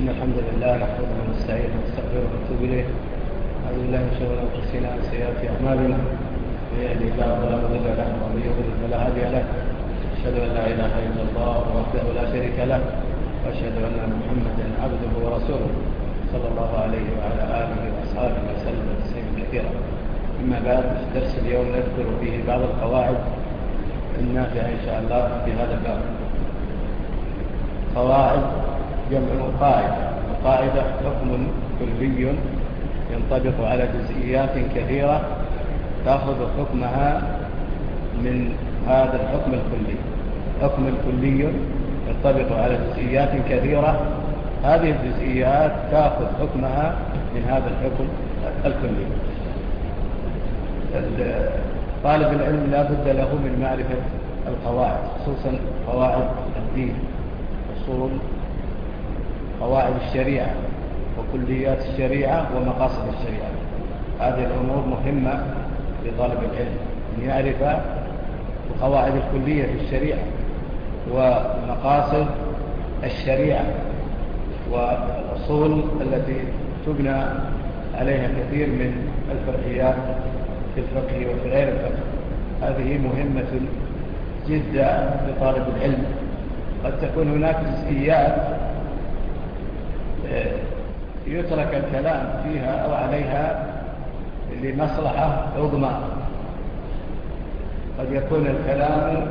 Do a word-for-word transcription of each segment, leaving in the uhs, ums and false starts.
إن الحمد لله نحمده ونستعينه ونستغفره ونتوب إليه. أعوذ بالله من شرور أنفسنا وسيئات أعمالنا، من يهده الله فلا مضل له ومن يضلل فلا هادي له. أشهد أن لا إله إلا الله وحده لا شريك له، وأشهد أن محمدا عبده ورسوله صلى الله عليه وعلى آله وأصحابه وسلم تسليما كثيرا. أما بعد، درس اليوم نذكر فيه بعض القواعد النافعة إن شاء الله في هذا الباب. قواعد جمع قاعدة، القاعدة حكم كلي ينطبق على جزئيات كثيرة تأخذ حكمها من هذا الحكم الكلي. حكم الكلي ينطبق على جزئيات كثيرة، هذه الجزئيات تأخذ حكمها من هذا الحكم الكلي. طالب العلم لا بد له من معرفة القواعد، خصوصا قواعد الدين، أصول قواعد الشريعة وكليات الشريعة ومقاصد الشريعة. هذه الأمور مهمة لطالب العلم أن يعرف القواعد الكلية في الشريعة ومقاصد الشريعة والأصول التي تبنى عليها كثير من الفرعيات في الفقه وفي غير الفقه. هذه مهمة جدا لطالب العلم. قد تكون هناك جزئيات يترك الكلام فيها أو عليها لمصلحة عظمى، قد يكون الكلام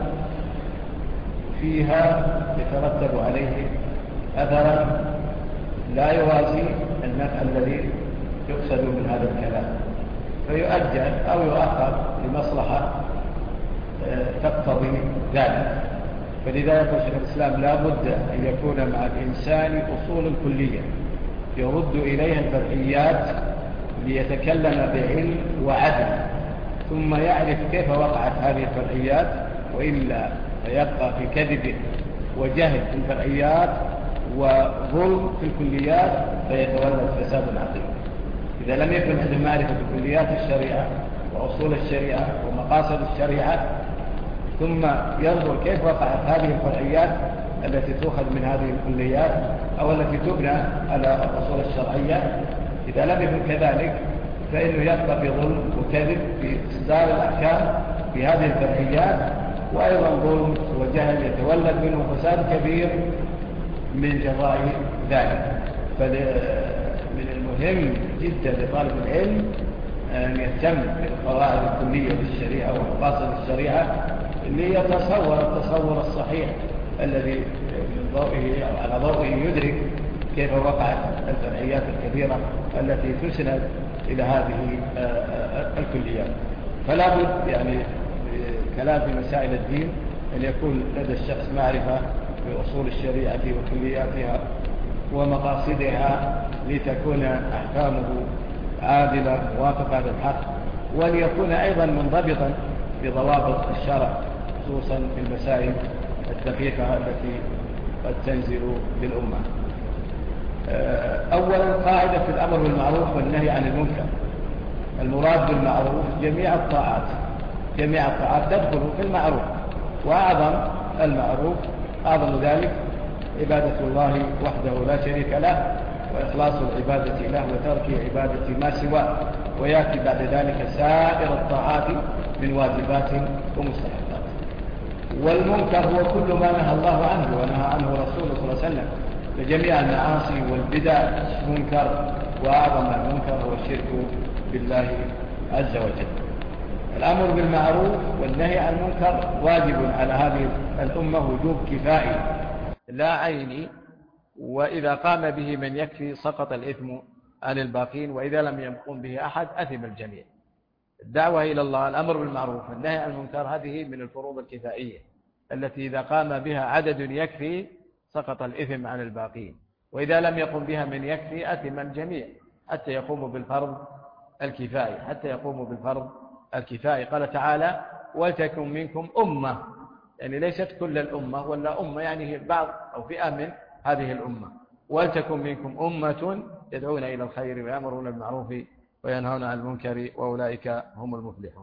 فيها يترتب عليه أثرا لا يوازي النفع الذي يقصد من هذا الكلام، فيؤجل أو يؤخر لمصلحة تقتضي ذلك. فلذا يقول شيخ الإسلام لا بد أن يكون مع الإنسان أصول كلية يرد إليها الفرعيات ليتكلم بعلم وعدل، ثم يعرف كيف وقعت هذه الفرعيات، وإلا فيبقى في كذب وجهل في الفرعيات وظلم في الكليات، فيتولد فساد عظيم. إذا لم يكن عنده معرفة بكليات الشريعة وأصول الشريعة ومقاصد الشريعة، ثم ينظر كيف وقعت هذه الفرعيات التي تؤخذ من هذه الكليات أو التي تبنى على الأصول الشرعية، إذا لم يكن كذلك فإنه يبقى في ظلم وكذب في إصدار الأحكام في هذه الفرعيات، وأيضا ظلم وجهل يتولد منه فساد كبير من جراء ذلك. فمن المهم جدا لطالب العلم أن يهتم بالقواعد الكلية للشريعة ومقاصد الشريعة ليتصور التصور الصحيح الذي من ضوئه أو على ضوئه يدرك كيف وقعت الفرعيات الكبيرة التي تسند إلى هذه الكليات. فلا بد يعني كلام في مسائل الدين أن يكون لدى الشخص معرفة بأصول الشريعة وكلياتها ومقاصدها لتكون أحكامه عادلة موافقة للحق، وليكون أيضا منضبطا بضوابط الشرع، خصوصا في المسائل الدقيقة التي قد تنزل بالأمة. أولا قاعدة في الأمر بالمعروف والنهي عن المنكر. المراد بالمعروف جميع الطاعات، جميع الطاعات تدخل في المعروف، وأعظم المعروف أعظم ذلك عبادة الله وحده لا شريك له، وإخلاص العبادة له وترك عبادة ما سواه، ويأتي بعد ذلك سائر الطاعات من واجبات ومستحبات. والمنكر هو كل ما نهى الله عنه ونهى عنه رسوله صلى الله عليه وسلم، فجميع المعاصي والبدع منكر، وأعظم المنكر هو الشرك بالله عز وجل. الأمر بالمعروف والنهي عن المنكر واجب على هذه الأمة وجوب كفائي لا عيني، وإذا قام به من يكفي سقط الإثم عن الباقين، وإذا لم يقوم به أحد أثم الجميع. الدعوة إلى الله، الأمر بالمعروف والنهي عن المنكر، هذه من الفروض الكفائية التي إذا قام بها عدد يكفي سقط الإثم عن الباقين، وإذا لم يقم بها من يكفي أثم الجميع حتى يقوموا بالفرض الكفائي حتى يقوموا بالفرض الكفائي. قال تعالى: ولتكن منكم أمة، يعني ليست كل الأمة، ولا أمة يعني هي بعض أو فئة من هذه الأمة. ولتكن منكم أمة يدعون إلى الخير ويأمرون بالمعروف وينهون عن المنكر وأولئك هم المفلحون.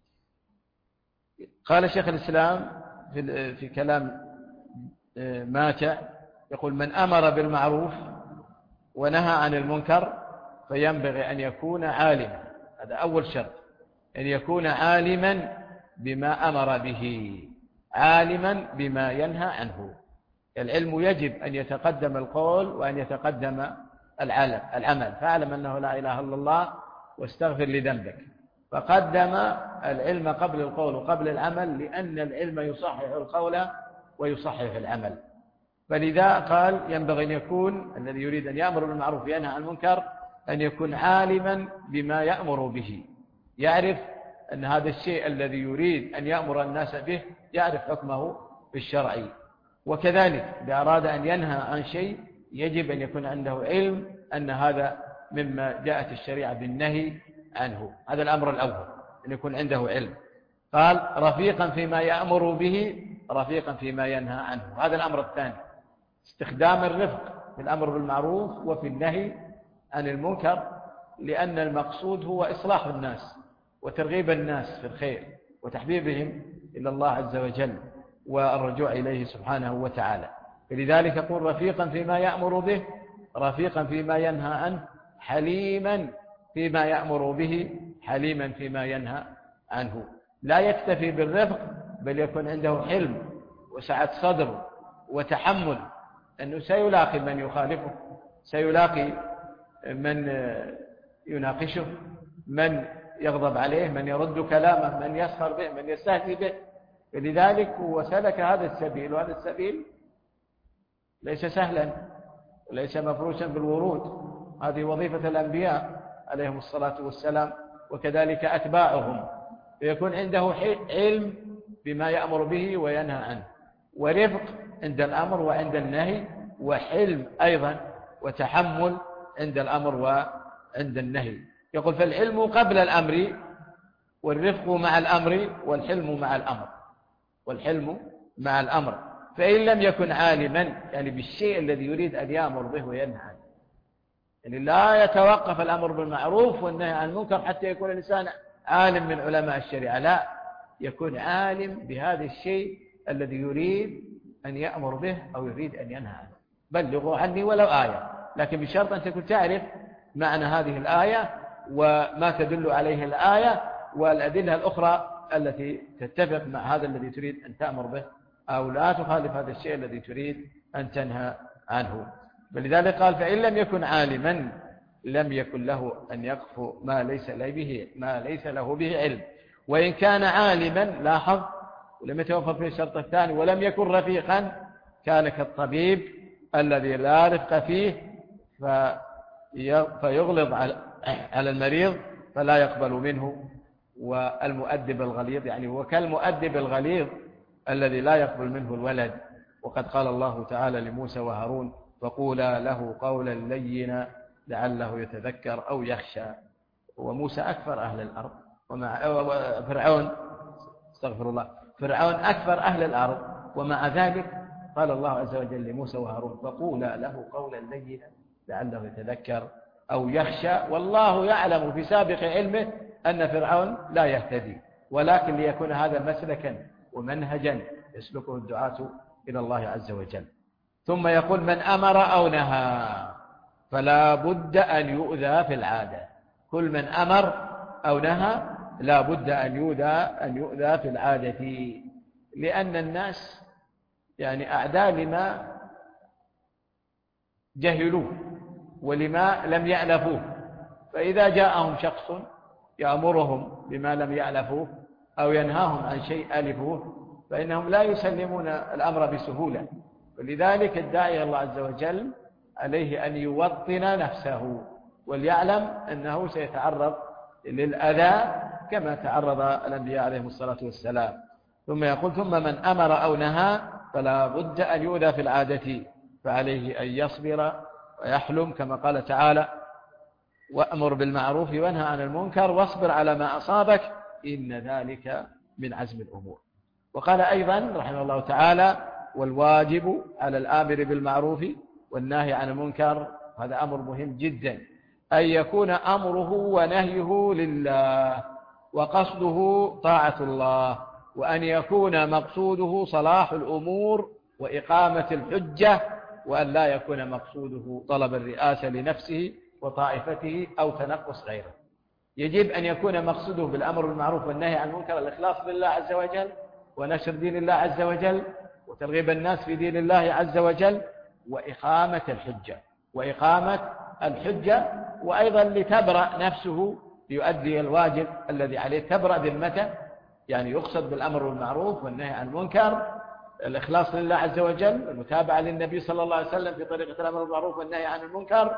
قال شيخ الإسلام في, في كلام ماتع، يقول: من أمر بالمعروف ونهى عن المنكر فينبغي أن يكون عالما. هذا أول شرط، أن يكون عالما بما أمر به، عالما بما ينهى عنه. العلم يجب أن يتقدم القول وأن يتقدم العمل. فاعلم أنه لا إله إلا الله واستغفر لذنبك، فقدم العلم قبل القول وقبل العمل، لأن العلم يصحح القول ويصحح العمل. فلذا قال ينبغي أن يكون الذي يريد أن يأمر بالمعروف وينهى عن المنكر أن يكون عالما بما يأمر به، يعرف أن هذا الشيء الذي يريد أن يأمر الناس به يعرف حكمه بالشرع. وكذلك إذا أراد أن ينهى عن شيء يجب أن يكون عنده علم أن هذا مما جاءت الشريعة بالنهي عنه. هذا الأمر الأول، أن يكون عنده علم. قال رفيقا فيما يأمر به، رفيقا فيما ينهى عنه. هذا الأمر الثاني، استخدام الرفق في الأمر بالمعروف وفي النهي عن المنكر، لأن المقصود هو إصلاح الناس وترغيب الناس في الخير وتحبيبهم إلى الله عز وجل والرجوع إليه سبحانه وتعالى. فلذلك يقول رفيقا فيما يأمر به، رفيقا فيما ينهى عنه، حليما فيما يأمر به، حليما فيما ينهى عنه. لا يكتفي بالرفق، بل يكون عنده حلم وسعة صدر وتحمل، أنه سيلاقي من يخالفه، سيلاقي من يناقشه، من يغضب عليه، من يرد كلامه، من يسخر به، من يستهزئ به. لذلك هو سلك هذا السبيل، وهذا السبيل ليس سهلا وليس مفروشا بالورود. هذه وظيفة الأنبياء عليهم الصلاة والسلام، وكذلك أتباعهم، فيكون عنده علم بما يأمر به وينهى عنه، ورفق عند الأمر وعند النهي، وحلم أيضا وتحمل عند الأمر وعند النهي. يقول فالعلم قبل الأمر، والرفق مع الأمر، والحلم مع الأمر، والحلم مع الأمر. فإن لم يكن عالما يعني بالشيء الذي يريد أن يأمر به وينهى عنه، يعني لا يتوقف الأمر بالمعروف والنهي عن المنكر حتى يكون الإنسان عالم من علماء الشريعة، لا، يكون عالم بهذا الشيء الذي يريد أن يأمر به أو يريد أن ينهى عنه. بلغوا عني ولو آية، لكن بشرط أن تكون تعرف معنى هذه الآية وما تدل عليه الآية والأدلة الأخرى التي تتفق مع هذا الذي تريد أن تأمر به، أو لا تخالف هذا الشيء الذي تريد أن تنهى عنه. فلذلك قال فإن لم يكن عالما لم يكن له أن يقف ما ليس له به ما ليس له به علم. وإن كان عالما، لاحظ، ولم يتوفر في الشرط الثاني، ولم يكن رفيقا، كان كالطبيب الذي لا رفق فيه فيغلظ على المريض فلا يقبل منه، والمؤدب الغليظ يعني هو كالمؤدب الغليظ الذي لا يقبل منه الولد. وقد قال الله تعالى لموسى وهارون فقولا له قولا لينا لعله يتذكر أو يخشى. وموسى أكثر أهل الأرض، ومع فرعون استغفر الله فرعون أكثر أهل الأرض، ومع ذلك قال الله عز وجل لموسى وهارون فقولا له قولا لينا لعله يتذكر أو يخشى. والله يعلم في سابق علمه أن فرعون لا يهتدي، ولكن ليكون هذا مسلكا ومنهجا يسلكه الدعاة إلى الله عز وجل. ثم يقول من أمر أو نهى فلا بد أن يؤذى في العادة. كل من أمر أو نهى لا بد أن يؤذى أن يؤذى في العادة، لأن الناس يعني أعداء لما جهلوه ولما لم يألفوه. فإذا جاءهم شخص يأمرهم بما لم يألفوه أو ينهاهم عن شيء ألفوه فإنهم لا يسلمون الأمر بسهولة. ولذلك الداعي إلى الله عز وجل عليه أن يوطن نفسه وليعلم أنه سيتعرض للأذى كما تعرض الأنبياء عليهم الصلاة والسلام. ثم يقول ثم من أمر أو نهى فلا بد أن يؤذى في العادة، فعليه أن يصبر ويحلم كما قال تعالى وأمر بالمعروف وانهى عن المنكر واصبر على ما أصابك إن ذلك من عزم الأمور. وقال أيضا رحمه الله تعالى والواجب على الآمر بالمعروف والناهي عن المنكر، هذا أمر مهم جدا، أن يكون أمره ونهيه لله وقصده طاعة الله، وأن يكون مقصوده صلاح الأمور وإقامة الحجة وأن لا يكون مقصوده طلب الرئاسة لنفسه وطائفته أو تنقص غيره. يجب أن يكون مقصوده بالأمر بالمعروف والنهي عن المنكر الإخلاص لله عز وجل ونشر دين الله عز وجل وترغيب الناس في دين الله عز وجل وإقامة الحجة وإقامة الحجة وأيضا لتبرأ نفسه ليؤدي الواجب الذي عليه، تبرأ ذمته، يعني يقصد بالأمر بالمعروف والنهي عن المنكر الإخلاص لله عز وجل، المتابعة للنبي صلى الله عليه وسلم في طريقة الأمر بالمعروف والنهي عن المنكر،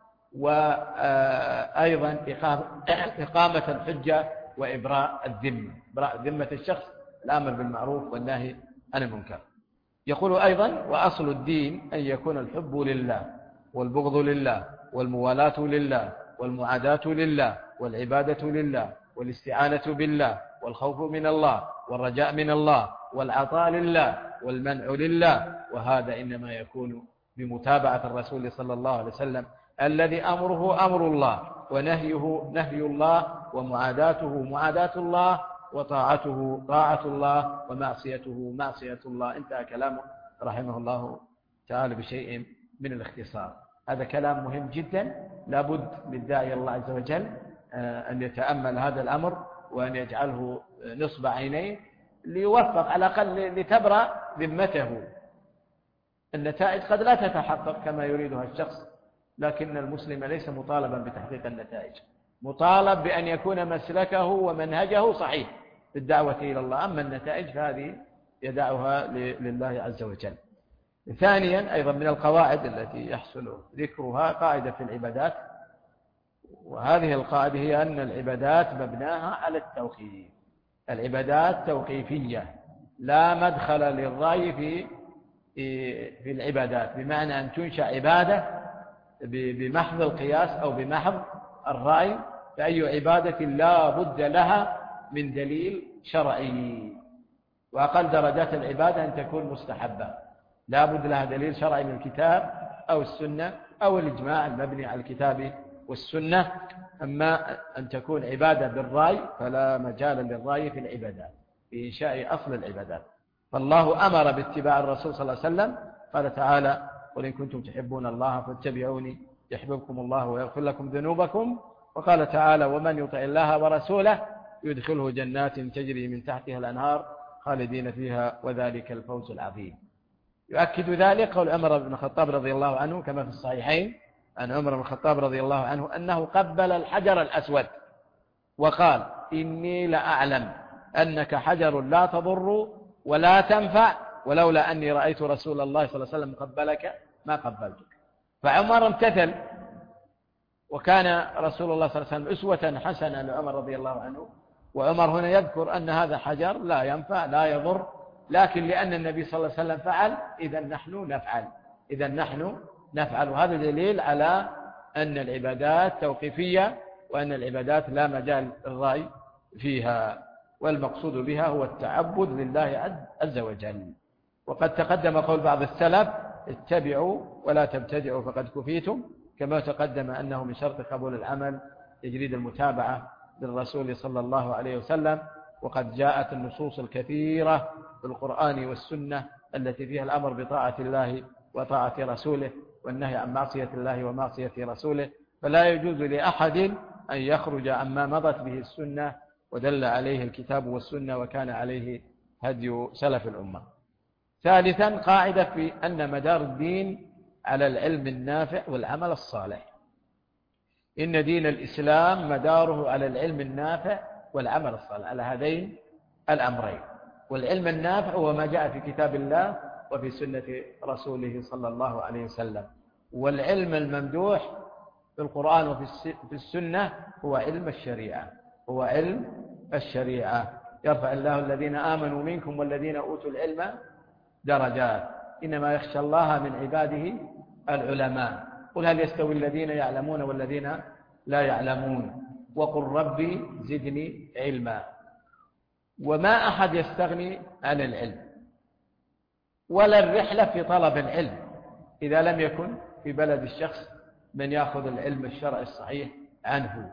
وأيضا إقامة الحجة وإبراء الذمة، إبراء ذمة الشخص الآمر بالمعروف والنهي عن المنكر. يقول أيضا وأصل الدين أن يكون الحب لله والبغض لله والموالاة لله والمعاداة لله والعبادة لله والاستعانة بالله والخوف من الله والرجاء من الله والعطاء لله والمنع لله، وهذا إنما يكون بمتابعة الرسول صلى الله عليه وسلم الذي أمره أمر الله ونهيه نهي الله ومعاداته معاداة الله وطاعته طاعة الله ومعصيته معصية الله. انتهى كلامه رحمه الله تعالى بشيء من الاختصار. هذا كلام مهم جدا، لابد للداعي الله عز وجل أن يتأمل هذا الأمر وأن يجعله نصب عينيه ليوفق على الأقل لتبرأ ذمته. النتائج قد لا تتحقق كما يريدها الشخص، لكن المسلم ليس مطالبا بتحقيق النتائج، مطالب بأن يكون مسلكه ومنهجه صحيح في الدعوة إلى الله، أما النتائج فهذه يدعها لله عز وجل. ثانيا أيضا من القواعد التي يحصل ذكرها قاعدة في العبادات، وهذه القاعدة هي أن العبادات مبناها على التوقيف، العبادات توقيفية لا مدخل للرأي في في العبادات، بمعنى أن تنشأ عبادة بمحض القياس أو بمحض الرأي، فأي عبادة لا بد لها من دليل شرعي، وأقل درجات العبادة أن تكون مستحبة لا بد لها دليل شرعي من الكتاب أو السنة أو الإجماع المبني على الكتاب والسنة. أما أن تكون عبادة بالرأي فلا مجال للرأي في العبادات، في إنشاء أصل العبادات. فالله أمر باتباع الرسول صلى الله عليه وسلم، قال تعالى قل إن كنتم تحبون الله فاتبعوني يحببكم الله ويغفر لكم ذنوبكم، وقال تعالى ومن يطع الله ورسوله يدخله جنات تجري من تحتها الأنهار خالدين فيها وذلك الفوز العظيم. يؤكد ذلك قول عمر بن الخطاب رضي الله عنه كما في الصحيحين عن عمر بن الخطاب رضي الله عنه أنه قبل الحجر الأسود وقال إني لأعلم أنك حجر لا تضر ولا تنفع، ولولا أني رأيت رسول الله صلى الله عليه وسلم قبلك ما قبلتك. فعمر امتثل، وكان رسول الله صلى الله عليه وسلم أسوة حسنة لعمر رضي الله عنه، وعمر هنا يذكر أن هذا حجر لا ينفع لا يضر، لكن لأن النبي صلى الله عليه وسلم فعل إذا نحن نفعل، إذا نحن نفعل. وهذا دليل على أن العبادات توقيفية وأن العبادات لا مجال الرأي فيها، والمقصود بها هو التعبد لله عز وجل. وقد تقدم قول بعض السلف اتبعوا ولا تبتدعوا فقد كفيتم، كما تقدم أنه من شرط قبول العمل تجريد المتابعة للرسول صلى الله عليه وسلم. وقد جاءت النصوص الكثيرة في القرآن والسنة التي فيها الأمر بطاعة الله وطاعة رسوله والنهي عن معصية الله ومعصية رسوله، فلا يجوز لأحد أن يخرج عما مضت به السنة ودل عليه الكتاب والسنة وكان عليه هدي سلف الأمة. ثالثا قاعدة في أن مدار الدين على العلم النافع والعمل الصالح، إن دين الإسلام مداره على العلم النافع والعمل الصالح، على هذين الأمرين. والعلم النافع هو ما جاء في كتاب الله وفي سنة رسوله صلى الله عليه وسلم، والعلم الممدوح في القرآن وفي السنة هو علم الشريعة، هو علم الشريعة. يرفع الله الذين آمنوا منكم والذين أوتوا العلم درجات، إنما يخشى الله من عباده العلماء. قل هل يستوي الذين يعلمون والذين لا يعلمون وقل ربي زدني علما. وما أحد يستغني عن العلم ولا الرحلة في طلب العلم إذا لم يكن في بلد الشخص من يأخذ العلم الشرعي الصحيح عنه.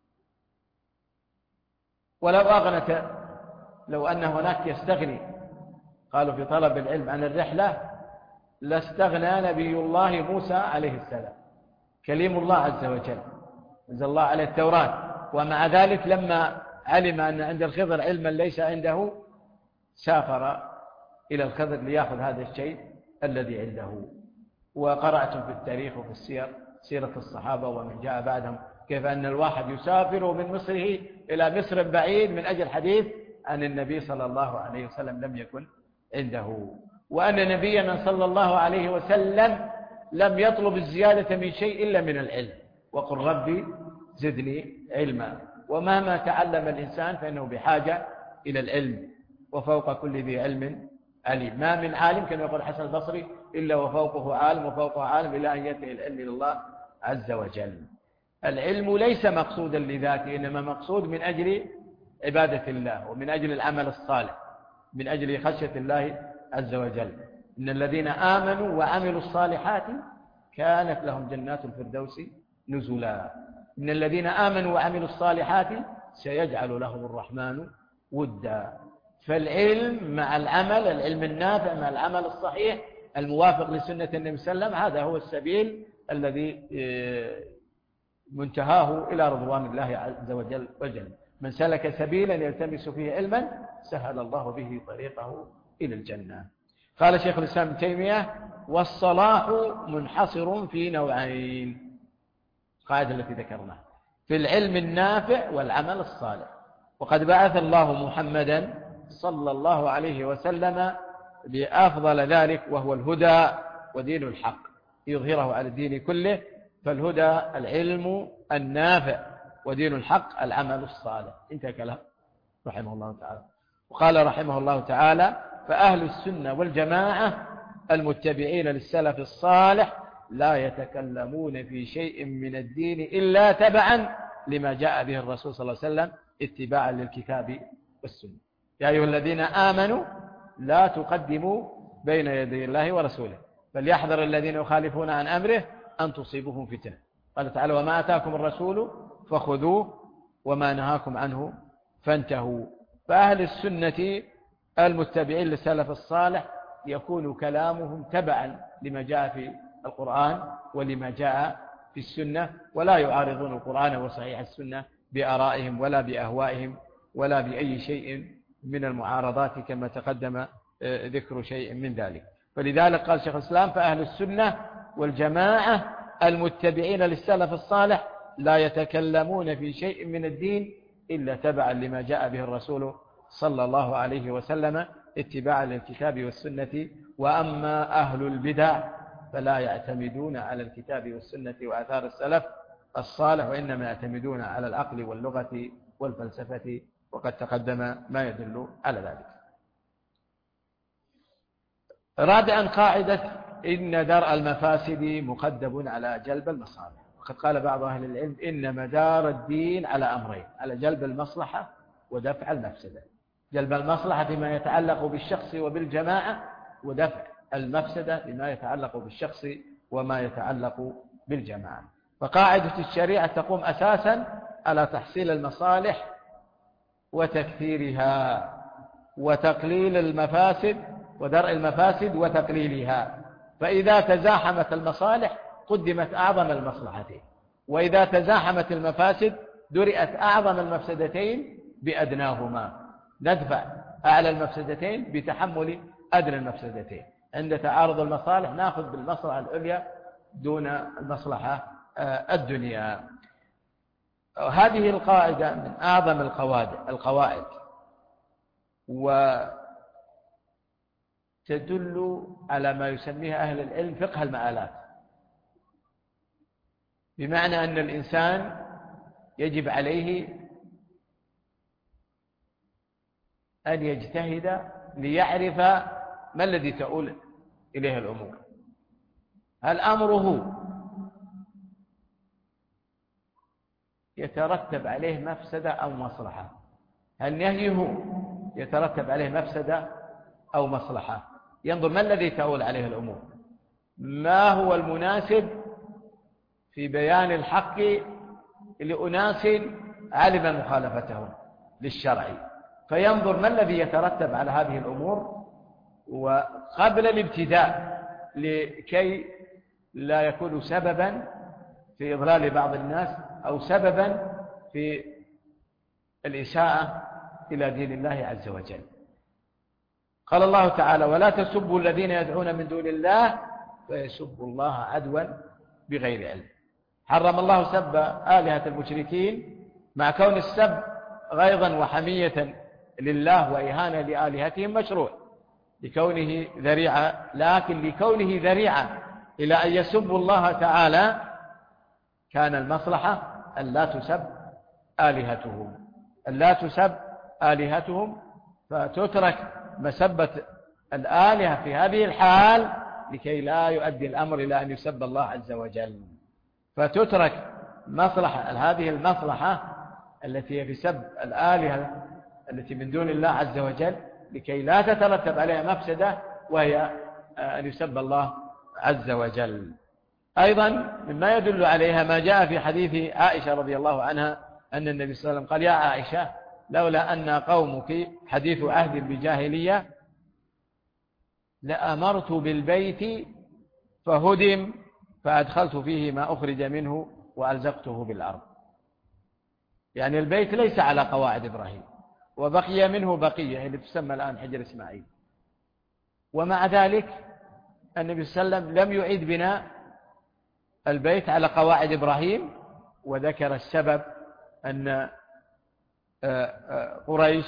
ولو أغنت لو أن هناك يستغني قالوا في طلب العلم عن الرحلة لاستغنى نبي الله موسى عليه السلام كليم الله عز وجل، أنزل الله عليه التوراة، ومع ذلك لما علم أن عند الخضر علما ليس عنده سافر إلى الخضر ليأخذ هذا الشيء الذي عنده. وقرأتم في التاريخ وفي السير سيرة الصحابة ومن جاء بعدهم كيف أن الواحد يسافر من مصره إلى مصر بعيد من أجل حديث أن النبي صلى الله عليه وسلم لم يكن عنده، وأن نبينا صلى الله عليه وسلم لم يطلب الزيادة من شيء إلا من العلم، وقل ربي زدني علما. ومهما تعلم الإنسان فإنه بحاجة إلى العلم، وفوق كل ذي علم عليم. ما من عالم كما يقول حسن البصري إلا وفوقه عالم وفوقه عالم إلى أن يأتي العلم إلى الله عز وجل. العلم ليس مقصودا لذاته، إنما مقصود من أجل عبادة الله ومن أجل العمل الصالح، من أجل خشية الله عز وجل. إن الذين آمنوا وعملوا الصالحات كانت لهم جنات الفردوس نزلا. إن الذين آمنوا وعملوا الصالحات سيجعل لهم الرحمن ودا. فالعلم مع العمل، العلم النافع مع العمل الصحيح الموافق لسنة النبي صلى الله عليه وسلم، هذا هو السبيل الذي منتهاه إلى رضوان الله عز وجل والجنة. من سلك سبيلا يلتمس فيه علما سهل الله به طريقه إلى الجنة. قال شيخ الإسلام ابن تيمية: والصلاح منحصر في نوعين، القاعدة التي ذكرناها، في العلم النافع والعمل الصالح. وقد بعث الله محمدا صلى الله عليه وسلم بأفضل ذلك، وهو الهدى ودين الحق، يظهره على الدين كله. فالهدى العلم النافع، ودين الحق العمل الصالح. انتهى كلام رحمه الله تعالى. وقال رحمه الله تعالى: فأهل السنة والجماعة المتبعين للسلف الصالح لا يتكلمون في شيء من الدين إلا تبعا لما جاء به الرسول صلى الله عليه وسلم اتباعا للكتاب والسنة. يا أيها الذين آمنوا لا تقدموا بين يدي الله ورسوله فليحذر الذين يخالفون عن أمره أن تصيبهم فتنة. قال تعالى: وما أتاكم الرسول فخذوه وما نهاكم عنه فانتهوا. فأهل السنة المتبعين للسلف الصالح يكون كلامهم تبعا لما جاء في القرآن ولما جاء في السنة، ولا يعارضون القرآن وصحيح السنة بآرائهم ولا بأهوائهم ولا بأي شيء من المعارضات، كما تقدم ذكر شيء من ذلك. فلذلك قال شيخ الإسلام: فأهل السنة والجماعة المتبعين للسلف الصالح لا يتكلمون في شيء من الدين إلا تبعا لما جاء به الرسول صلى الله عليه وسلم اتباعا للكتاب والسنة. وأما أهل البدع فلا يعتمدون على الكتاب والسنة وآثار السلف الصالح، وإنما يعتمدون على العقل واللغة والفلسفة، وقد تقدم ما يدل على ذلك. رابعا: قاعدة إن درء المفاسد مقدم على جلب المصالح. وقد قال بعض أهل العلم إن مدار الدين على أمرين: على جلب المصلحة ودفع المفسدة. جلب المصلحة فيما يتعلق بالشخص وبالجماعة، ودفع المفسدة فيما يتعلق بالشخص وما يتعلق بالجماعة. فقاعدة الشريعة تقوم أساسا على تحصيل المصالح وتكثيرها، وتقليل المفاسد ودرء المفاسد وتقليلها. فإذا تزاحمت المصالح قدمت أعظم المصلحتين، وإذا تزاحمت المفاسد درئت أعظم المفسدتين بأدناهما. ندفع أعلى المفسدتين بتحمل أدنى المفسدتين. عند تعارض المصالح نأخذ بالمصلحة العليا دون المصلحة الدنيا. هذه القاعدة من أعظم القواعد القواعد وتدل على ما يسميها أهل العلم فقه المآلات، بمعنى أن الإنسان يجب عليه أن يجتهد ليعرف ما الذي تؤول إليه الأمور. هل أمره يترتب عليه مفسدة أو مصلحة؟ هل نهيه يترتب عليه مفسدة أو مصلحة؟ ينظر ما الذي تؤول عليه الأمور، ما هو المناسب في بيان الحق لأناس علم مخالفتهم للشرع، فينظر ما الذي يترتب على هذه الأمور وقبل الابتداء لكي لا يكون سببا في إضلال بعض الناس أو سببا في الإساءة إلى دين الله عز وجل. قال الله تعالى: ولا تسبوا الذين يدعون من دون الله فيسبوا الله عدوا بغير علم. حرم الله سب آلهة المشركين مع كون السب غيظا وحمية لله وإهانة لآلهتهم مشروع لكونه ذريعة، لكن لكونه ذريعة إلى أن يسبوا الله تعالى كان المصلحة أن لا تسب آلهتهم أن لا تسب آلهتهم فتترك مسبة الآلهة في هذه الحال لكي لا يؤدي الأمر إلى أن يسب الله عز وجل، فتترك مصلحة هذه المصلحة التي هي في سب الآلهة التي من دون الله عز وجل لكي لا تترتب عليها مفسدة وهي أن يسب الله عز وجل. أيضا مما يدل عليها ما جاء في حديث عائشة رضي الله عنها أن النبي صلى الله عليه وسلم قال: يا عائشة لولا أن قومك حديث عهد بجاهلية لأمرت بالبيت فهدم فأدخلت فيه ما أخرج منه وألزقته بالأرض. يعني البيت ليس على قواعد إبراهيم وبقي منه بقية اللي تسمى الآن حجر إسماعيل، ومع ذلك النبي صلى الله عليه وسلم لم يعيد بناء البيت على قواعد إبراهيم، وذكر السبب أن قريش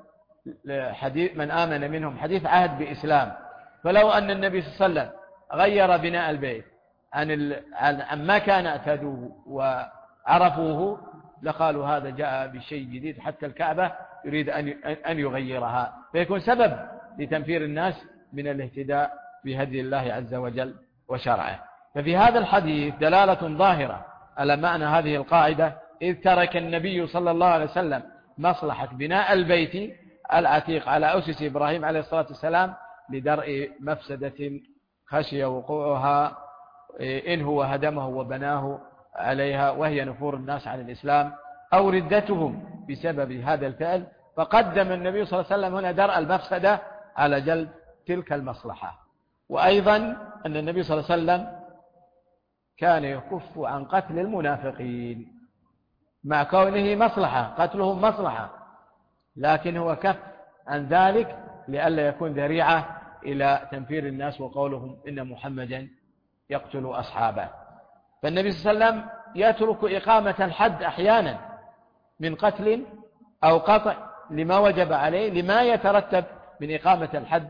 حديث من آمن منهم حديث عهد بإسلام، فلو أن النبي صلى الله عليه وسلم غير بناء البيت عن عن ما كان اعتادوه وعرفوه لقالوا هذا جاء بشيء جديد، حتى الكعبة يريد أن يغيرها، فيكون سبب لتنفير الناس من الاهتداء بهدي الله عز وجل وشرعه. ففي هذا الحديث دلالة ظاهرة على معنى هذه القاعدة: إذ ترك النبي صلى الله عليه وسلم مصلحة بناء البيت العتيق على أسس إبراهيم عليه الصلاة والسلام لدرء مفسدة خشي وقوعها إن هو هدمه وبناه عليها، وهي نفور الناس عن الإسلام أو ردتهم بسبب هذا الفعل، فقدم النبي صلى الله عليه وسلم هنا درء المفسدة على جلب تلك المصلحة. وأيضا أن النبي صلى الله عليه وسلم كان يكف عن قتل المنافقين مع كونه مصلحة، قتلهم مصلحة، لكن هو كف عن ذلك لئلا يكون ذريعة إلى تنفير الناس وقولهم إن محمدا يقتل أصحابه. فالنبي صلى الله عليه وسلم يترك إقامة الحد أحيانا من قتل أو قطع لما وجب عليه لما يترتب من إقامة الحد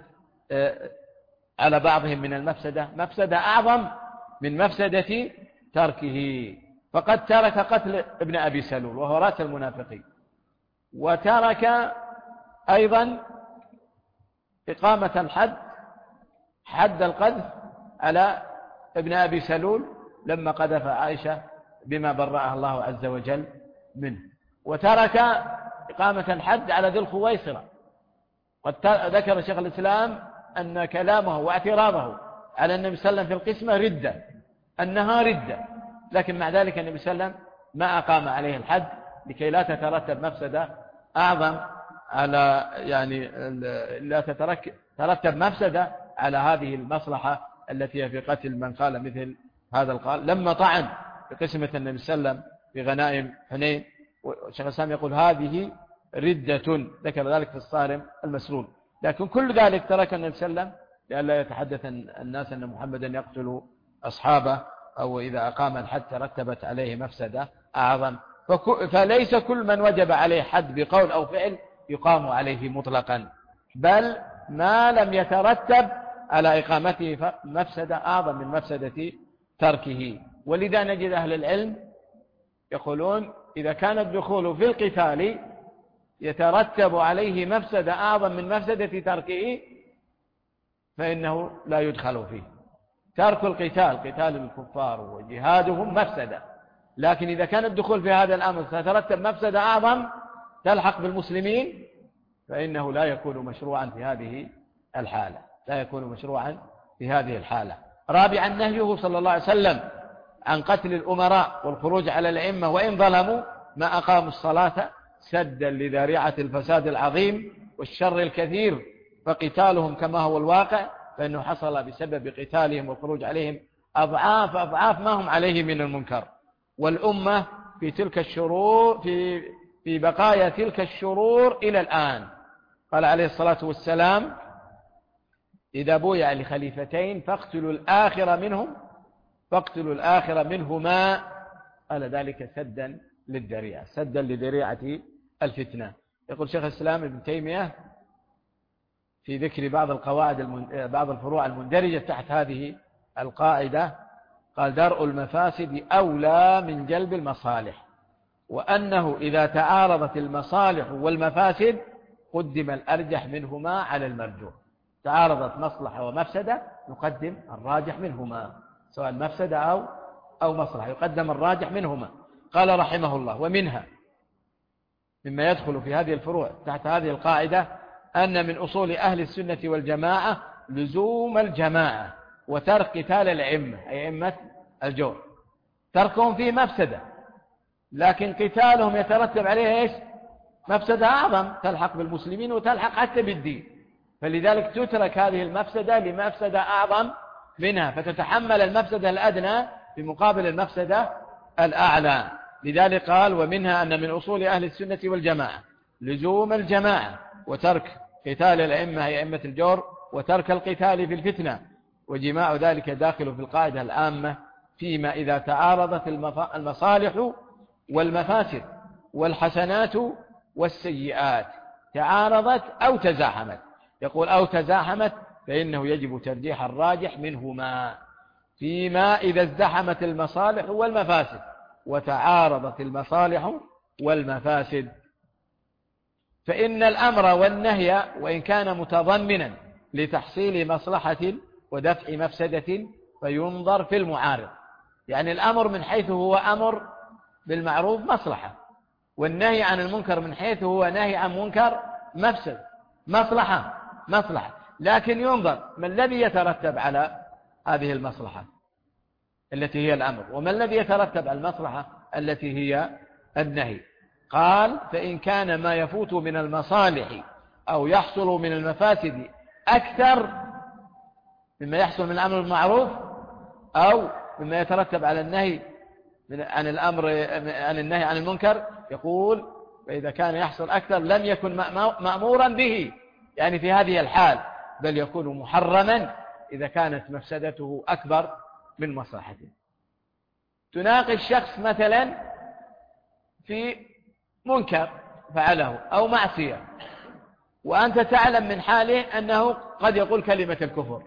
على بعضهم من المفسدة، مفسدة أعظم من مفسدة تركه. فقد ترك قتل ابن أبي سلول وهو رأس المنافقين، وترك أيضا إقامة الحد حد القذف على ابن أبي سلول لما قذف عائشة بما برأها الله عز وجل منه، وترك إقامة الحد على ذي الخويصرة. قد ذكر شيخ الإسلام أن كلامه واعتراضه على النبي صلى الله عليه وسلم في القسمة ردة، أنها ردة، لكن مع ذلك النبي صلى الله عليه وسلم ما أقام عليه الحد لكي لا تترتب مفسدة أعظم على يعني لا تترتب مفسدة على هذه المصلحة التي هي في قتل من قال مثل هذا القال. لما طعن بقسمة النبي صلى الله عليه وسلم في غنائم حنين، والشيخ الإسلام يقول هذه ردة، ذكر ذلك في الصارم المسلول، لكن كل ذلك ترك النبي صلى الله عليه وسلم لئلا يتحدث الناس أن محمدا يقتل أصحابه، أو إذا أقام الحد ترتبت عليه مفسدة أعظم. فليس كل من وجب عليه حد بقول أو فعل يقام عليه مطلقا، بل ما لم يترتب على إقامته مفسدة أعظم من مفسدة تركه. ولذا نجد أهل العلم يقولون إذا كان الدخول في القتال يترتب عليه مفسدة أعظم من مفسدة تركه فإنه لا يدخل فيه. ترك القتال قتال الكفار وجهادهم مفسدة، لكن إذا كان الدخول في هذا الأمر سترتب مفسدة أعظم تلحق بالمسلمين فإنه لا يكون مشروعا في هذه الحالة لا يكون مشروعا في هذه الحالة. رابعا نهيه صلى الله عليه وسلم عن قتل الأمراء والخروج على الأئمة وإن ظلموا ما أقاموا الصلاة سدا لذريعة الفساد العظيم والشر الكثير، فقتالهم كما هو الواقع فإنه حصل بسبب قتالهم والخروج عليهم أضعاف أضعاف ما هم عليه من المنكر. والأمة في تلك الشرور في في بقايا تلك الشرور إلى الآن. قال عليه الصلاة والسلام: إذا بويع لخليفتين فاقتلوا الآخر منهم فاقتلوا الآخر منهما. قال ذلك سدا للذريعة، سدا لذريعة الفتنة. يقول شيخ الإسلام ابن تيمية في ذكر بعض القواعد المن... بعض الفروع المندرجة تحت هذه القاعدة، قال: درء المفاسد أولى من جلب المصالح، وأنه إذا تعارضت المصالح والمفاسد قدم الأرجح منهما على المرجوح. تعارضت مصلحة ومفسدة نقدم الراجح منهما، سواء مفسدة أو أو مصلحة يقدم الراجح منهما. قال رحمه الله: ومنها مما يدخل في هذه الفروع تحت هذه القاعدة أن من أصول أهل السنة والجماعة لزوم الجماعة وترك قتال الأئمة، أي أئمة الجور. تركهم فيه مفسدة، لكن قتالهم يترتب عليه إيش؟ مفسدة أعظم تلحق بالمسلمين وتلحق حتى بالدين، فلذلك تترك هذه المفسدة لمفسدة أعظم منها، فتتحمل المفسدة الأدنى بمقابل المفسدة الأعلى. لذلك قال: ومنها أن من أصول أهل السنة والجماعة لزوم الجماعة وترك قتال الأئمة أي أئمة الجور وترك القتال في الفتنة، وجماع ذلك داخل في القاعدة العامة فيما إذا تعارضت المصالح والمفاسد والحسنات والسيئات، تعارضت أو تزاحمت. يقول: أو تزاحمت فإنه يجب ترجيح الراجح منهما فيما إذا ازدحمت المصالح والمفاسد وتعارضت المصالح والمفاسد. فإن الأمر والنهي وإن كان متضمنا لتحصيل مصلحة ودفع مفسدة فينظر في المعارض. يعني الأمر من حيث هو أمر بالمعروف مصلحة، والنهي عن المنكر من حيث هو نهي عن منكر مفسد مصلحة مصلحة، لكن ينظر ما الذي يترتب على هذه المصلحة التي هي الأمر، وما الذي يترتب على المصلحة التي هي النهي. قال: فإن كان ما يفوت من المصالح أو يحصل من المفاسد أكثر مما يحصل من الأمر بالمعروف أو مما يترتب على النهي عن الأمر عن النهي عن المنكر، يقول: فإذا كان يحصل أكثر لم يكن مأمورا به، يعني في هذه الحال، بل يكون محرما إذا كانت مفسدته أكبر من مصلحته. تناقش شخص مثلا في منكر فعله أو معصية، وأنت تعلم من حاله أنه قد يقول كلمة الكفر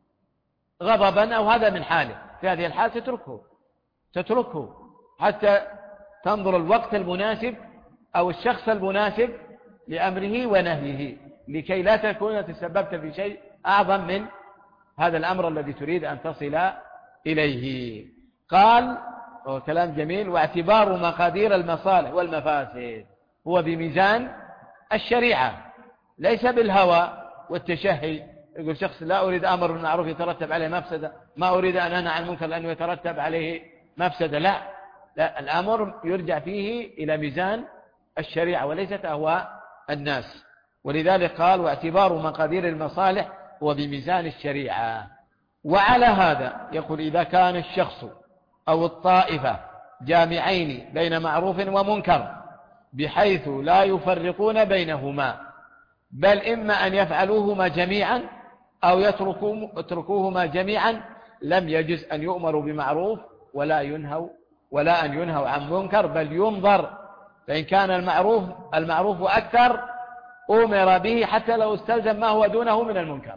غضبا أو هذا من حاله، في هذه الحال تتركه تتركه حتى تنظر الوقت المناسب أو الشخص المناسب لأمره ونهيه، لكي لا تكون تسببت في شيء أعظم من هذا الأمر الذي تريد أن تصل إليه. قال، وكلام جميل: واعتبار مقادير المصالح والمفاسد هو بميزان الشريعة ليس بالهوى والتشهي. يقول شخص: لا أريد أمر بالمعروف يترتب عليه مفسدة، ما أريد أن أنهى عن المنكر لأنه يترتب عليه مفسدة. لا لا، الأمر يرجع فيه إلى ميزان الشريعة وليست أهواء الناس. ولذلك قال: واعتبار مقادير المصالح هو بميزان الشريعة. وعلى هذا يقول: إذا كان الشخص أو الطائفة جامعين بين معروف ومنكر بحيث لا يفرقون بينهما، بل إما أن يفعلوهما جميعا أو يتركوهما جميعا، لم يجز أن يؤمروا بمعروف ولا ينهوا ولا أن ينهوا عن منكر، بل ينظر، فإن كان المعروف المعروف أكثر أمر به حتى لو استلزم ما هو دونه من المنكر،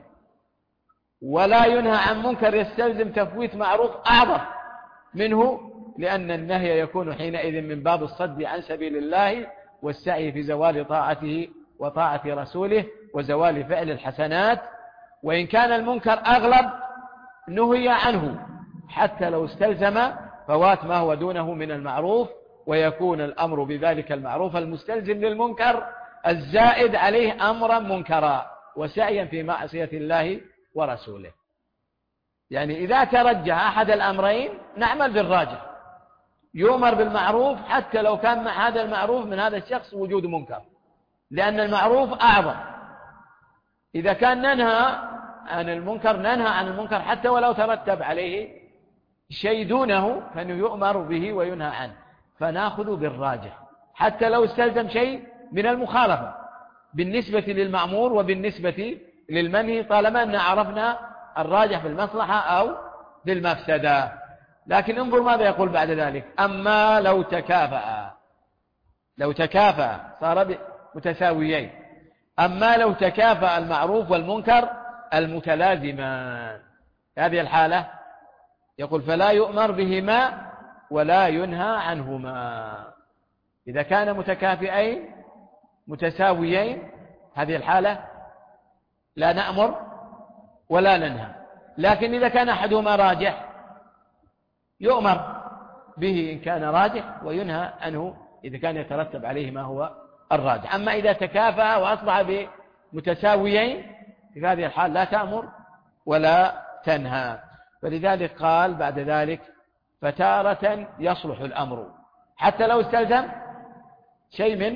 ولا ينهى عن منكر يستلزم تفويت معروف أعظم منه، لأن النهي يكون حينئذ من باب الصد عن سبيل الله والسعي في زوال طاعته وطاعة رسوله وزوال فعل الحسنات. وإن كان المنكر أغلب نهي عنه حتى لو استلزم فوات ما هو دونه من المعروف، ويكون الأمر بذلك المعروف المستلزم للمنكر الزائد عليه أمرا منكرا وسعيا في معصية الله ورسوله. يعني إذا ترجح أحد الأمرين نعمل بالراجح، يؤمر بالمعروف حتى لو كان مع هذا المعروف من هذا الشخص وجود منكر، لأن المعروف أعظم. إذا كان ننهى عن المنكر ننهى عن المنكر حتى ولو ترتب عليه شيء دونه فإنه يؤمر به وينهى عنه، فنأخذ بالراجح حتى لو استلزم شيء من المخالفة بالنسبة للمأمور وبالنسبة للمنهي، طالما أن عرفنا الراجح في المصلحة أو في المفسدة. لكن انظر ماذا يقول بعد ذلك: أما لو تكافأ، لو تكافأ صار متساويين. أما لو تكافأ المعروف والمنكر المتلازمان، هذه الحالة يقول فلا يؤمر بهما ولا ينهى عنهما. إذا كان متكافئين متساويين هذه الحالة لا نأمر ولا ننهى. لكن إذا كان أحدهما راجح يؤمر به إن كان راجح، وينهى عنه إذا كان يترتب عليه ما هو الراجح. أما إذا تكافأ وأصبح بمتساويين في هذه الحال لا تأمر ولا تنهى. فلذلك قال بعد ذلك: فتارة يصلح الأمر حتى لو استلزم شيء من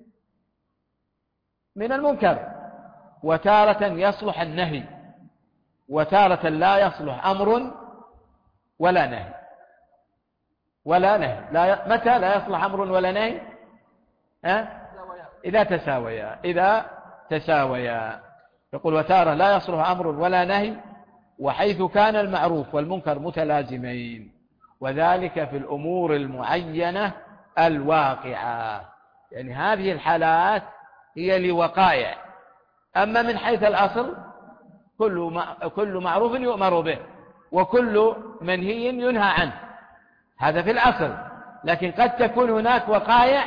من المنكر، وتارة يصلح النهي، وتارة لا يصلح أمر ولا نهي. ولا نهي لا ي... متى لا يصلح أمر ولا نهي؟ أه؟ إذا تساويا، إذا تساويا. يقول: وتارة لا يصلح أمر ولا نهي، وحيث كان المعروف والمنكر متلازمين، وذلك في الأمور المعينة الواقعة. يعني هذه الحالات هي لوقائع. أما من حيث الأصل كل كل معروف يؤمر به وكل منهي ينهى عنه، هذا في الأصل. لكن قد تكون هناك وقائع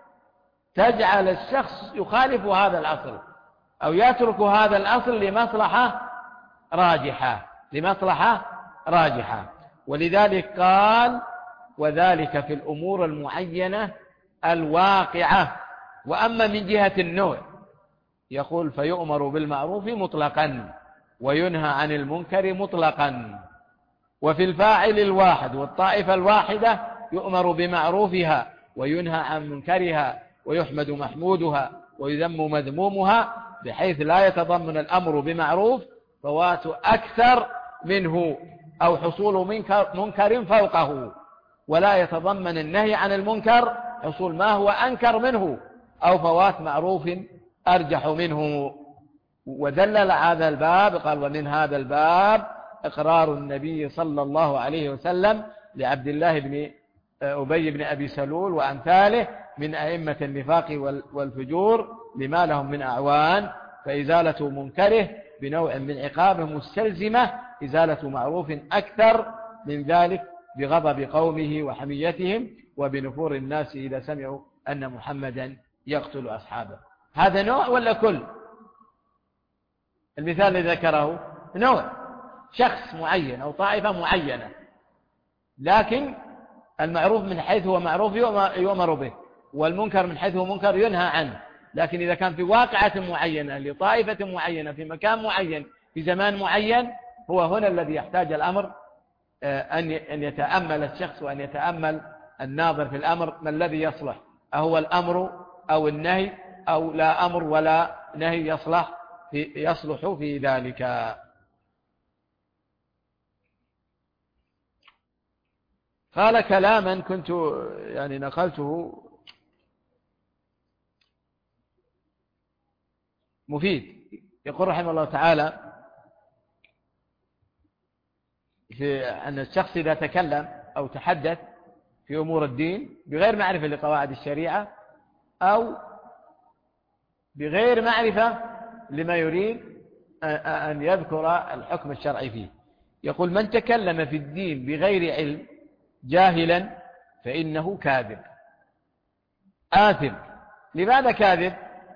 تجعل الشخص يخالف هذا الأصل أو يترك هذا الأصل لمصلحة راجحة، لمصلحة راجحة. ولذلك قال: وذلك في الأمور المعينة الواقعة. وأما من جهة النوع يقول: فيؤمر بالمعروف مطلقا وينهى عن المنكر مطلقا. وفي الفاعل الواحد والطائفة الواحدة يؤمر بمعروفها وينهى عن منكرها، ويحمد محمودها ويذم مذمومها، بحيث لا يتضمن الأمر بمعروف فوات أكثر منه أو حصول منكر فوقه، ولا يتضمن النهي عن المنكر حصول ما هو أنكر منه أو فوات معروف أرجح منه. ودلل هذا الباب قال: ومن هذا الباب إقرار النبي صلى الله عليه وسلم لعبد الله بن أبي بن أبي سلول وأمثاله من أئمة النفاق والفجور لما لهم من أعوان، فإزالة منكره بنوع من عقابه مستلزمة إزالة معروف أكثر من ذلك بغضب قومه وحميتهم وبنفور الناس إذا سمعوا أن محمدا يقتل أصحابه. هذا نوع ولا كل؟ المثال الذي ذكره نوع، شخص معين أو طائفة معينة، لكن المعروف من حيث هو معروف يؤمر به، والمنكر من حيث هو منكر ينهى عنه. لكن إذا كان في واقعة معينة لطائفة معينة في مكان معين في زمان معين، هو هنا الذي يحتاج الأمر أن يتأمل الشخص وأن يتأمل الناظر في الأمر ما الذي يصلح، أهو الأمر أو النهي أو لا أمر ولا نهي يصلح في يصلح في ذلك. قال كلاما كنت يعني نقلته مفيد. يقول رحمه الله تعالى في أن الشخص إذا تكلم أو تحدث في أمور الدين بغير معرفة لقواعد الشريعة أو بغير معرفة لما يريد أن يذكر الحكم الشرعي فيه، يقول: من تكلم في الدين بغير علم جاهلا فإنه كاذب آثم. لماذا كاذب؟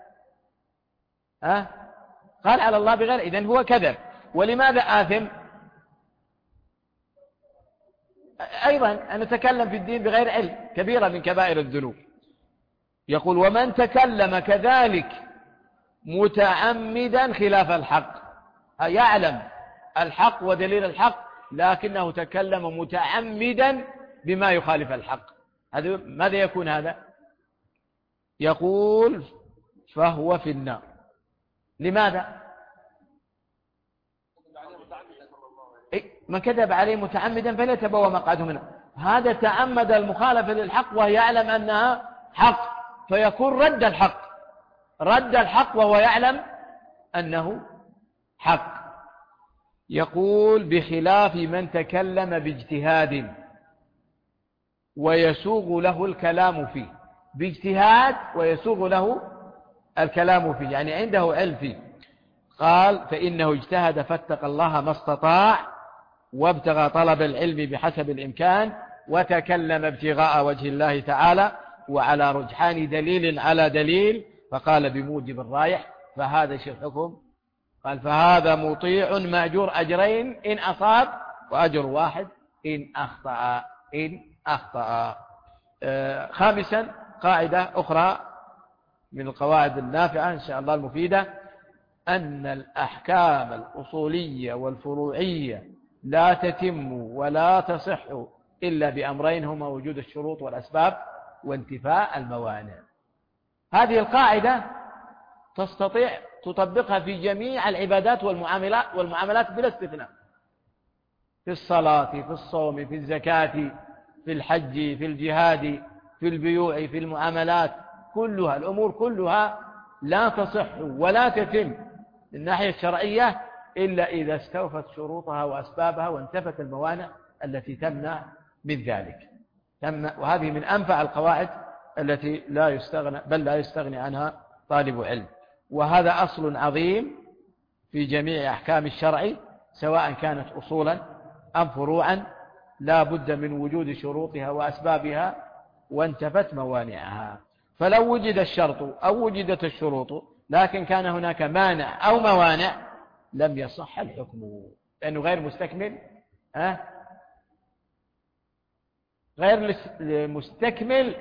أه؟ قال على الله بغير، إذن هو كذب. ولماذا آثم؟ أيضا أن نتكلم في الدين بغير علم كبيرة من كبائر الذنوب. يقول: ومن تكلم كذلك متعمدا خلاف الحق، يعلم الحق ودليل الحق لكنه تكلم متعمدا بما يخالف الحق، هذا ماذا يكون هذا؟ يقول: فهو في النار. لماذا؟ من كذب عليه متعمدا فليتبوأ مقعده منه. هذا تعمد المخالفة للحق وهو يعلم أنها حق، فيكون رد الحق، رد الحق وهو يعلم أنه حق. يقول بخلاف من تكلم باجتهاد ويسوغ له الكلام فيه، باجتهاد ويسوغ له الكلام فيه، يعني عنده علم فيه. قال فإنه اجتهد فاتقى الله ما استطاع وابتغى طلب العلم بحسب الإمكان وتكلم ابتغاء وجه الله تعالى وعلى رجحان دليل على دليل، فقال بموجب الرايح، فهذا شيء الحكم. قال فهذا مطيع مأجور أجرين إن أصاب وأجر واحد إن أخطأ إن أخطأ. آه خامسا قاعدة أخرى من القواعد النافعة إن شاء الله المفيدة، أن الأحكام الأصولية والفروعية لا تتم ولا تصح إلا بأمرين هما وجود الشروط والأسباب وانتفاء الموانع. هذه القاعدة تستطيع تطبقها في جميع العبادات والمعاملات والمعاملات بلا استثناء، في الصلاة، في الصوم، في الزكاة، في الحج، في الجهاد، في البيوع، في المعاملات كلها. الأمور كلها لا تصح ولا تتم من الناحية الشرعية إلا إذا استوفت شروطها وأسبابها وانتفت الموانع التي تمنع من ذلك. وهذه من أنفع القواعد التي لا يستغنى بل لا يستغني عنها طالب علم. وهذا أصل عظيم في جميع أحكام الشرع سواء كانت أصولا أم فروعا، لا بد من وجود شروطها وأسبابها وانتفت موانعها. فلو وجد الشرط أو وجدت الشروط لكن كان هناك مانع أو موانع لم يصح الحكم، لأنه غير مستكمل أه؟ غير مستكمل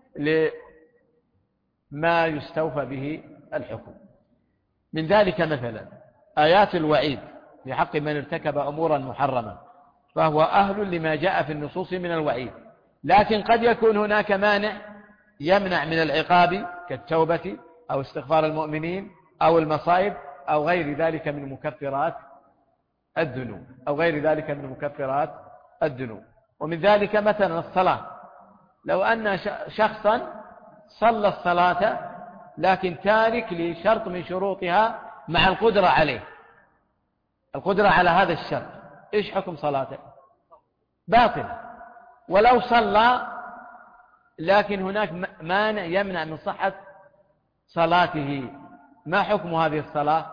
لما يستوفى به الحكم. من ذلك مثلا آيات الوعيد في حق من ارتكب أمورا محرمة، فهو أهل لما جاء في النصوص من الوعيد، لكن قد يكون هناك مانع يمنع من العقاب كالتوبة أو استغفار المؤمنين أو المصائب أو غير ذلك من مكفرات الذنوب أو غير ذلك من مكفرات الذنوب. ومن ذلك مثلا الصلاة، لو أن شخصا صلى الصلاة لكن تارك لشرط من شروطها مع القدرة عليه، القدرة على هذا الشرط، إيش حكم صلاته؟ باطل. ولو صلى لكن هناك مانع يمنع من صحة صلاته، ما حكم هذه الصلاة؟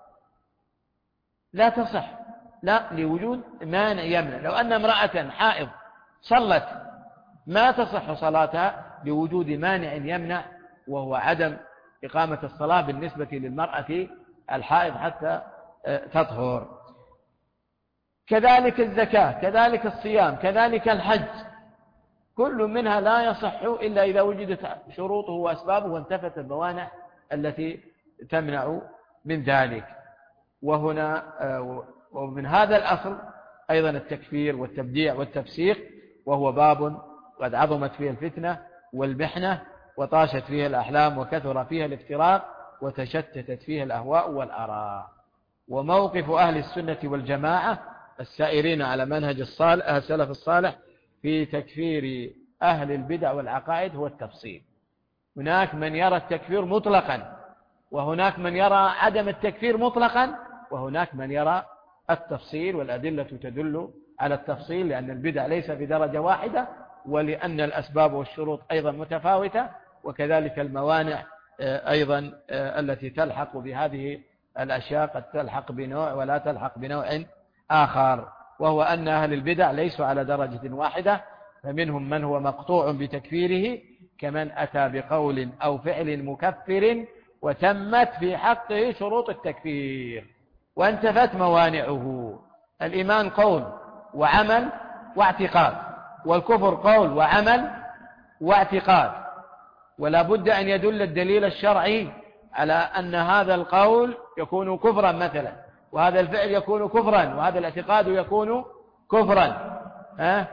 لا تصح، لا، لوجود مانع يمنع. لو أن امرأة حائض صلت ما تصح صلاتها لوجود مانع يمنع، وهو عدم إقامة الصلاة بالنسبة للمرأة الحائض حتى تطهر. كذلك الزكاة، كذلك الصيام، كذلك الحج، كل منها لا يصح إلا إذا وجدت شروطه وأسبابه وانتفت الموانع التي تمنع من ذلك. وهنا ومن هذا الأصل أيضا التكفير والتبديع والتفسيق، وهو باب قد عظمت فيه الفتنة والمحنة وطاشت فيه الأحلام وكثر فيها الافتراق وتشتتت فيه الأهواء والآراء. وموقف أهل السنة والجماعة السائرين على منهج الصالح السلف الصالح في تكفير أهل البدع والعقائد هو التفصيل. هناك من يرى التكفير مطلقا، وهناك من يرى عدم التكفير مطلقا، وهناك من يرى التفصيل، والأدلة تدل على التفصيل، لأن البدع ليس بدرجة واحدة، ولأن الأسباب والشروط أيضا متفاوتة، وكذلك الموانع أيضا التي تلحق بهذه الأشياء قد تلحق بنوع ولا تلحق بنوع آخر. وهو أن أهل البدع ليسوا على درجة واحدة، فمنهم من هو مقطوع بتكفيره كمن أتى بقول أو فعل مكفر وتمت في حقه شروط التكفير وانتفت موانعه. الإيمان قول وعمل واعتقاد، والكفر قول وعمل واعتقاد، ولا بد أن يدل الدليل الشرعي على أن هذا القول يكون كفرا مثلا، وهذا الفعل يكون كفرا، وهذا الاعتقاد يكون كفرا. ها؟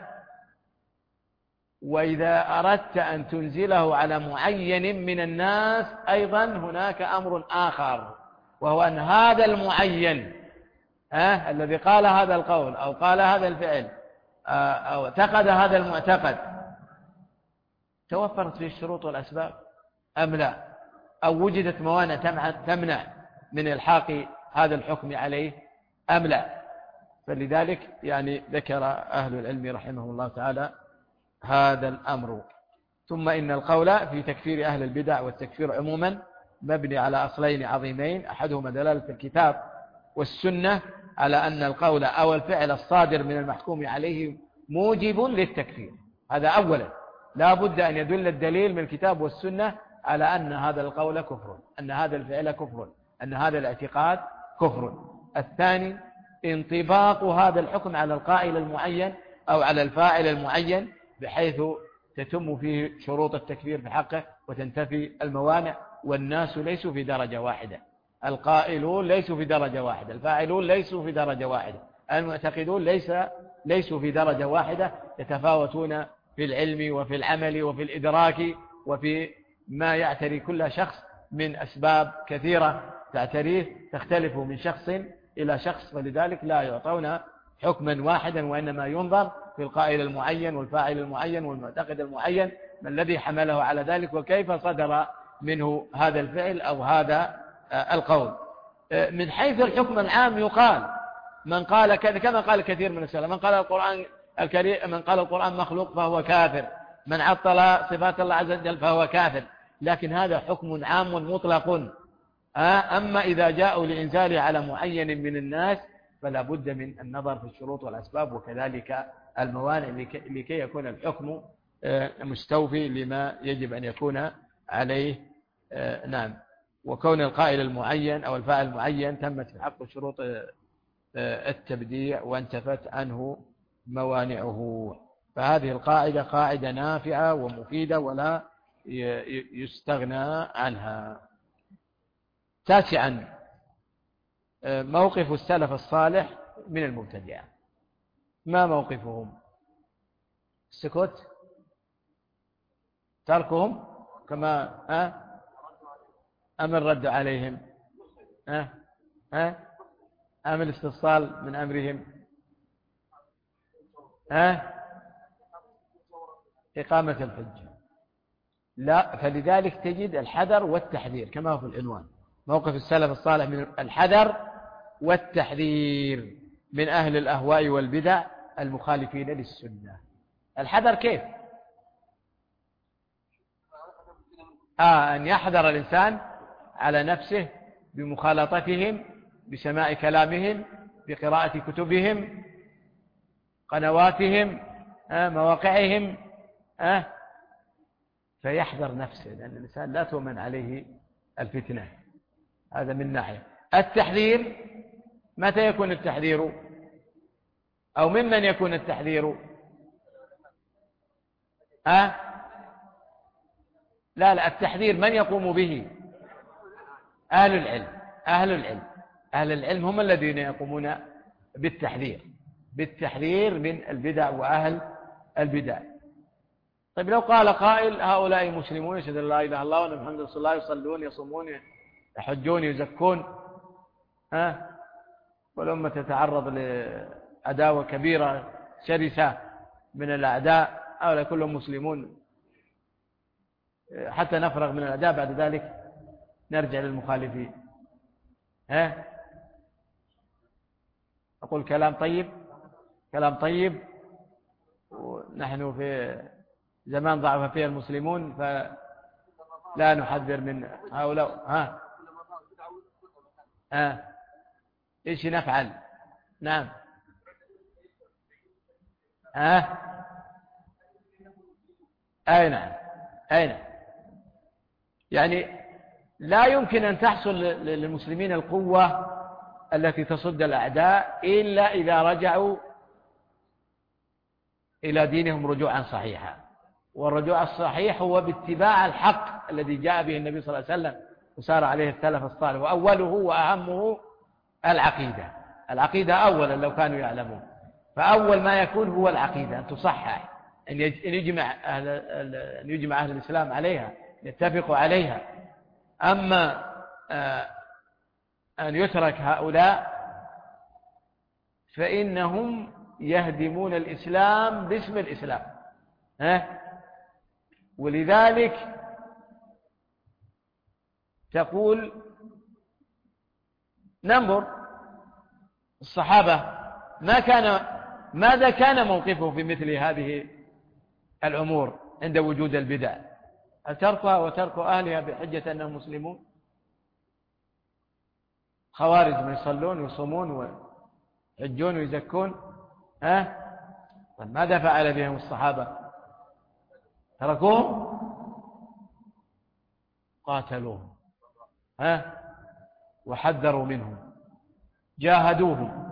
وإذا أردت أن تنزله على معين من الناس أيضا هناك أمر آخر، وهو أن هذا المعين ها الذي قال هذا القول أو قال هذا الفعل أو اعتقد هذا المعتقد توفرت فيه الشروط والأسباب أم لا، أو وجدت موانع تمنع من إلحاق هذا الحكم عليه أم لا. فلذلك يعني ذكر أهل العلم رحمه الله تعالى هذا الأمر. ثم إن القول في تكفير أهل البدع والتكفير عموما مبني على أصلين عظيمين، أحدهما دلالة الكتاب والسنة على أن القول أو الفعل الصادر من المحكوم عليه موجب للتكفير. هذا أولا، لا بد أن يدل الدليل من الكتاب والسنة على أن هذا القول كفر، أن هذا الفعل كفر، أن هذا الاعتقاد كفر. الثاني انطباق هذا الحكم على القائل المعين أو على الفاعل المعين بحيث تتم فيه شروط التكفير في حقه وتنتفي الموانع. والناس ليسوا في درجة واحدة، القائلون ليسوا في درجة واحدة، الفاعلون ليسوا في درجة واحدة، المعتقدون ليس ليسوا في درجة واحدة، يتفاوتون في العلم وفي العمل وفي الإدراك وفي ما يعتري كل شخص من أسباب كثيرة تعتريه تختلف من شخص إلى شخص، ولذلك لا يعطون حكما واحدا، وإنما ينظر في القائل المعين والفاعل المعين والمعتقد المعين ما الذي حمله على ذلك وكيف صدر منه هذا الفعل أو هذا القول. من حيث الحكم العام يقال من قال كذا كما قال كثير من السلف، من قال القرآن الكريم من قال القرآن مخلوق فهو كافر، من عطل صفات الله عز وجل فهو كافر. لكن هذا حكم عام مطلق. أما إذا جاءوا لإنزاله على معين من الناس فلا بد من النظر في الشروط والأسباب وكذلك الموانع لكي يكون الحكم مستوفي لما يجب أن يكون عليه. نعم. وكون القائل المعين أو الفاعل المعين تمت في حق شروط التبديع وانتفت عنه موانعه. فهذه القاعدة قاعدة نافعة ومفيدة ولا يستغنى عنها. تاسعا موقف السلف الصالح من المبتدعة. ما موقفهم؟ السكوت، تركهم كما أه؟ أم الرد عليهم أه؟ أه؟ أم الاستفصال من أمرهم أه؟ إقامة الحجة؟ لا. فلذلك تجد الحذر والتحذير كما هو في العنوان. موقف السلف الصالح من الحذر والتحذير من أهل الأهواء والبدع المخالفين للسنة. الحذر كيف؟ آه أن يحذر الإنسان على نفسه بمخالطتهم، بسماع كلامهم، بقراءة كتبهم، قنواتهم، آه مواقعهم، آه فيحذر نفسه، لأن الإنسان لا تؤمن عليه الفتنة. هذا من ناحية. التحذير متى يكون التحذير أو ممن يكون التحذير أه؟ لا لا التحذير من يقوم به؟ أهل العلم. أهل العلم أهل العلم هم الذين يقومون بالتحذير بالتحذير من البدع وأهل البدع. طيب لو قال قائل هؤلاء مسلمون يشهد أن لا إله إلا الله وأن محمدا رسول الله، يصلون يصومون يحجون يزكون، ها والأمة تتعرض لعداوة كبيرة شرسة من الأعداء، هؤلاء كلهم مسلمون، حتى نفرغ من الأعداء بعد ذلك نرجع للمخالفين. ها أقول كلام طيب كلام طيب ونحن في زمان ضعف فيه المسلمون فلا نحذر من هؤلاء. ها ها إيش نفعل؟ نعم. ها أي نعم أي نعم. يعني لا يمكن أن تحصل للمسلمين القوة التي تصد الأعداء إلا إذا رجعوا إلى دينهم رجوعا صحيحا. والرجوع الصحيح هو باتباع الحق الذي جاء به النبي صلى الله عليه وسلم وسار عليه السلف الصالح، وأوله وأهمه العقيدة. العقيدة أولا لو كانوا يعلمون، فأول ما يكون هو العقيدة، أن تصحح، أن يجمع أهل, أن يجمع أهل الإسلام عليها، يتفقوا عليها. أما أن يترك هؤلاء فإنهم يهدمون الإسلام باسم الإسلام. ها؟ ولذلك تقول ننظر الصحابة ما كان ماذا كان موقفه في مثل هذه الأمور عند وجود البدع؟ هل تركها وترك أهلها بحجة أنهم مسلمون؟ خوارج ما يصلون ويصومون ويحجون ويزكون، ها؟ طيب ماذا فعل بهم الصحابة؟ تركوهم؟ قاتلوهم، ها؟ وحذروا منهم، جاهدوهم.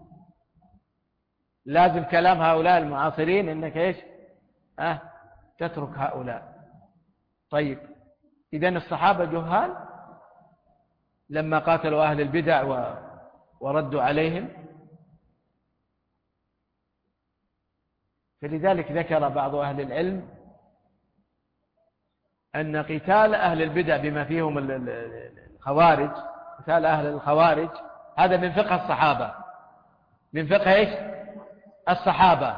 لازم كلام هؤلاء المعاصرين انك ايش؟ ها؟ تترك هؤلاء. طيب إذن الصحابة جهال لما قاتلوا أهل البدع و... وردوا عليهم؟ فلذلك ذكر بعض أهل العلم أن قتال أهل البدع بما فيهم الخوارج، قتال أهل الخوارج هذا من فقه الصحابة، من فقه إيش؟ الصحابة.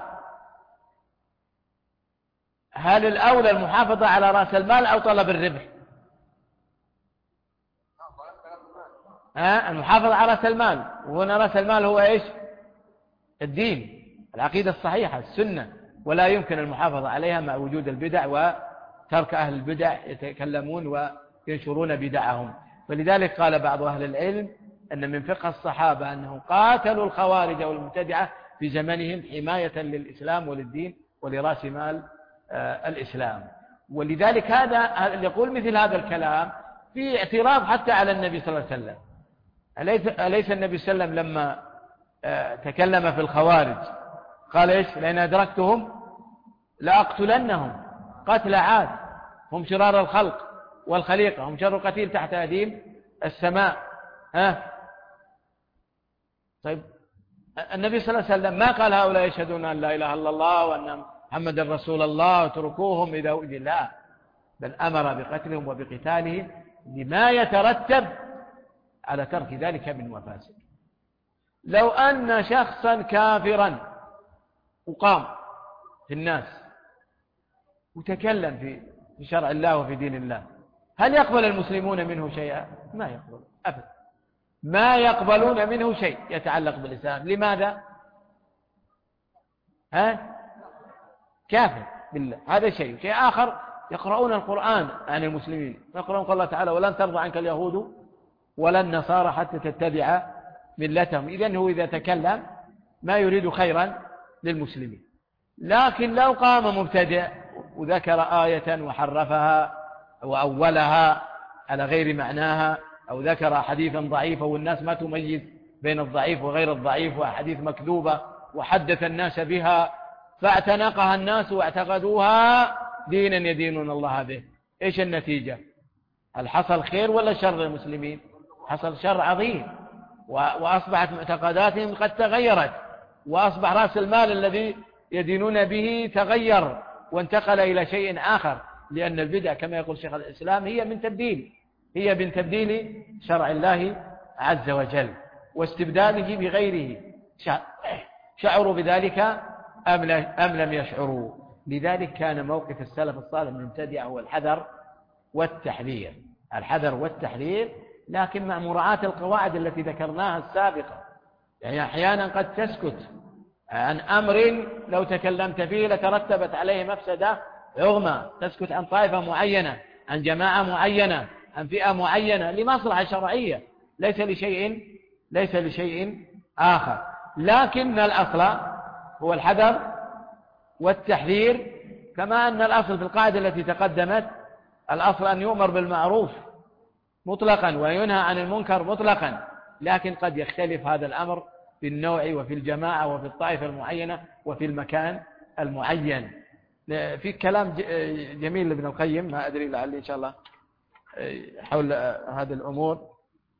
هل الأولى المحافظة على رأس المال أو طلب الربح؟ ها؟ المحافظة على رأس المال، وهنا رأس المال هو إيش؟ الدين، العقيدة الصحيحة، السنة، ولا يمكن المحافظة عليها مع وجود البدع وترك أهل البدع يتكلمون وينشرون بدعهم. فلذلك قال بعض أهل العلم أن من فقه الصحابة أنهم قاتلوا الخوارج والمبتدعة في زمنهم حماية للإسلام وللدين ولرأس مال الإسلام. ولذلك هذا يقول مثل هذا الكلام في اعتراض حتى على النبي صلى الله عليه وسلم. أليس, أليس النبي صلى الله عليه وسلم لما تكلم في الخوارج قال إيش؟ لأن أدركتهم لأقتلنهم قتل عاد، هم شرار الخلق والخليقة، هم شر قتيل تحت أديم السماء. ها؟ طيب النبي صلى الله عليه وسلم ما قال هؤلاء يشهدون أن لا إله إلا الله وأن محمد رسول الله وتركوهم إذا أؤذي، لا، بل أمر بقتلهم وبقتالهم لما يترتب على ترك ذلك من مفاسد. لو أن شخصا كافرا وقام في الناس وتكلم في شرع الله وفي دين الله، هل يقبل المسلمون منه شيئا؟ ما يقبلون أبدا، ما يقبلون منه شيء يتعلق بالإسلام. لماذا؟ ها؟ كافر بالله، هذا شيء. شيء آخر يقرؤون القرآن عن المسلمين، يقرؤون قال الله تعالى ولن ترضى عنك اليهود ولا النصارى حتى تتبع ملتهم. إذن هو إذا تكلم ما يريد خيرا للمسلمين. لكن لو قام مبتدع وذكر آية وحرفها وأولها على غير معناها، أو ذكر حديثا ضعيفا والناس ما تميز بين الضعيف وغير الضعيف، وحديث مكذوبة وحدث الناس بها فاعتنقها الناس واعتقدوها دينا يدينون الله به، إيش النتيجة؟ هل حصل خير ولا شر للمسلمين؟ حصل شر عظيم، وأصبحت معتقداتهم قد تغيرت، وأصبح رأس المال الذي يدينون به تغير وانتقل إلى شيء آخر، لأن البدع كما يقول شيخ الإسلام هي من تبديل هي من تبديل شرع الله عز وجل واستبداله بغيره. شعروا بذلك أم لم يشعروا؟ لذلك كان موقف السلف الصالح من المبتدع هو الحذر والتحذير، الحذر والتحذير، لكن مع مراعاة القواعد التي ذكرناها السابقة. يعني أحيانا قد تسكت عن أمر لو تكلمت فيه لترتبت عليه مفسدة عظمى، تسكت عن طائفة معينة، عن جماعة معينة، عن فئة معينة لمصلحة شرعية، ليس لشيء ليس لشيء آخر. لكن الأصل هو الحذر والتحذير، كما أن الأصل في القاعدة التي تقدمت الأصل أن يؤمر بالمعروف مطلقا وينهى عن المنكر مطلقا، لكن قد يختلف هذا الأمر في النوع وفي الجماعة وفي الطائفة المعينة وفي المكان المعين. في كلام جميل لابن القيم، ما أدري لعلي إن شاء الله حول هذه الأمور.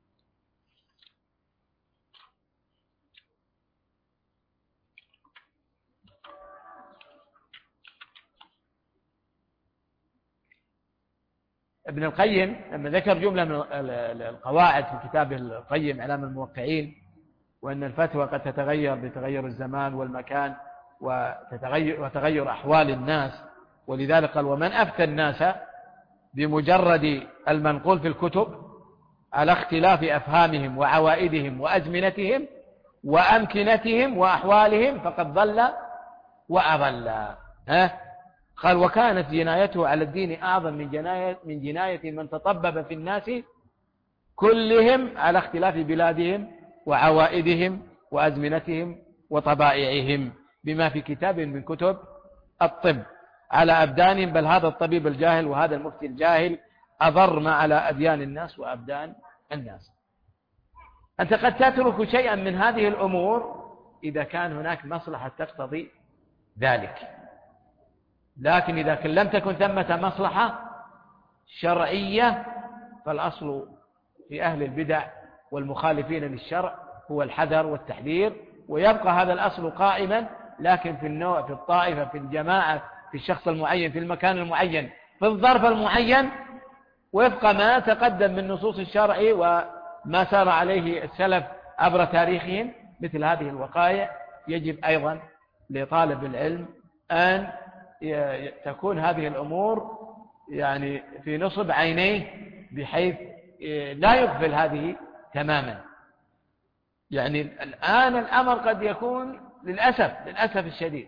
ابن القيم لما ذكر جملة من القواعد في كتابه القيم إعلام الموقعين وأن الفتوى قد تتغير بتغير الزمان والمكان وتتغير وتغير أحوال الناس. ولذلك قال ومن أفتى الناس بمجرد المنقول في الكتب على اختلاف أفهامهم وعوائدهم وأزمنتهم وأمكنتهم وأحوالهم فقد ضل وأضل. ها؟ قال وكانت جنايته على الدين أعظم من جناية, من جناية من تطبب في الناس كلهم على اختلاف بلادهم وعوائدهم وأزمنتهم وطبائعهم بما في كتاب من كتب الطب على أبدانهم، بل هذا الطبيب الجاهل وهذا المفتي الجاهل أضر ما على أديان الناس وأبدان الناس. أنت قد تترك شيئا من هذه الأمور إذا كان هناك مصلحة تقتضي ذلك، لكن إذا لم تكن ثمة مصلحة شرعية فالأصل في أهل البدع والمخالفين للشرع هو الحذر والتحذير، ويبقى هذا الأصل قائما، لكن في النوع، في الطائفة، في الجماعة، في الشخص المعين، في المكان المعين، في الظرف المعين، وفق ما تقدم من نصوص الشرع وما سار عليه السلف عبر تاريخهم. مثل هذه الوقائع يجب أيضا لطالب العلم أن تكون هذه الأمور يعني في نصب عينيه بحيث لا يغفل هذه تماما. يعني الآن الأمر قد يكون للأسف للأسف الشديد،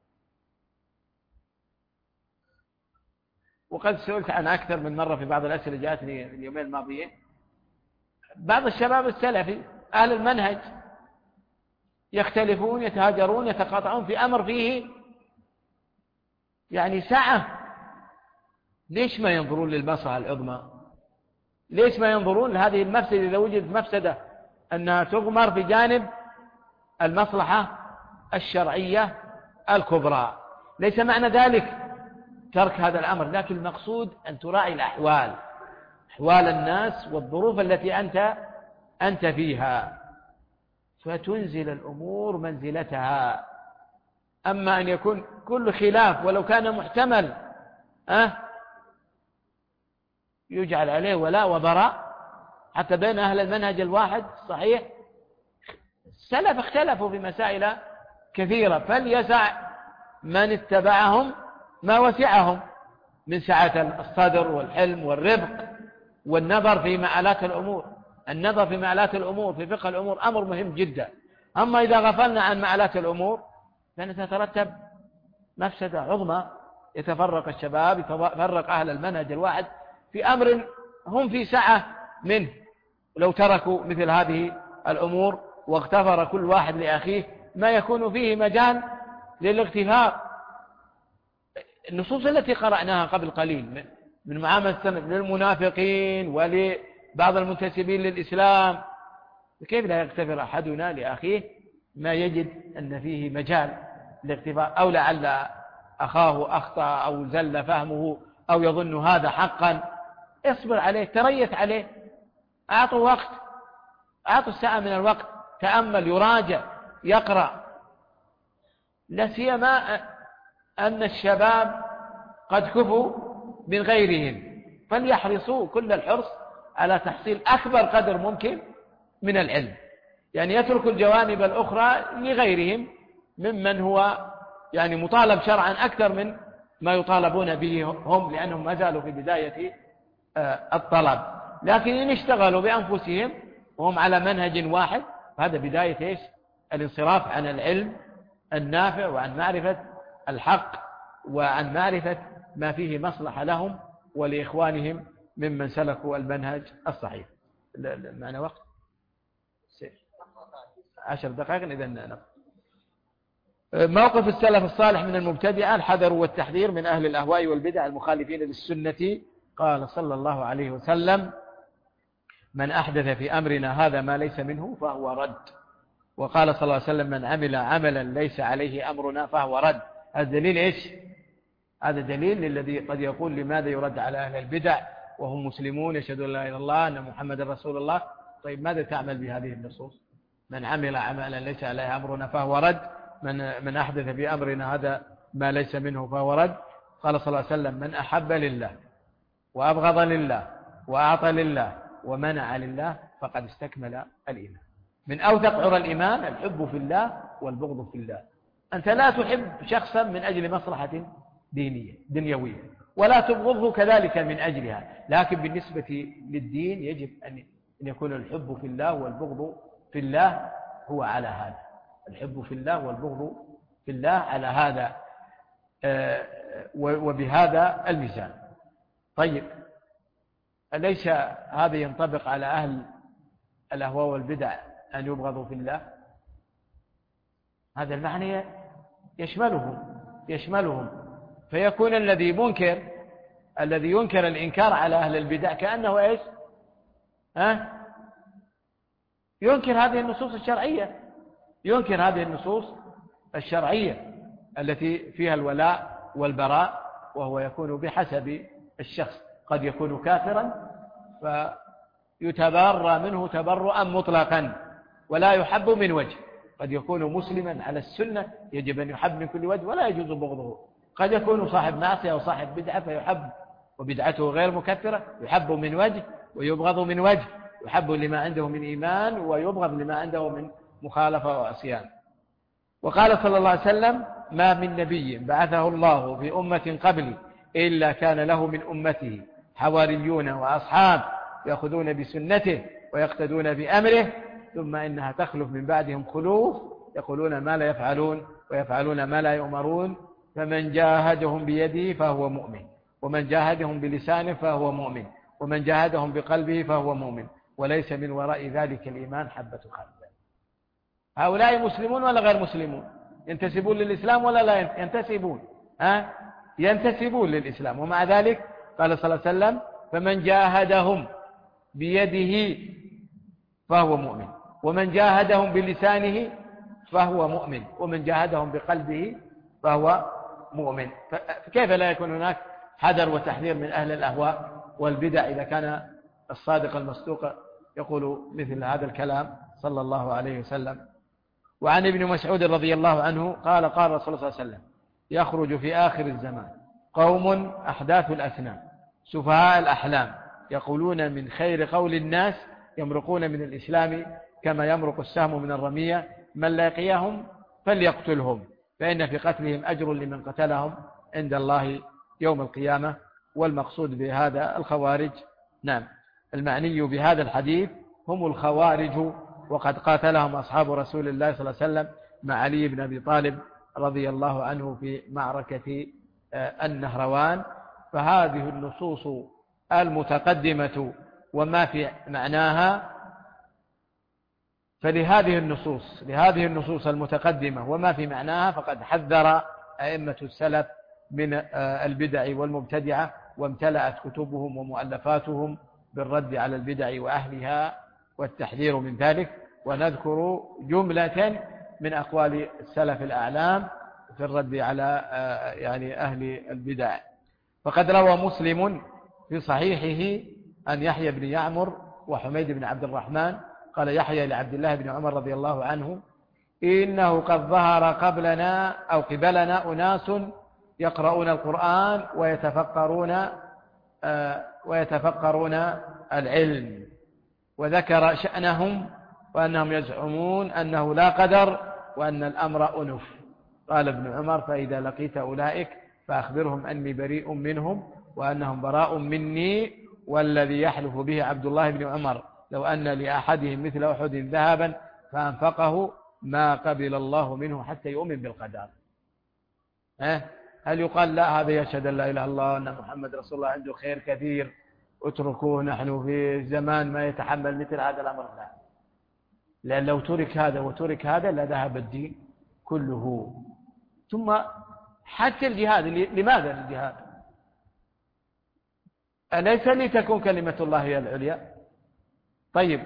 وقد سئلت عن أكثر من مرة في بعض الأسئلة جاءتني في اليومين الماضيين، بعض الشباب السلفي أهل المنهج يختلفون يتهاجرون يتقاطعون في أمر فيه يعني سعة، ليش ما ينظرون للمصلحة العظمى؟ ليش ما ينظرون لهذه المفسدة إذا وجدت مفسدة أنها تغمر في جانب المصلحة الشرعية الكبرى؟ ليس معنى ذلك ترك هذا الأمر، لكن المقصود أن تراعي الأحوال، أحوال الناس والظروف التي أنت أنت فيها، فتنزل الأمور منزلتها. أما أن يكون كل خلاف ولو كان محتمل أه يجعل عليه ولاء وبراء حتى بين أهل المنهج الواحد صحيح. السلف اختلفوا في مسائل كثيرة، فليسع من اتبعهم ما وسعهم من سعة الصدر والحلم والرفق والنظر في مآلات الأمور. النظر في مآلات الأمور في فقه الأمور أمر مهم جدا. أما إذا غفلنا عن مآلات الأمور فإن تترتب مفسدة عظمى، يتفرق الشباب، يتفرق أهل المنهج الواحد في أمر هم في سعة منه. لو تركوا مثل هذه الأمور واغتفر كل واحد لأخيه ما يكون فيه مجال للاغتفار. النصوص التي قرأناها قبل قليل من معاملة للمنافقين ولبعض المنتسبين للإسلام، كيف لا يغتفر أحدنا لأخيه ما يجد أن فيه مجال للاغتفار، أو لعل أخاه أخطأ أو زل فهمه أو يظن هذا حقا، اصبر عليه، تريث عليه، أعطوا وقت، أعطوا الساعة من الوقت، تأمل، يراجع، يقرأ. لا سيما أن الشباب قد كفوا من غيرهم، فليحرصوا كل الحرص على تحصيل أكبر قدر ممكن من العلم، يعني يترك الجوانب الأخرى لغيرهم ممن هو يعني مطالب شرعا أكثر من ما يطالبون به هم، لأنهم ما زالوا في بداية الطلب. لكن إن اشتغلوا بأنفسهم وهم على منهج واحد فهذا بداية إيش؟ الانصراف عن العلم النافع وعن معرفة الحق وعن معرفة ما فيه مصلحة لهم ولإخوانهم ممن سلكوا المنهج الصحيح. معنا وقت عشر دقائق إذا نقف. موقف السلف الصالح من المبتدعة: الحذر والتحذير من أهل الأهواء والبدع المخالفين للسنة. قال صلى الله عليه وسلم: من أحدث في أمرنا هذا ما ليس منه فهو رد. وقال صلى الله عليه وسلم: من عمل عملا ليس عليه أمرنا فهو رد. هذا دليل إيش؟ هذا دليل للذي قد يقول لماذا يرد على أهل البدع وهم مسلمون يشهدون لا إله إلا الله أن محمد رسول الله. طيب ماذا تعمل بهذه النصوص؟ من عمل عملا ليس عليه أمرنا فهو رد، من من أحدث في أمرنا هذا ما ليس منه فهو رد. قال صلى الله عليه وسلم: من أحب لله وأبغض لله وأعطى لله ومنع لله فقد استكمل الإيمان. من أوثق عرى الإيمان الحب في الله والبغض في الله. أنت لا تحب شخصا من أجل مصلحة دينية دنيوية، ولا تبغضه كذلك من أجلها، لكن بالنسبة للدين يجب أن يكون الحب في الله والبغض في الله هو على هذا، الحب في الله والبغض في الله على هذا وبهذا الميزان. طيب، أليس هذا ينطبق على أهل الأهواء والبدع أن يبغضوا في الله؟ هذا المعنى يشملهم يشملهم فيكون الذي منكر الذي ينكر الإنكار على أهل البدع كأنه إيش؟ ها؟ ينكر هذه النصوص الشرعية ينكر هذه النصوص الشرعية التي فيها الولاء والبراء، وهو يكون بحسب الشخص، قد يكون كافرا فيتبرى منه تبرؤا مطلقا ولا يحب من وجه، قد يكون مسلما على السنة يجب أن يحب من كل وجه ولا يجوز بغضه، قد يكون صاحب معصية أو صاحب بدعة فيحب وبدعته غير مكفرة، يحب من وجه ويبغض من وجه، يحب لما عنده من إيمان ويبغض لما عنده من مخالفة وعصيان. وقال صلى الله عليه وسلم: ما من نبي بعثه الله في أمة قبلي إلا كان له من أمته حواريون وأصحاب يأخذون بسنته ويقتدون بأمره، ثم إنها تخلف من بعدهم خلوف يقولون ما لا يفعلون ويفعلون ما لا يؤمرون، فمن جاهدهم بيده فهو مؤمن، ومن جاهدهم بلسانه فهو مؤمن، ومن جاهدهم بقلبه فهو مؤمن، وليس من وراء ذلك الإيمان حبة خردل. هؤلاء مسلمون ولا غير مسلمون؟ ينتسبون للإسلام ولا لا ينتسبون؟ ها؟ ينتسبون للإسلام، ومع ذلك قال صلى الله عليه وسلم: فمن جاهدهم بيده فهو مؤمن، ومن جاهدهم بلسانه فهو مؤمن، ومن جاهدهم بقلبه فهو مؤمن. فكيف لا يكون هناك حذر وتحذير من أهل الأهواء والبدع إذا كان الصادق المصدوق يقول مثل هذا الكلام صلى الله عليه وسلم. وعن ابن مسعود رضي الله عنه قال: قال رسول الله صلى الله عليه وسلم: يخرج في آخر الزمان قوم أحداث الأسنان سفهاء الأحلام يقولون من خير قول الناس يمرقون من الإسلام كما يمرق السهم من الرمية، من لاقيهم فليقتلهم فإن في قتلهم أجر لمن قتلهم عند الله يوم القيامة. والمقصود بهذا الخوارج، نعم، المعني بهذا الحديث هم الخوارج، وقد قاتلهم أصحاب رسول الله صلى الله عليه وسلم مع علي بن أبي طالب رضي الله عنه في معركة النهروان. فهذه النصوص المتقدمة وما في معناها، فلهذه النصوص لهذه النصوص المتقدمة وما في معناها فقد حذر أئمة السلف من البدع والمبتدعة، وامتلأت كتبهم ومؤلفاتهم بالرد على البدع وأهلها والتحذير من ذلك. ونذكر جملة من أقوال السلف الأعلام في الرد على يعني أهل البدع. فقد روى مسلم في صحيحه أن يحيى بن يعمر وحميد بن عبد الرحمن قال يحيى لعبد الله بن عمر رضي الله عنه: إنه قد ظهر قبلنا أو قبلنا أناس يقرؤون القرآن ويتفقرون ويتفقرون العلم، وذكر شأنهم وأنهم يزعمون أنه لا قدر وأن الأمر أنف. قال ابن عمر: فإذا لقيت أولئك فأخبرهم أني بريء منهم وأنهم براء مني، والذي يحلف به عبد الله بن عمر لو أن لأحدهم مثل أحد ذهبا فأنفقه ما قبل الله منه حتى يؤمن بالقدر. هل يقال لا هذا يشهد أن لا إله إلا الله وأن محمد رسول الله عنده خير كثير اتركوه نحن في زمان ما يتحمل مثل هذا الأمر؟ لا، لأن لو ترك هذا وترك هذا لذهب الدين كله. ثم حتى الجهاد، لماذا الجهاد؟ أليس لتكون كلمة الله هي العليا؟ طيب،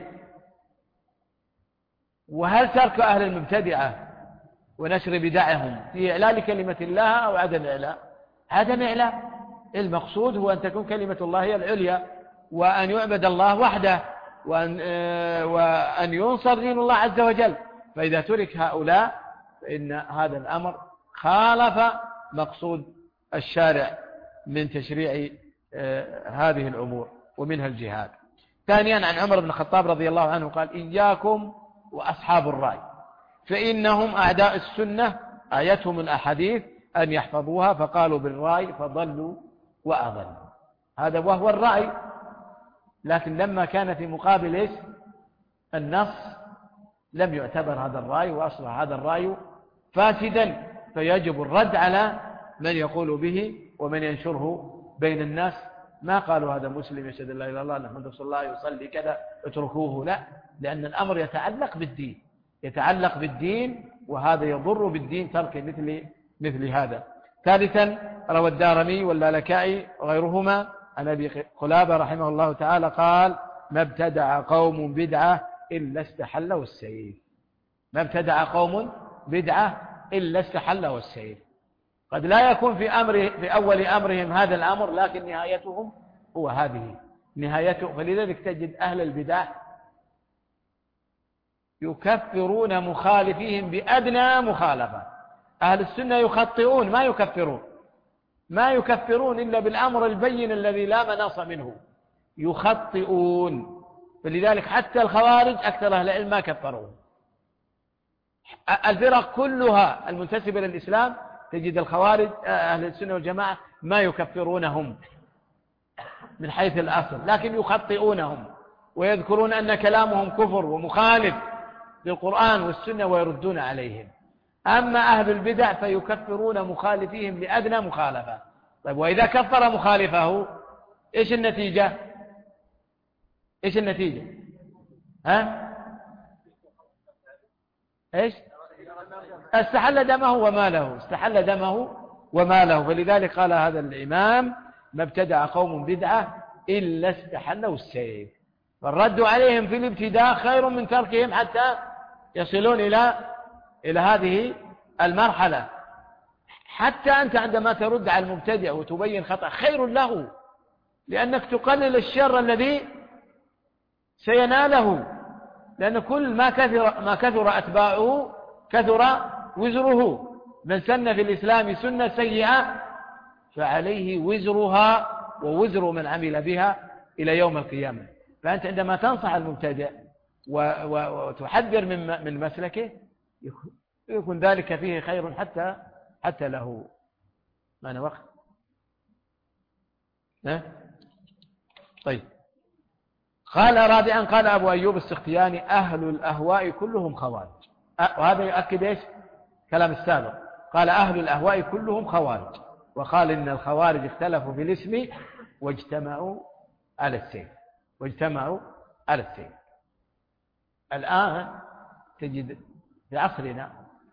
وهل ترك أهل المبتدعة ونشر بدعهم في إعلان كلمة الله أو عدم إعلان؟ عدم إعلان. المقصود هو أن تكون كلمة الله هي العليا، وأن يعبد الله وحده، وأن, وأن ينصر دين الله عز وجل. فإذا ترك هؤلاء فإن هذا الأمر خالف مقصود الشارع من تشريع هذه الأمور ومنها الجهاد. ثانيا عن عمر بن الخطاب رضي الله عنه قال: إياكم وأصحاب الرأي، فإنهم أعداء السنة آيتهم الأحاديث أن يحفظوها، فقالوا بالرأي فضلوا وأضلوا. هذا وهو الرأي، لكن لما كان في مقابل إيش؟ النص، لم يعتبر هذا الرأي، وأصبح هذا الرأي فاسدا، فيجب الرد على من يقول به ومن ينشره بين الناس. ما قالوا هذا مسلم يشهد لا إله إلا الله محمد رسول الله يصلي كذا اتركوه، لا، لأن الأمر يتعلق بالدين، يتعلق بالدين، وهذا يضر بالدين ترك مثل مثل هذا. ثالثا، روى الدارمي واللالكائي وغيرهما عن أبي قلابة رحمه الله تعالى قال: ما ابتدع قوم بدعة إلا استحلوا السيف. ما ابتدع قوم بدعة إلا استحلوا السيف. قد لا يكون في أمر في أول أمرهم هذا الأمر، لكن نهايتهم هو هذه نهايته. فلذلك تجد أهل البدع يكفرون مخالفيهم بأدنى مخالفة. أهل السنة يخطئون ما يكفرون، ما يكفرون إلا بالأمر البين الذي لا مناص منه، يخطئون. فلذلك حتى الخوارج أكثر أهل العلم ما كفرون. الفرق كلها المنتسبة للإسلام تجد الخوارج أهل السنة والجماعة ما يكفرونهم من حيث الأصل، لكن يخطئونهم ويذكرون أن كلامهم كفر ومخالف للقرآن والسنة ويردون عليهم. أما أهل البدع فيكفرون مخالفيهم بأدنى مخالفة. طيب، وإذا كفر مخالفه إيش النتيجة؟ إيش النتيجة؟ ها؟ إيش؟ استحل دمه وماله، استحل دمه وماله. فلذلك قال هذا الإمام: ما ابتدع قوم بدعة إلا استحلوا السيف. فالرد عليهم في الابتداء خير من تركهم حتى يصلون إلى إلى هذه المرحلة. حتى أنت عندما ترد على المبتدع وتبين خطأ خير له، لأنك تقلل الشر الذي سيناله، لأن كل ما كثر ما كثر أتباعه كثر وزره. من سن في الإسلام سنة سيئة فعليه وزرها ووزر من عمل بها إلى يوم القيامة. فأنت عندما تنصح المبتدع وتحذر من من مسلكه يكون ذلك فيه خير حتى حتى له. ما أنا وقت ها؟ طيب. قال رابعا، قال أبو أيوب السختياني: أهل الأهواء كلهم خوارج. وهذا يؤكد إيش؟ كلام السابق. قال: أهل الأهواء كلهم خوارج. وقال إن الخوارج اختلفوا في الاسم واجتمعوا على السيف واجتمعوا على السيف. الآن تجد في عصرنا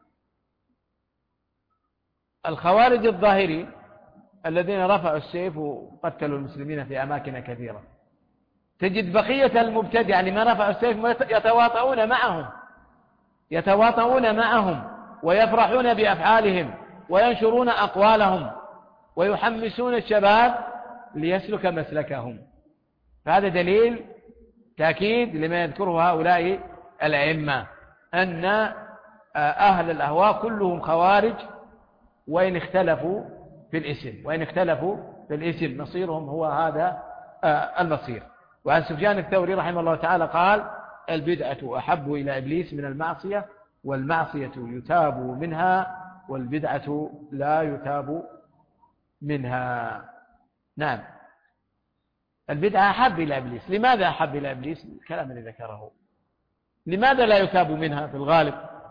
الخوارج الظاهري الذين رفعوا السيف وقتلوا المسلمين في أماكن كثيرة، تجد بقية المبتدع لما رفعوا السيف يتواطؤون معهم يتواطؤون معهم ويفرحون بأفعالهم وينشرون أقوالهم ويحمسون الشباب ليسلك مسلكهم. فهذا دليل تأكيد لما يذكره هؤلاء الأئمة أن أهل الأهواء كلهم خوارج، وإن اختلفوا في الاسم وإن اختلفوا في الاسم مصيرهم هو هذا المصير. وعن سفيان الثوري رحمه الله تعالى قال: البدعة أحب إلى إبليس من المعصية، والمعصية يتاب منها والبدعة لا يتاب منها. نعم، البدعة أحب إلى إبليس. لماذا أحب إلى إبليس؟ الكلام الذي ذكره. لماذا لا يتاب منها في الغالب؟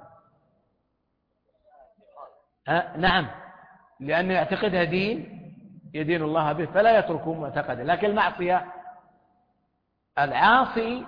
أه؟ نعم، لأنه يعتقدها دين يدين الله به فلا يتركه معتقدا. لكن المعصية، العاصي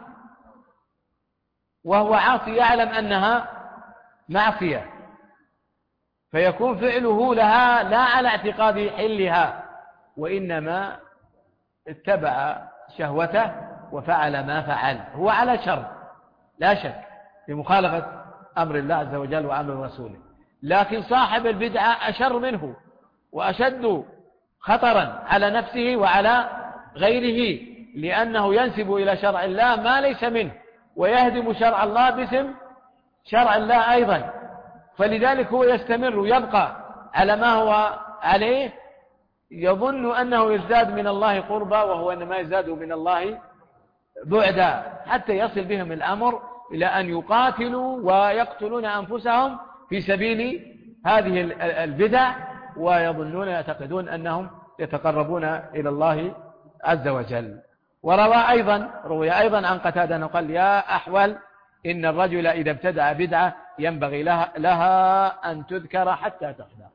وهو عاصي يعلم أنها معصية، فيكون فعله لها لا على اعتقاد حلها، وإنما اتبع شهوته وفعل ما فعل. هو على شر لا شك في مخالفة أمر الله عز وجل وأمر رسوله، لكن صاحب البدعة أشر منه وأشد خطرا على نفسه وعلى غيره، لأنه ينسب إلى شرع الله ما ليس منه ويهدم شرع الله باسم شرع الله أيضا. فلذلك هو يستمر ويبقى على ما هو عليه، يظن أنه يزداد من الله قربا وهو إنما يزداد من الله بعدا، حتى يصل بهم الأمر إلى أن يقاتلوا ويقتلون أنفسهم في سبيل هذه البدع، ويظنون يعتقدون أنهم يتقربون إلى الله عز وجل. وروى أيضا روي أيضا عن قتادة أنه قال: يا أحول، إن الرجل إذا ابتدع بدعة ينبغي لها, لها أن تذكر حتى تحذر.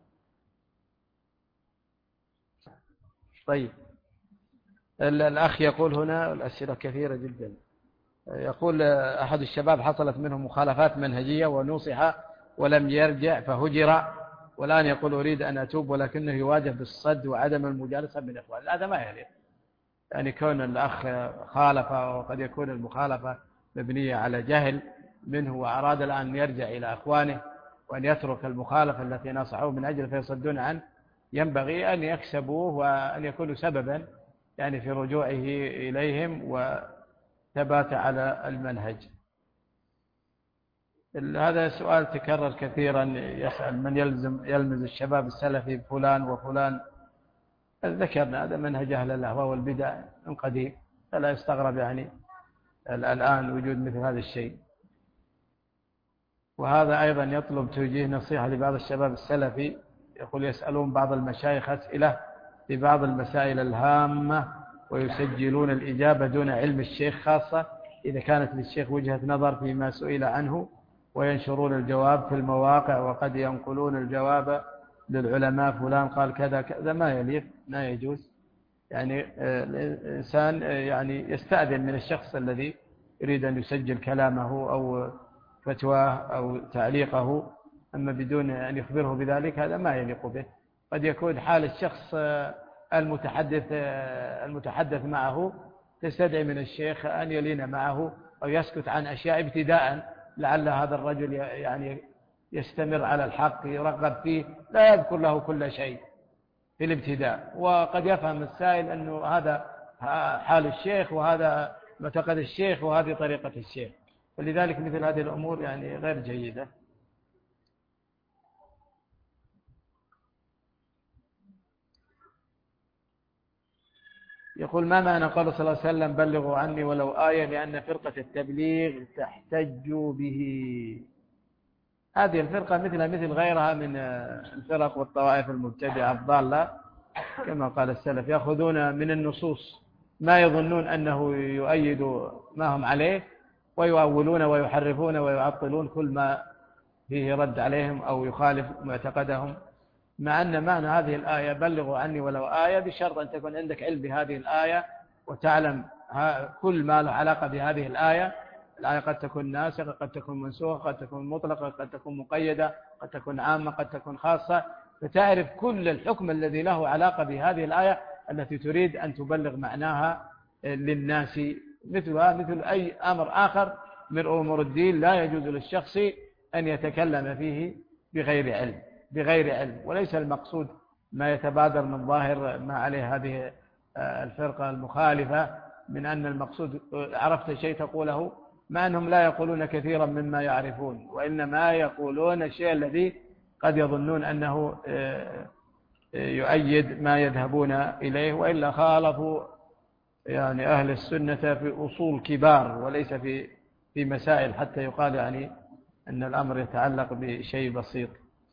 طيب، الأخ يقول هنا الأسئلة كثيرة جدا. يقول: أحد الشباب حصلت منه مخالفات منهجية ونصح ولم يرجع فهجر، والآن يقول: أريد أن أتوب ولكنه يواجه بالصد وعدم المجالسة من إخوان. هذا ما يليق، يعني كون الأخ خالف، وقد يكون المخالفة مبنية على جهل منه، وأراد الآن أن يرجع إلى أخوانه وأن يترك المخالفة التي نصحوه من أجل فيصدون عنه، ينبغي أن يكسبوه وأن يكونوا سببا يعني في رجوعه إليهم وثبات على المنهج. هذا سؤال تكرر كثيرا، يسأل: من يلزم يلمز الشباب السلفي فلان وفلان؟ ذكرنا هذا منهج أهل الأهواء والبدع من قديم، فلا يستغرب يعني الآن وجود مثل هذا الشيء. وهذا أيضا يطلب توجيه نصيحة لبعض الشباب السلفي. يقول: يسألون بعض المشايخ أسئلة في بعض المسائل الهامة ويسجلون الإجابة دون علم الشيخ، خاصة إذا كانت للشيخ وجهة نظر فيما سئل عنه، وينشرون الجواب في المواقع، وقد ينقلون الجواب للعلماء: فلان قال كذا كذا. ما يليق، ما يجوز. يعني الإنسان يعني يستأذن من الشخص الذي يريد أن يسجل كلامه أو فتواه أو تعليقه، أما بدون أن يخبره بذلك هذا ما يليق به. قد يكون حال الشخص المتحدث المتحدث معه تستدعي من الشيخ أن يلين معه أو يسكت عن أشياء ابتداء، لعل هذا الرجل يعني يستمر على الحق، يرغب فيه، لا يذكر له كل شيء في الابتداء. وقد يفهم السائل أنه هذا حال الشيخ وهذا معتقد الشيخ وهذه طريقة الشيخ، ولذلك مثل هذه الأمور يعني غير جيدة. يقول: ما معنى قول صلى الله عليه وسلم: بلغوا عني ولو آية، لأن فرقة التبليغ تحتج به؟ هذه الفرقة مثل مثل غيرها من الفرق والطوائف المبتدعة الضالة، كما قال السلف: يأخذون من النصوص ما يظنون أنه يؤيد ما هم عليه، ويؤولون ويحرفون ويعطلون كل ما فيه رد عليهم أو يخالف معتقدهم، مع أن معنى هذه الآية بلغوا عني ولو آية بشرط أن تكون عندك علم بهذه الآية وتعلم كل ما له علاقة بهذه الآية. الآية قد تكون ناسخة، قد تكون منسوخة، قد تكون مطلقة، قد تكون مقيدة، قد تكون عامة، قد تكون خاصة، فتعرف كل الحكم الذي له علاقة بهذه الآية التي تريد أن تبلغ معناها للناس. مثلها مثل أي أمر آخر من أمور الدين، لا يجوز للشخص أن يتكلم فيه بغير علم بغير علم وليس المقصود ما يتبادر من ظاهر ما عليه هذه الفرقة المخالفة من أن المقصود عرفت شيء تقوله، مع أنهم لا يقولون كثيرا مما يعرفون، وإنما يقولون الشيء الذي قد يظنون أنه يؤيد ما يذهبون إليه، وإلا خالفوا يعني أهل السنة في أصول كبار وليس في في مسائل حتى يقال يعني أن الأمر يتعلق بشيء بسيط.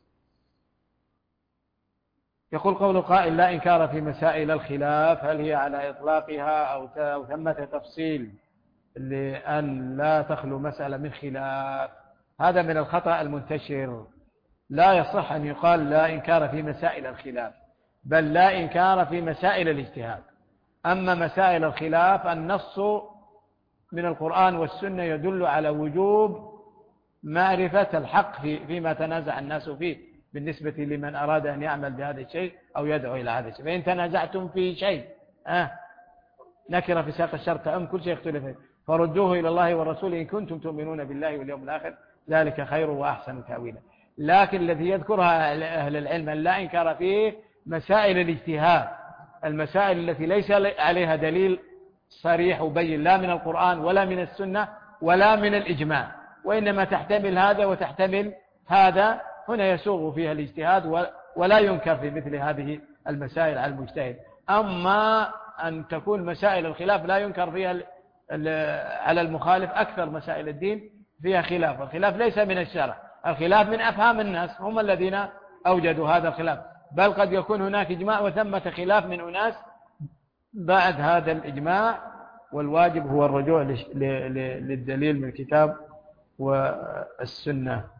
يقول: قول قائل: لا إنكار في مسائل الخلاف، هل هي على إطلاقها أو ثمة تفصيل لأن لا تخلو مسألة من خلاف؟ هذا من الخطأ المنتشر. لا يصح أن يقال لا إنكار في مسائل الخلاف، بل لا إنكار في مسائل الاجتهاد. أما مسائل الخلاف النص من القرآن والسنة يدل على وجوب معرفة الحق في فيما تنازع الناس فيه بالنسبة لمن أراد أن يعمل بهذا الشيء أو يدعو إلى هذا الشيء. فإن تنازعتم في شيء آه نكر في ساق الشرط أم كل شيء اختلف فيه فردوه إلى الله والرسول إن كنتم تؤمنون بالله واليوم الآخر ذلك خير وأحسن تأويلا. لكن الذي يذكرها أهل العلم لا إنكار فيه مسائل الاجتهاد، المسائل التي ليس عليها دليل صريح وبين لا من القرآن ولا من السنة ولا من الإجماع، وإنما تحتمل هذا وتحتمل هذا، هنا يسوغ فيها الاجتهاد ولا ينكر في مثل هذه المسائل على المجتهد. أما أن تكون مسائل الخلاف لا ينكر فيها على المخالف أكثر مسائل الدين، فيها خلاف، والخلاف ليس من الشرع، الخلاف من أفهام الناس، هم الذين أوجدوا هذا الخلاف، بل قد يكون هناك إجماع وثمة خلاف من أناس بعد هذا الإجماع، والواجب هو الرجوع للدليل من الكتاب والسنة.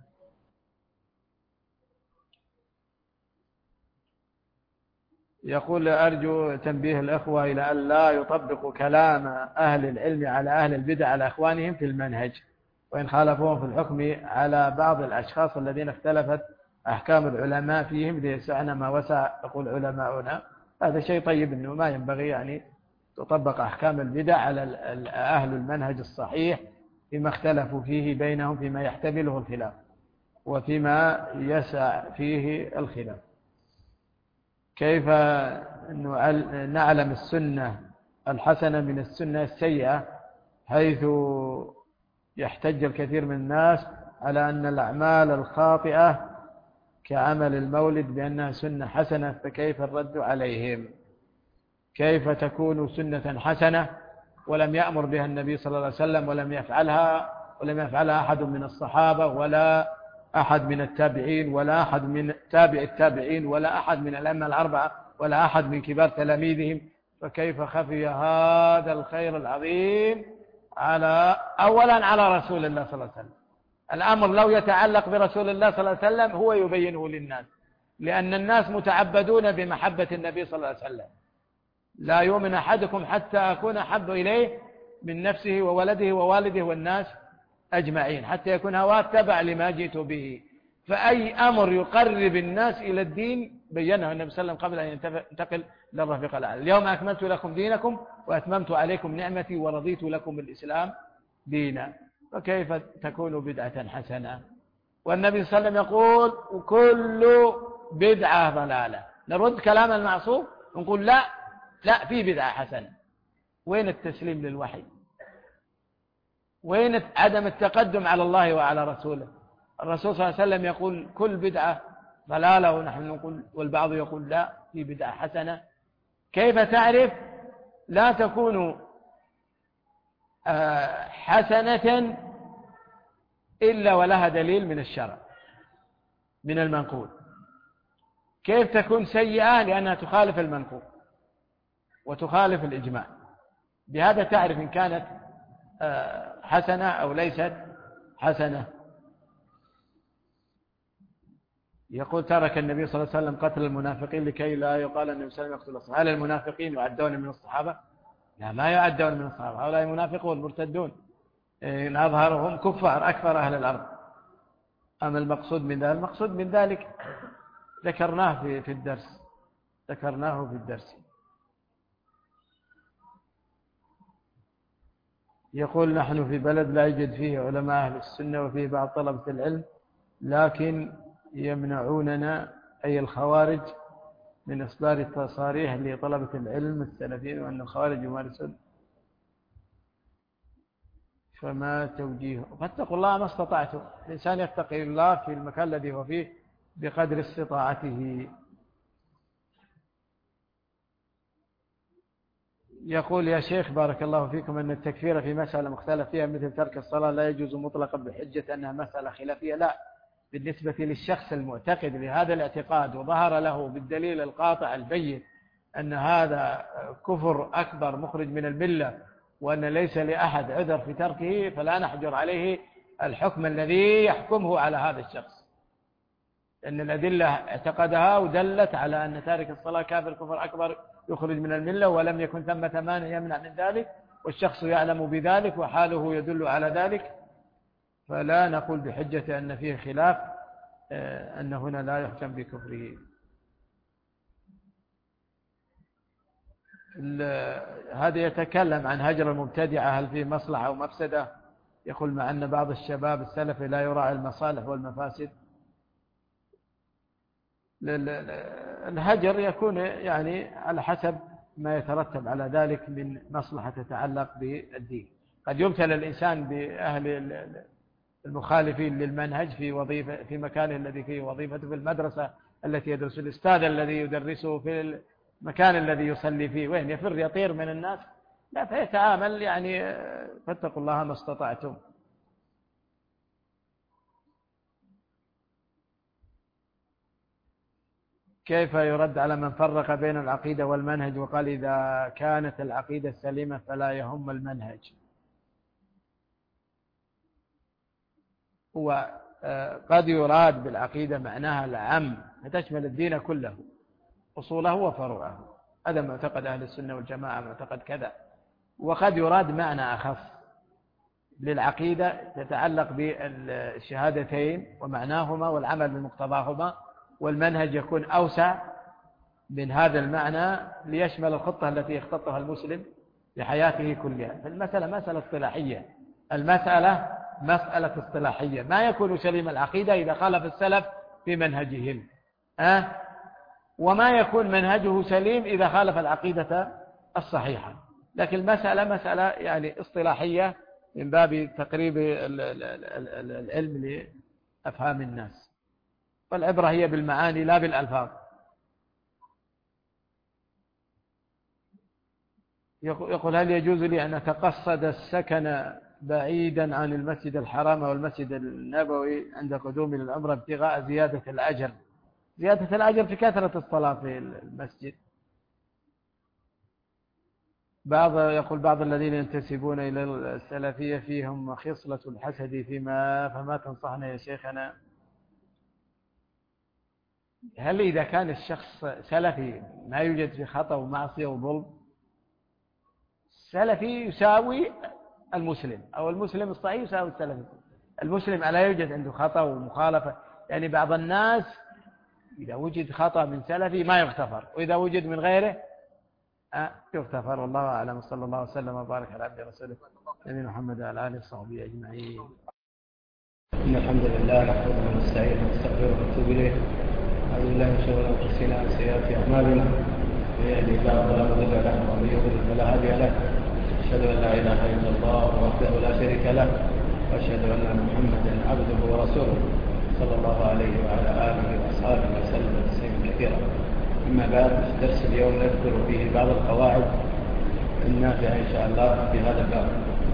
يقول أرجو تنبيه الأخوة إلى أن لا يطبقوا كلام أهل العلم على أهل البدع على أخوانهم في المنهج، وإن خالفوهم في الحكم على بعض الأشخاص الذين اختلفت أحكام العلماء فيهم ليسعنا ما وسع يقول علماؤنا. هذا شيء طيب، أنه ما ينبغي يعني تطبق أحكام البدع على أهل المنهج الصحيح فيما اختلفوا فيه بينهم فيما يحتمله الخلاف وفيما يسع فيه الخلاف. كيف نعلم السنة الحسنة من السنة السيئة، حيث يحتج الكثير من الناس على أن الأعمال الخاطئة كعمل المولد بأنها سنة حسنة، فكيف الرد عليهم؟ كيف تكون سنة حسنة ولم يأمر بها النبي صلى الله عليه وسلم ولم يفعلها ولم يفعلها أحد من الصحابة ولا أحد من التابعين ولا أحد من تابع التابعين ولا أحد من الأئمة الأربعة ولا أحد من كبار تلاميذهم؟ فكيف خفي هذا الخير العظيم على أولا على رسول الله صلى الله عليه وسلم؟ الأمر لو يتعلق برسول الله صلى الله عليه وسلم هو يبينه للناس، لأن الناس متعبدون بمحبة النبي صلى الله عليه وسلم. لا يؤمن أحدكم حتى أكون أحب إليه من نفسه وولده ووالده والناس أجمعين، حتى يكون هواه تبع لما جئت به. فأي أمر يقرب الناس إلى الدين بينه النبي صلى الله عليه وسلم قبل أن ينتقل للرفيق الأعلى. اليوم أكملت لكم دينكم وأتممت عليكم نعمتي ورضيت لكم الإسلام دينا، فكيف تكون بدعة حسنة؟ والنبي صلى الله عليه وسلم يقول كل بدعة ضلالة. نرد كلام المعصوم ونقول لا لا في بدعة حسنة. وين التسليم للوحي؟ وين عدم التقدم على الله وعلى رسوله؟ الرسول صلى الله عليه وسلم يقول كل بدعة ضلالة، ونحن نقول والبعض يقول لا في بدعة حسنة. كيف تعرف لا تكون حسنة إلا ولها دليل من الشرع من المنقول؟ كيف تكون سيئة؟ لأنها تخالف المنقول وتخالف الإجماع. بهذا تعرف إن كانت حسنة أو ليست حسنة. يقول ترك النبي صلى الله عليه وسلم قتل المنافقين لكي لا يقال النبي صلى الله عليه وسلم يقتل الصحابة. هل المنافقين يعدون من الصحابة؟ لا، ما يعدون من الصحابة، هؤلاء المنافقون مرتدون إن أظهرهم كفار أكثر أهل الأرض. أما المقصود من ذلك المقصود من ذلك ذكرناه في في الدرس ذكرناه في الدرس. يقول نحن في بلد لا يوجد فيه علماء أهل السنة وفيه بعض طلبة العلم، لكن يمنعوننا أي الخوارج من إصدار التصاريح لطلبة العلم السلفيين وأن الخوارج يمارسون، فما توجيهه؟ فاتقوا الله ما استطعتم. الإنسان يتقي الله في المكان الذي هو فيه بقدر استطاعته. يقول يا شيخ بارك الله فيكم أن التكفير في مسألة مختلف فيها مثل ترك الصلاة لا يجوز مطلقا بحجة أنها مسألة خلافية. لا، بالنسبة للشخص المعتقد لهذا الاعتقاد وظهر له بالدليل القاطع البين أن هذا كفر أكبر مخرج من الملة وأن ليس لأحد عذر في تركه، فلا نحجر عليه الحكم الذي يحكمه على هذا الشخص، لأن الأدلة اعتقدها ودلت على أن تارك الصلاة كافر كفر أكبر يخرج من الملة، ولم يكن ثمة مانع يمنع من ذلك، والشخص يعلم بذلك وحاله يدل على ذلك، فلا نقول بحجة أن فيه خلاف أن هنا لا يحكم بكفره. هذا يتكلم عن هجر المبتدعة هل فيه مصلحة أو مفسدة؟ يقول مع أن بعض الشباب السلفي لا يراعي المصالح والمفاسد. الهجر يكون يعني على حسب ما يترتب على ذلك من مصلحة تتعلق بالدين. قد يبتلى الإنسان بأهل المخالفين للمنهج في وظيفة في مكانه الذي فيه وظيفته، في المدرسة التي يدرس، الأستاذ الذي يدرسه، في المكان الذي يصلي فيه، وين يفر يطير من الناس، لا فيتعامل يعني فاتقوا الله ما استطعتم. كيف يرد على من فرق بين العقيدة والمنهج وقال إذا كانت العقيدة سليمة فلا يهم المنهج؟ هو قد يراد بالعقيدة معناها العام فتشمل الدين كله أصوله وفروعه، هذا معتقد أهل السنة والجماعة، معتقد كذا. وقد يراد معنى أخص للعقيدة تتعلق بالشهادتين ومعناهما والعمل بمقتضاهما، والمنهج يكون أوسع من هذا المعنى ليشمل الخطة التي يخططها المسلم لحياته كلها. فالمسألة مسألة اصطلاحية، المسألة مسألة اصطلاحية، ما يكون سليم العقيدة إذا خالف السلف في منهجهم، أه؟ وما يكون منهجه سليم إذا خالف العقيدة الصحيحة. لكن المسألة مسألة يعني اصطلاحية من باب تقريب العلم لأفهام الناس، والعبرة هي بالمعاني لا بالألفاظ. يقول هل يجوز لي أن أتقصد السكن بعيدا عن المسجد الحرام والمسجد النبوي عند قدومي للعمرة ابتغاء زيادة الأجر؟ زيادة الأجر في كثرة الصلاة في المسجد. بعض يقول بعض الذين ينتسبون إلى السلفية فيهم خصلة الحسد فيما فما تنصحنا يا شيخنا؟ هل إذا كان الشخص سلفي ما يوجد في خطأ ومعصية وظلم؟ السلفي يساوي المسلم، أو المسلم الصحيح يساوي السلفي. المسلم ألا يوجد عنده خطأ ومخالفة؟ يعني بعض الناس إذا وجد خطأ من سلفي ما يغتفر، وإذا وجد من غيره أه يغتفر. والله أعلم، صلى الله وسلم وبارك على عبده ورسوله نبينا محمد وعلى آله وصحبه أجمعين. إن الحمد لله نحمده ونستعينه ونستغفره ونتوب إليه، أعوذ بالله من شرور أنفسنا وسيئات أعمالنا، من يهده الله فلا مضل له ومن يضلل فلا هادي له، أشهد أن لا إله إلا الله وحده لا شريك له، وأشهد أن محمدا عبده ورسوله صلى الله عليه وعلى آله وأصحابه وسلم تسليما كثيرا. أما بعد، درس اليوم نذكر فيه بعض القواعد النافعة إن شاء الله في هذا الباب.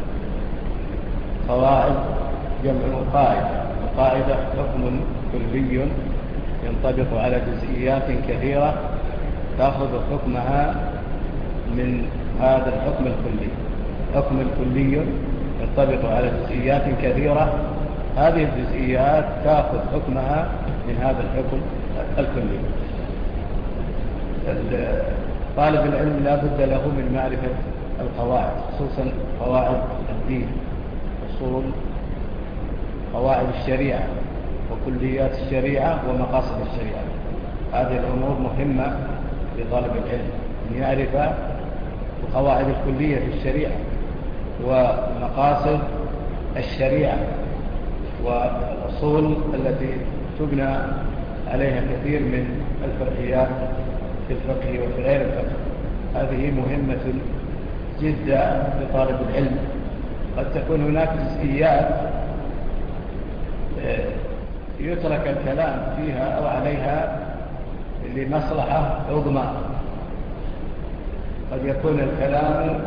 قواعد جمع قاعدة، وقاعدة حكم كلي ينطبق على جزئيات كثيرة تأخذ حكمها من هذا الحكم الكلي. حكم كلي ينطبق على جزئيات كثيرة، هذه الجزئيات تأخذ حكمها من هذا الحكم الكلي. طالب العلم لا بد له من معرفة القواعد، خصوصا قواعد الدين، أصول قواعد الشريعة وكليات الشريعة ومقاصد الشريعة. هذه الأمور مهمة لطالب العلم أن يعرف القواعد الكلية في الشريعة ومقاصد الشريعة والأصول التي تبنى عليها كثير من الفرعيات في الفقه وفي غير الفقه. هذه مهمة جدا لطالب العلم. قد تكون هناك جزئيات يترك الكلام فيها أو عليها لمصلحة عظمى، قد يكون الكلام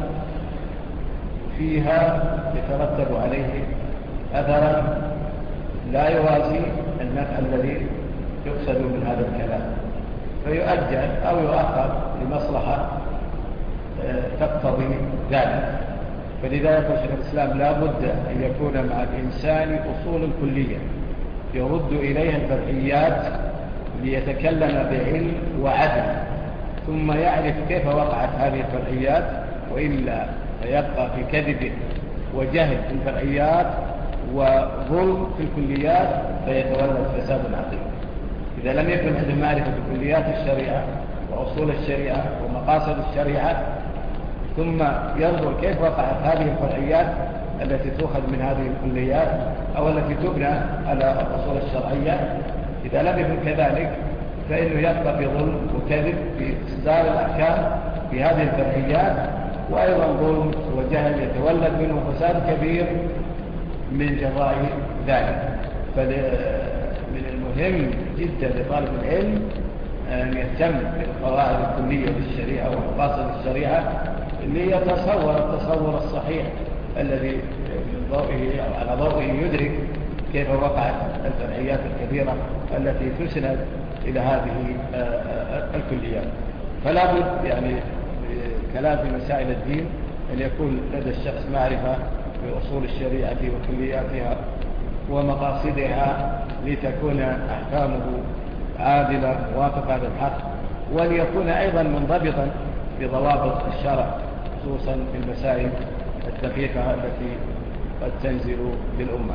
فيها يترتب عليه أثرا لا يوازي النفع الذي يقصد من هذا الكلام، فيؤجل أو يؤخر لمصلحة تقتضي ذلك. فلذا يقول شيخ الإسلام لا بد أن يكون مع الإنسان أصول كلية يرد إليها الفرعيات ليتكلم بعلم وعدل، ثم يعرف كيف وقعت هذه الفرعيات، وإلا فيبقى في كذب وجهل في الفرعيات وظلم في الكليات فيتولد فساد عظيم. إذا لم يكن عنده معرفة بكليات الشريعة وأصول الشريعة ومقاصد الشريعة، ثم ينظر كيف وقعت هذه الفرعيات التي تؤخذ من هذه الكليات أو التي تبنى على الأصول الشرعية، إذا لم يكن كذلك فإنه يبقى في ظلم وكذب في إصدار الأحكام في هذه الفرعيات، وأيضا ظلم وجهل يتولد منه فساد كبير من جراء ذلك. فمن المهم جدا لطالب العلم أن يهتم بالقواعد الكلية للشريعة ومقاصد الشريعة ليتصور التصور الصحيح الذي من ضوئه أو على ضوئه يدرك كيف وقعت الفرعيات الكبيرة التي تسند إلى هذه الكليات. فلا بد يعني كلام في مسائل الدين أن يكون لدى الشخص معرفة بأصول الشريعة وكلياتها ومقاصدها لتكون أحكامه عادلة موافقة للحق، وأن يكون أيضا منضبطا بضوابط الشرع خصوصا في المسائل الدقيقة التي قد تنزل بالأمة.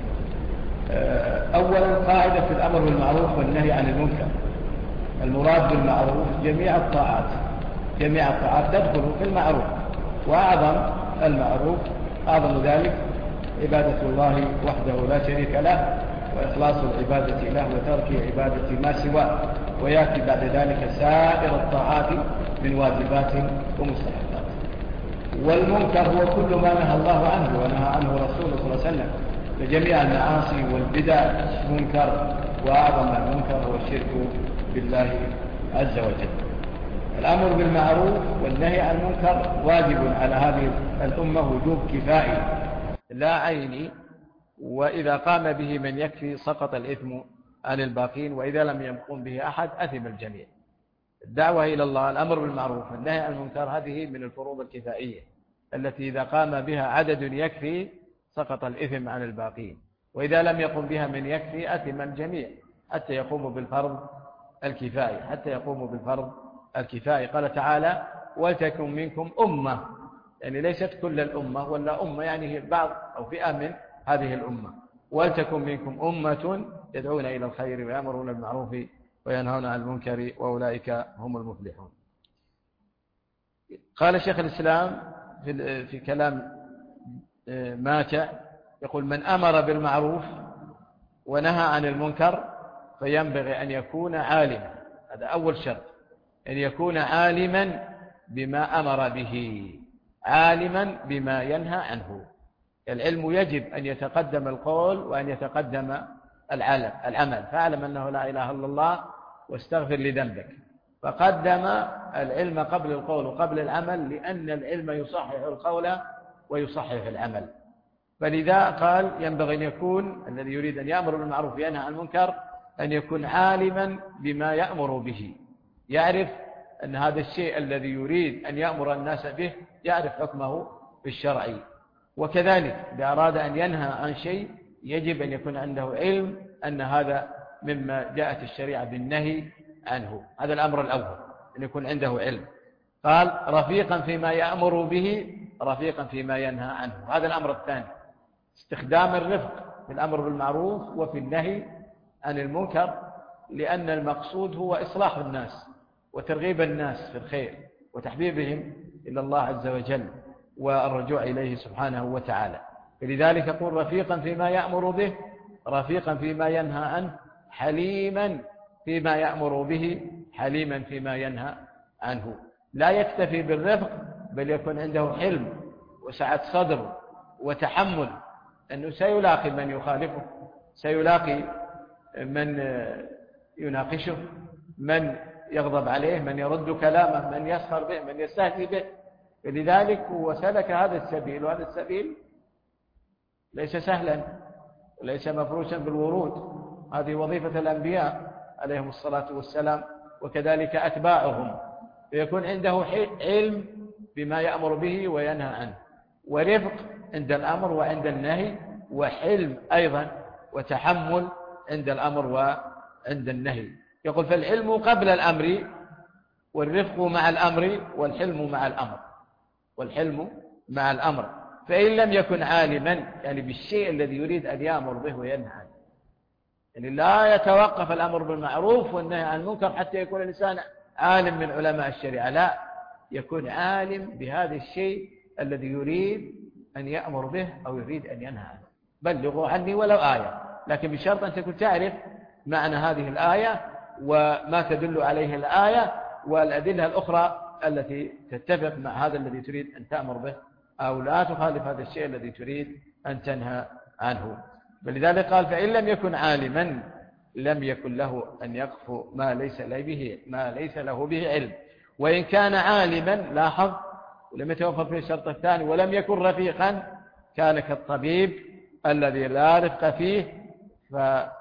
أولا قاعدة في الأمر بالمعروف والنهي عن المنكر. المراد بالمعروف جميع الطاعات، جميع الطاعات تدخل في المعروف، وأعظم المعروف أعظم ذلك عبادة الله وحده لا شريك له وإخلاص العبادة له وترك عبادة ما سواه، ويأتي بعد ذلك سائر الطاعات من واجبات ومستحقات. والمنكر هو كل ما نهى الله عنه ونهى عنه رسوله صلى الله عليه وسلم، فجميع المعاصي والبدع منكر، وأعظم المنكر هو الشرك بالله عز وجل. الأمر بالمعروف والنهي عن المنكر واجب على هذه الأمة وجوب كفائي لا عيني، وإذا قام به من يكفي سقط الإثم عن الباقين، وإذا لم يقوم به أحد أثم الجميع. الدعوة إلى الله، الأمر بالمعروف والنهي عن المنكر، هذه من الفروض الكفائية التي إذا قام بها عدد يكفي سقط الإثم عن الباقين، وإذا لم يقم بها من يكفي أثم الجميع حتى يقوموا بالفرض الكفائي حتى يقوموا بالفرض الكفائي. قال تعالى: ولتكن منكم أمة، يعني ليست كل الأمة، ولا أمة يعني هي بعض أو فئة من هذه الأمة. ولتكن منكم أمة يدعون إلى الخير ويأمرون بالمعروف وينهون عن المنكر وأولئك هم المفلحون. قال شيخ الإسلام في, في كلام ماتع يقول: من أمر بالمعروف ونهى عن المنكر فينبغي أن يكون عالما. هذا أول شرط، أن يكون عالما بما أمر به، عالما بما ينهى عنه. العلم يجب أن يتقدم القول وأن يتقدم العمل. فاعلم أنه لا إله إلا الله واستغفر لذنبك، فقدم العلم قبل القول وقبل العمل، لأن العلم يصحح القول ويصحح العمل. فلذا قال: ينبغي أن يكون الذي يريد أن يأمر بالمعروف وينهى عن المنكر أن يكون عالما بما يأمر به، يعرف أن هذا الشيء الذي يريد أن يأمر الناس به يعرف حكمه بالشرع. وكذلك إذا أراد أن ينهى عن شيء يجب أن يكون عنده علم أن هذا مما جاءت الشريعة بالنهي عنه. هذا الأمر الأول، أن يكون عنده علم. قال: رفيقا فيما يأمر به، رفيقا فيما ينهى عنه. هذا الأمر الثاني، استخدام الرفق في الأمر بالمعروف وفي النهي عن المنكر، لأن المقصود هو إصلاح الناس وترغيب الناس في الخير وتحبيبهم إلى الله عز وجل والرجوع إليه سبحانه وتعالى. فلذلك يقول: رفيقا فيما يأمر به، رفيقا فيما ينهى عنه، حليما فيما يأمر به، حليما فيما ينهى عنه. لا يكتفي بالرفق، بل يكون عنده حلم وسعة صدر وتحمل، أنه سيلاقي من يخالفه، سيلاقي من يناقشه، من يغضب عليه، من يرد كلامه، من يسخر به، من يستهزئ به. لذلك هو سلك هذا السبيل، وهذا السبيل ليس سهلا وليس مفروشا بالورود. هذه وظيفة الأنبياء عليهم الصلاة والسلام، وكذلك أتباعهم، فيكون عنده علم بما يأمر به وينهى عنه، ورفق عند الأمر وعند النهي، وحلم أيضا وتحمل عند الأمر وعند النهي. يقول: فالعلم قبل الأمر، والرفق مع الأمر، والحلم مع الأمر، والحلم مع الأمر. فإن لم يكن عالما يعني بالشيء الذي يريد أن يأمر به وينهى عنه، يعني لا يتوقف الأمر بالمعروف والنهي عن المنكر حتى يكون الإنسان عالم من علماء الشريعة، لا، يكون عالم بهذا الشيء الذي يريد أن يأمر به أو يريد أن ينهى عنه. بلغوا عني ولو آية، لكن بشرط أن تكون تعرف معنى هذه الآية وما تدل عليه الآية والأدلة الأخرى التي تتفق مع هذا الذي تريد أن تأمر به، أو لا تخالف هذا الشيء الذي تريد أن تنهى عنه. فلذلك قال: فإن لم يكن عالما لم يكن له أن يقف ما ليس له به ما ليس له به علم. وإن كان عالما، لاحظ، ولم يتوفر في الشرط الثاني، ولم يكن رفيقا، كان كالطبيب الذي لا رفق فيه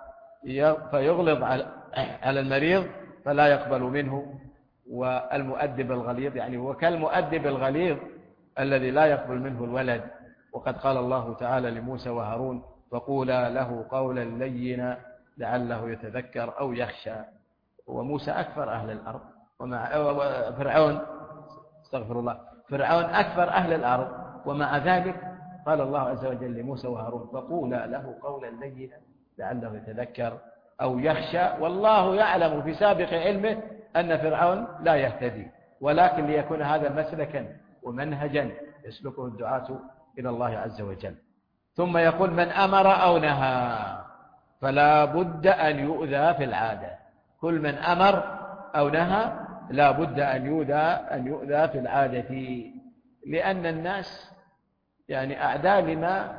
فيغلظ على المريض فلا يقبل منه. والمؤدب الغليظ يعني هو كالمؤدب الغليظ الذي لا يقبل منه الولد. وقد قال الله تعالى لموسى وهارون فقولا له قولا لينا لعله يتذكر أو يخشى. وموسى أكثر أهل الأرض ومع فرعون استغفر الله فرعون أكثر أهل الأرض، ومع ذلك قال الله عز وجل لموسى وهارون فقولا له قولا لينا لعله يتذكر أو يخشى. والله يعلم في سابق علمه أن فرعون لا يهتدي، ولكن ليكون هذا مسلكا ومنهجا يسلكه الدعاة إلى الله عز وجل. ثم يقول من أمر أو نهى فلا بد أن يؤذى في العادة. كل من أمر أو نهى لا بد أن يؤذى أن يؤذى في العادة، لأن الناس يعني أعداء لما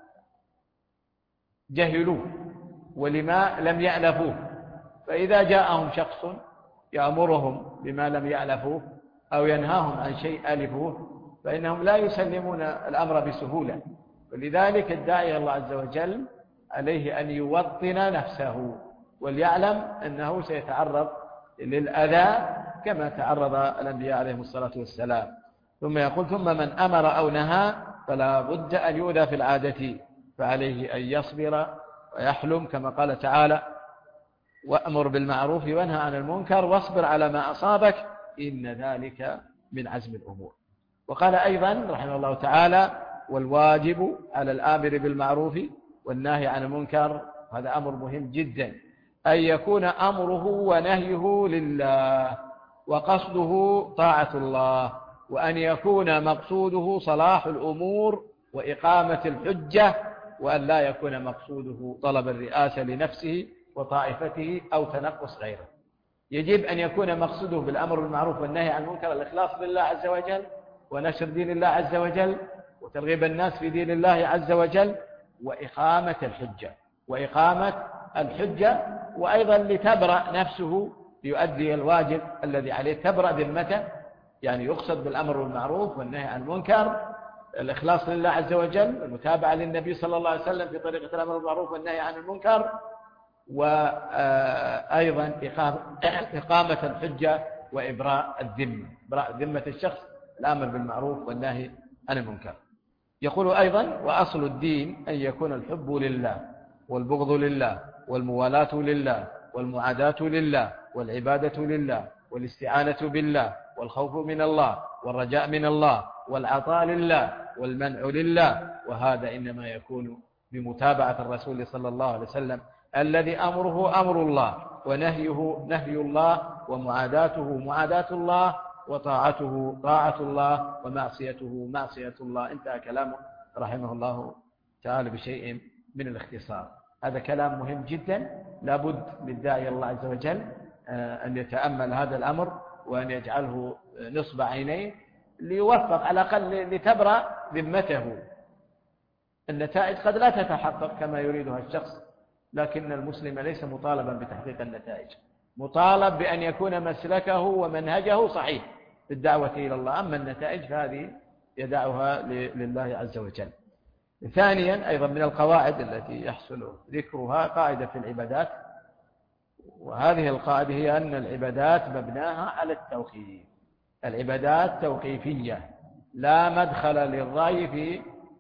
جهلوه ولما لم يألفوه. فإذا جاءهم شخص يأمرهم بما لم يألفوه أو ينهاهم عن شيء ألفوه فإنهم لا يسلمون الأمر بسهولة. ولذلك الداعي الله عز وجل عليه أن يوطن نفسه وليعلم أنه سيتعرض للأذى كما تعرض الأنبياء عليهم الصلاة والسلام. ثم يقول ثم من أمر أو نهى فلا بد أن يؤذى في العادة، فعليه أن يصبر ويحلم كما قال تعالى وأمر بالمعروف وانهى عن المنكر واصبر على ما أصابك إن ذلك من عزم الأمور. وقال أيضا رحمه الله تعالى والواجب على الآمر بالمعروف والناهي عن المنكر، هذا أمر مهم جدا، أن يكون أمره ونهيه لله وقصده طاعة الله، وأن يكون مقصوده صلاح الأمور وإقامة الحجة، وأن لا يكون مقصوده طلب الرئاسة لنفسه وطائفته أو تنقص غيره. يجب أن يكون مقصوده بالأمر بالمعروف والنهي عن المنكر الإخلاص لله عز وجل ونشر دين الله عز وجل وترغيب الناس في دين الله عز وجل وإقامة الحجة وإقامة الحجة وأيضا لتبرأ نفسه ليؤدي الواجب الذي عليه، تبرأ ذمته، يعني يقصد بالأمر بالمعروف والنهي عن المنكر الإخلاص لله عز وجل، المتابعة للنبي صلى الله عليه وسلم في طريقة الأمر بالمعروف والنهي عن المنكر، وأيضا إقامة الحجة وإبراء الذمة، إبراء ذمة الشخص الأمر بالمعروف والنهي عن المنكر. يقول أيضا وأصل الدين أن يكون الحب لله والبغض لله والموالاة لله والمعاداة لله والعبادة لله والاستعانة بالله والخوف من الله والرجاء من الله والعطاء لله والمنع لله، وهذا إنما يكون بمتابعة الرسول صلى الله عليه وسلم الذي أمره أمر الله ونهيه نهي الله ومعاداته معاداة الله وطاعته طاعة الله ومعصيته معصية الله. انتهى كلامه رحمه الله تعالى بشيء من الاختصار. هذا كلام مهم جدا، لابد للداعي الله عز وجل أن يتأمل هذا الأمر وأن يجعله نصب عينيه ليوفق على الأقل لتبرأ ذمته. النتائج قد لا تتحقق كما يريدها الشخص، لكن المسلم ليس مطالبا بتحقيق النتائج، مطالب بأن يكون مسلكه ومنهجه صحيح في الدعوة إلى الله، أما النتائج فهذه يدعها لله عز وجل. ثانيا أيضا من القواعد التي يحصل ذكرها قاعدة في العبادات، وهذه القاعدة هي أن العبادات مبناها على التوقيف. العبادات توقيفية، لا مدخل للرأي في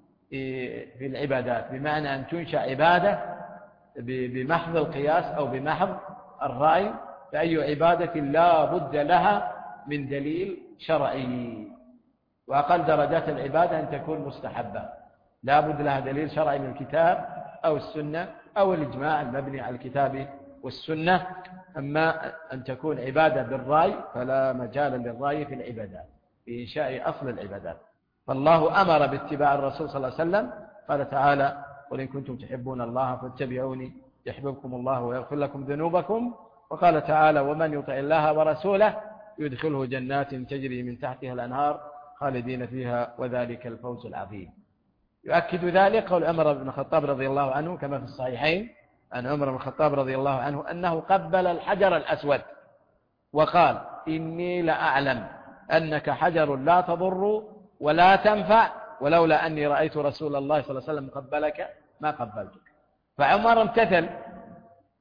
في العبادات، بمعنى أن تنشأ عبادة بمحض القياس أو بمحض الرأي، فأي عبادة لا بد لها من دليل شرعي. وأقل درجات العبادة أن تكون مستحبة، لا بد لها دليل شرعي من الكتاب أو السنة أو الإجماع المبني على الكتاب والسنة. أما أن تكون عبادة بالرأي فلا مجال للرأي في العبادات، في إنشاء أصل العبادات. فالله أمر باتباع الرسول صلى الله عليه وسلم، قال تعالى قل إن كنتم تحبون الله فاتبعوني يحببكم الله ويغفر لكم ذنوبكم. وقال تعالى ومن يطع الله ورسوله يدخله جنات تجري من تحتها الأنهار خالدين فيها وذلك الفوز العظيم. يؤكد ذلك قول عمر بن الخطاب رضي الله عنه كما في الصحيحين أن عمر بن الخطاب رضي الله عنه أنه قبل الحجر الأسود وقال إني لأعلم أنك حجر لا تضر ولا تنفع، ولولا أني رأيت رسول الله صلى الله عليه وسلم قبلك ما قبلتك. فعمر امتثل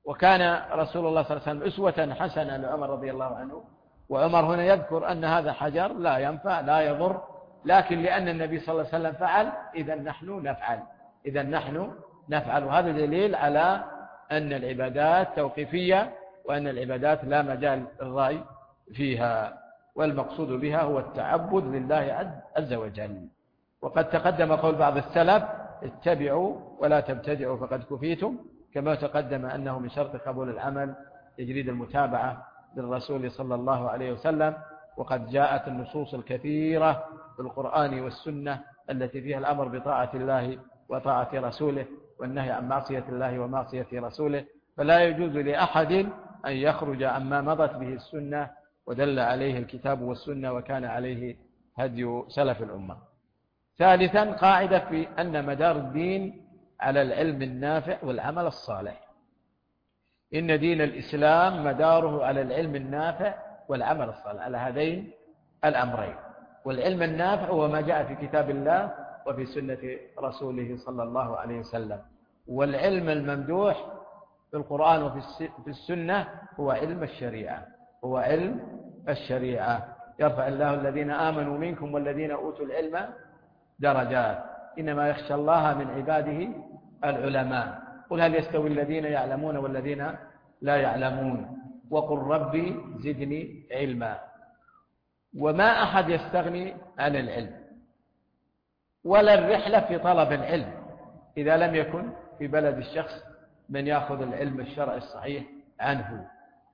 وكان رسول الله صلى الله عليه وسلم أسوة حسنة لعمر رضي الله عنه، وعمر هنا يذكر أن هذا حجر لا ينفع لا يضر، لكن لأن النبي صلى الله عليه وسلم فعل إذا نحن نفعل إذا نحن نفعل وهذا دليل على أن العبادات توقيفية، وأن العبادات لا مجال الرأي فيها، والمقصود بها هو التعبد لله عز وجل. وقد تقدم قول بعض السلف: اتبعوا ولا تبتدعوا فقد كفيتم، كما تقدم أنه من شرط قبول العمل تجريد المتابعة للرسول صلى الله عليه وسلم. وقد جاءت النصوص الكثيرة في القرآن والسنة التي فيها الأمر بطاعة الله وطاعة رسوله، والنهي عن معصية الله ومعصية رسوله، فلا يجوز لأحد أن يخرج عما مضت به السنة ودل عليه الكتاب والسنة وكان عليه هدي سلف الأمة. ثالثا، قاعدة في أن مدار الدين على العلم النافع والعمل الصالح. إن دين الإسلام مداره على العلم النافع والعمل الصالح، على هذين الأمرين. والعلم النافع هو ما جاء في كتاب الله وفي سنة رسوله صلى الله عليه وسلم، والعلم الممدوح في القرآن وفي السنة هو علم الشريعة هو علم الشريعة يرفع الله الذين آمنوا منكم والذين أوتوا العلم درجات، إنما يخشى الله من عباده العلماء. قل هل يستوي الذين يعلمون والذين لا يعلمون، وقل ربي زدني علما. وما أحد يستغني عن العلم ولا الرحلة في طلب العلم إذا لم يكن في بلد الشخص من يأخذ العلم الشرعي الصحيح عنه.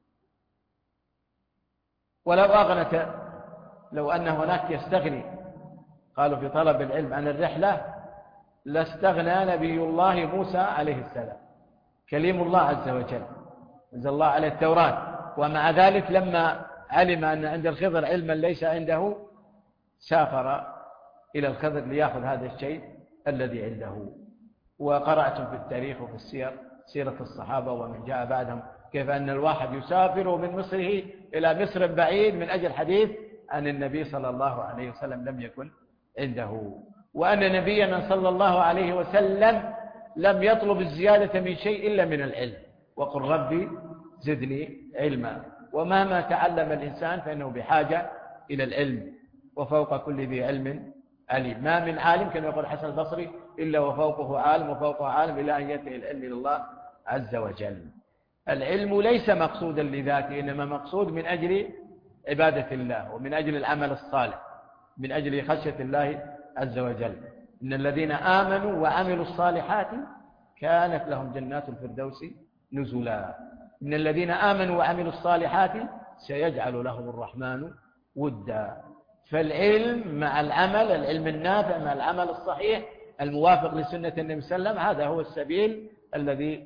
ولو أغنت لو أن هناك يستغني قالوا في طلب العلم عن الرحلة لاستغنى نبي الله موسى عليه السلام كليم الله عز وجل، أنزل الله عليه التوراة، ومع ذلك لما علم أن عند الخضر علما ليس عنده سافر إلى الخضر ليأخذ هذا الشيء الذي عنده. وقرأتم في التاريخ وفي السير سيرة الصحابة ومن جاء بعدهم كيف أن الواحد يسافر من مصره إلى مصر بعيد من أجل حديث عن النبي صلى الله عليه وسلم لم يكن عنده، وأن نبينا صلى الله عليه وسلم لم يطلب الزيادة من شيء إلا من العلم، وقل ربي زدني علما. ومهما تعلم الإنسان فإنه بحاجة إلى العلم، وفوق كل ذي علم عليم. ما من عالم كما يقول الحسن البصري إلا وفوقه عالم وفوقه عالم إلى أن ينتهي العلم إلى الله عز وجل. العلم ليس مقصودا لذاته، إنما مقصود من أجل عبادة الله ومن أجل العمل الصالح، من أجل خشية الله عز وجل. إن الذين آمنوا وعملوا الصالحات كانت لهم جنات الفردوس نزلا. إن الذين آمنوا وعملوا الصالحات سيجعل لهم الرحمن ودا. فالعلم مع العمل، العلم النافع مع العمل الصحيح الموافق لسنة النبي صلى الله عليه وسلم، هذا هو السبيل الذي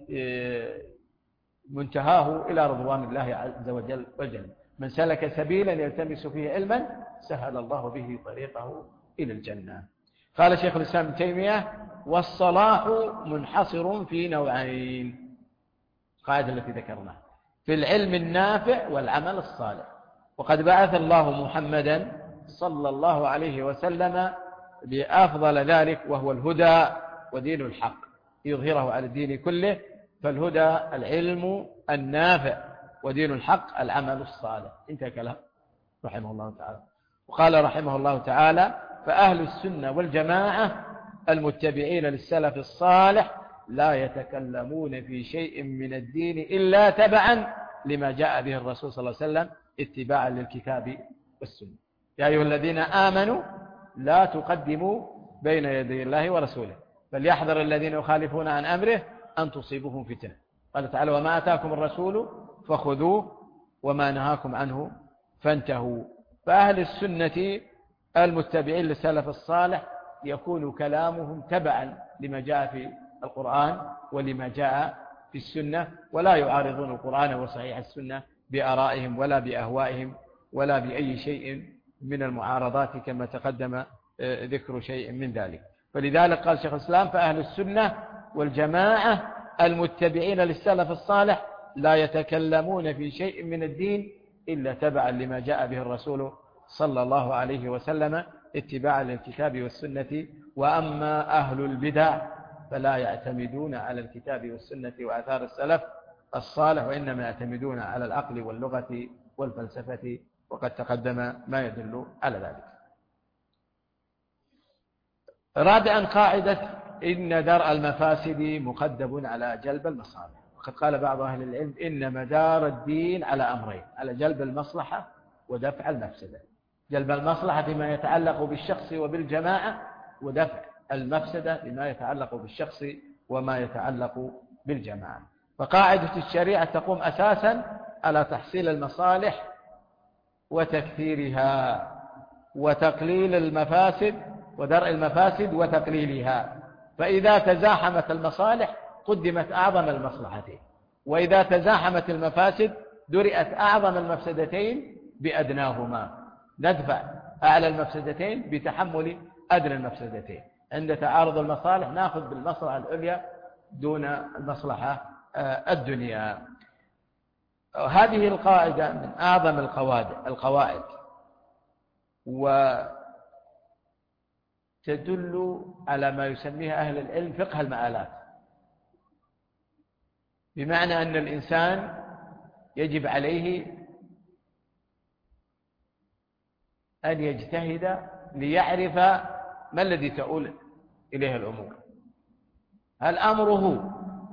منتهاه إلى رضوان الله عز وجل والجنة. من سلك سبيلا يلتمس فيه علما سهل الله به طريقه إلى الجنة. قال شيخ الإسلام ابن تيمية: والصلاح منحصر في نوعين، القاعدة التي ذكرناها في العلم النافع والعمل الصالح. وقد بعث الله محمدا صلى الله عليه وسلم بأفضل ذلك وهو الهدى ودين الحق يظهره على الدين كله. فالهدى العلم النافع، ودين الحق العمل الصالح. انتهى كلام رحمه الله تعالى. وقال رحمه الله تعالى: فأهل السنة والجماعة المتبعين للسلف الصالح لا يتكلمون في شيء من الدين إلا تبعا لما جاء به الرسول صلى الله عليه وسلم اتباعا للكتاب والسنة. يا أيها الذين آمنوا لا تقدموا بين يدي الله ورسوله فليحذر الذين يخالفون عن أمره أن تصيبهم فتنة. قال تعالى: وما أتاكم الرسول فخذوه وما نهاكم عنه فانتهوا. فأهل السنة المتبعين للسلف الصالح يكون كلامهم تبعا لما جاء في القرآن ولما جاء في السنة، ولا يعارضون القرآن وصحيح السنة بآرائهم ولا بأهوائهم ولا بأي شيء من المعارضات كما تقدم ذكر شيء من ذلك. فلذلك قال شيخ الإسلام: فأهل السنة والجماعة المتبعين للسلف الصالح لا يتكلمون في شيء من الدين إلا تبعا لما جاء به الرسول صلى الله عليه وسلم اتباعا للكتاب والسنة. وأما أهل البدع فلا يعتمدون على الكتاب والسنة وآثار السلف الصالح، وإنما يعتمدون على العقل واللغة والفلسفة، وقد تقدم ما يدل على ذلك. رابعا قاعدة إن درء المفاسد مقدم على جلب المصالح. وقد قال بعض أهل العلم إن مدار الدين على أمرين: على جلب المصلحة ودفع المفسدة. جلب المصلحة فيما يتعلق بالشخص وبالجماعة، ودفع المفسدة فيما يتعلق بالشخص وما يتعلق بالجماعة. فقاعدة الشريعة تقوم أساسا على تحصيل المصالح وتكثيرها، وتقليل المفاسد ودرء المفاسد وتقليلها. فإذا تزاحمت المصالح قدمت أعظم المصلحتين، وإذا تزاحمت المفاسد درئت أعظم المفسدتين بأدناهما. ندفع أعلى المفسدتين بتحمل أدنى المفسدتين. عند تعارض المصالح نأخذ بالمصلحة العليا دون المصلحة الدنيا. هذه القاعدة من أعظم القواعد القواعد وتدل على ما يسميها أهل العلم فقه المآلات، بمعنى أن الإنسان يجب عليه أن يجتهد ليعرف ما الذي تؤول إليه الأمور. هل أمره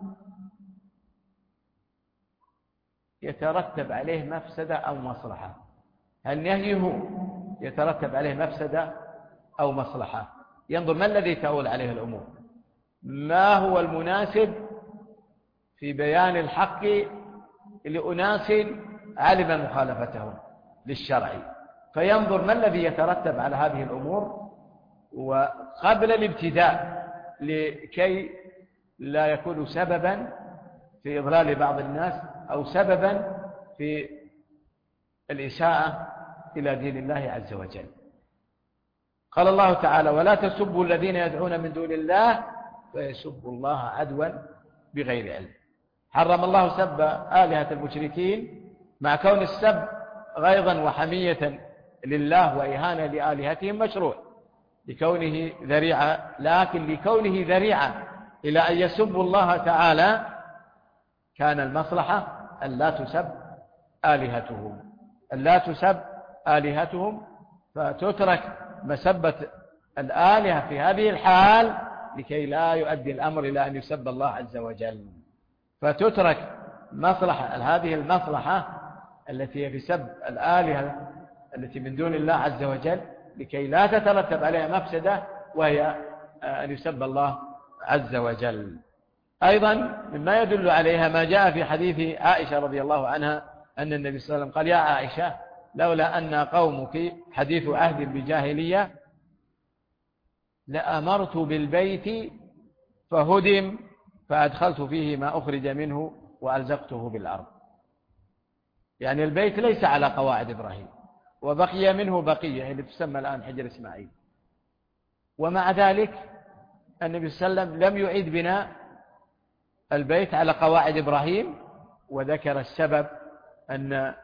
يترتب عليه مفسدة أو مصلحة؟ هل نهيه يترتب عليه مفسدة أو مصلحة؟ ينظر ما الذي تؤول عليه الأمور، ما هو المناسب في بيان الحق لأناس علم مخالفتهم للشرع، فينظر ما الذي يترتب على هذه الأمور وقبل الابتداء، لكي لا يكون سببا في إضلال بعض الناس أو سببا في الإساءة إلى دين الله عز وجل. قال الله تعالى: ولا تسبوا الذين يدعون من دون الله فيسبوا الله عدوا بغير علم. حرم الله سب آلهة المشركين، مع كون السب غيظا وحمية لله وإهانة لآلهتهم مشروع لكونه ذريعة، لكن لكونه ذريعة إلى أن يسبوا الله تعالى كان المصلحة أن لا تسب آلهتهم أن لا تسب آلهتهم فتترك مسبة الآلهة في هذه الحال لكي لا يؤدي الأمر إلى أن يسب الله عز وجل، فتترك مصلحة هذه المصلحة التي هي في سب الآلهة التي من دون الله عز وجل لكي لا تترتب عليها مفسدة وهي أن يسب الله عز وجل. أيضا مما يدل عليها ما جاء في حديث عائشة رضي الله عنها أن النبي صلى الله عليه وسلم قال: يا عائشة لولا أن قومك حديث عهد بجاهلية لأمرت بالبيت فهدم فأدخلت فيه ما أخرج منه وألزقته بالأرض. يعني البيت ليس على قواعد إبراهيم وبقي منه بقية اللي تسمى الآن حجر إسماعيل، ومع ذلك النبي صلى الله عليه وسلم لم يعيد بناء البيت على قواعد إبراهيم، وذكر السبب أن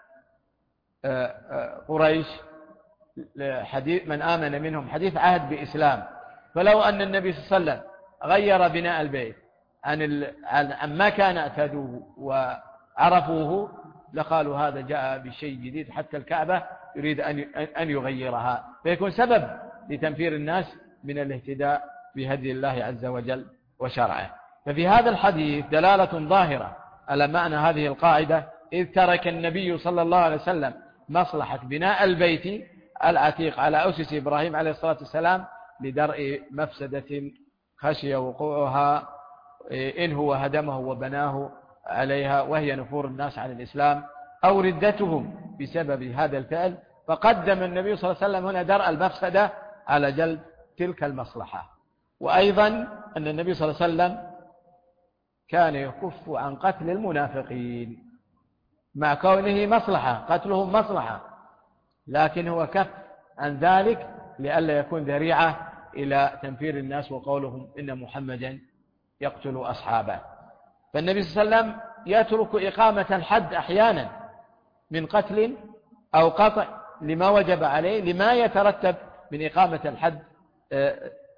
قريش حديث من آمن منهم حديث عهد بإسلام، فلو أن النبي صلى الله عليه وسلم غير بناء البيت عن عن ما كان اعتادوه وعرفوه لقالوا هذا جاء بشيء جديد، حتى الكعبة يريد أن يغيرها، فيكون سبب لتنفير الناس من الاهتداء بهدي الله عز وجل وشرعه. ففي هذا الحديث دلالة ظاهرة على معنى هذه القاعدة، إذ ترك النبي صلى الله عليه وسلم مصلحة بناء البيت العتيق على أسس إبراهيم عليه الصلاة والسلام لدرء مفسدة خشي وقوعها إن هو هدمه وبناه عليها، وهي نفور الناس عن الإسلام أو ردتهم بسبب هذا الفعل، فقدم النبي صلى الله عليه وسلم هنا درء المفسدة على جلب تلك المصلحة. وأيضا أن النبي صلى الله عليه وسلم كان يكف عن قتل المنافقين مع كونه مصلحة، قتلهم مصلحة، لكن هو كف عن ذلك لئلا يكون ذريعة إلى تنفير الناس وقولهم إن محمدا يقتل أصحابه. فالنبي صلى الله عليه وسلم يترك إقامة الحد أحيانا من قتل أو قطع لما وجب عليه لما يترتب من إقامة الحد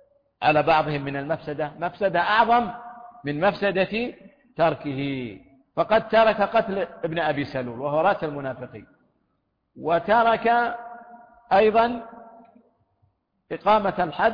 على بعضهم من المفسدة، مفسدة أعظم من مفسدة تركه. فقد ترك قتل ابن أبي سلول وهو رأس المنافقين، وترك أيضا إقامة الحد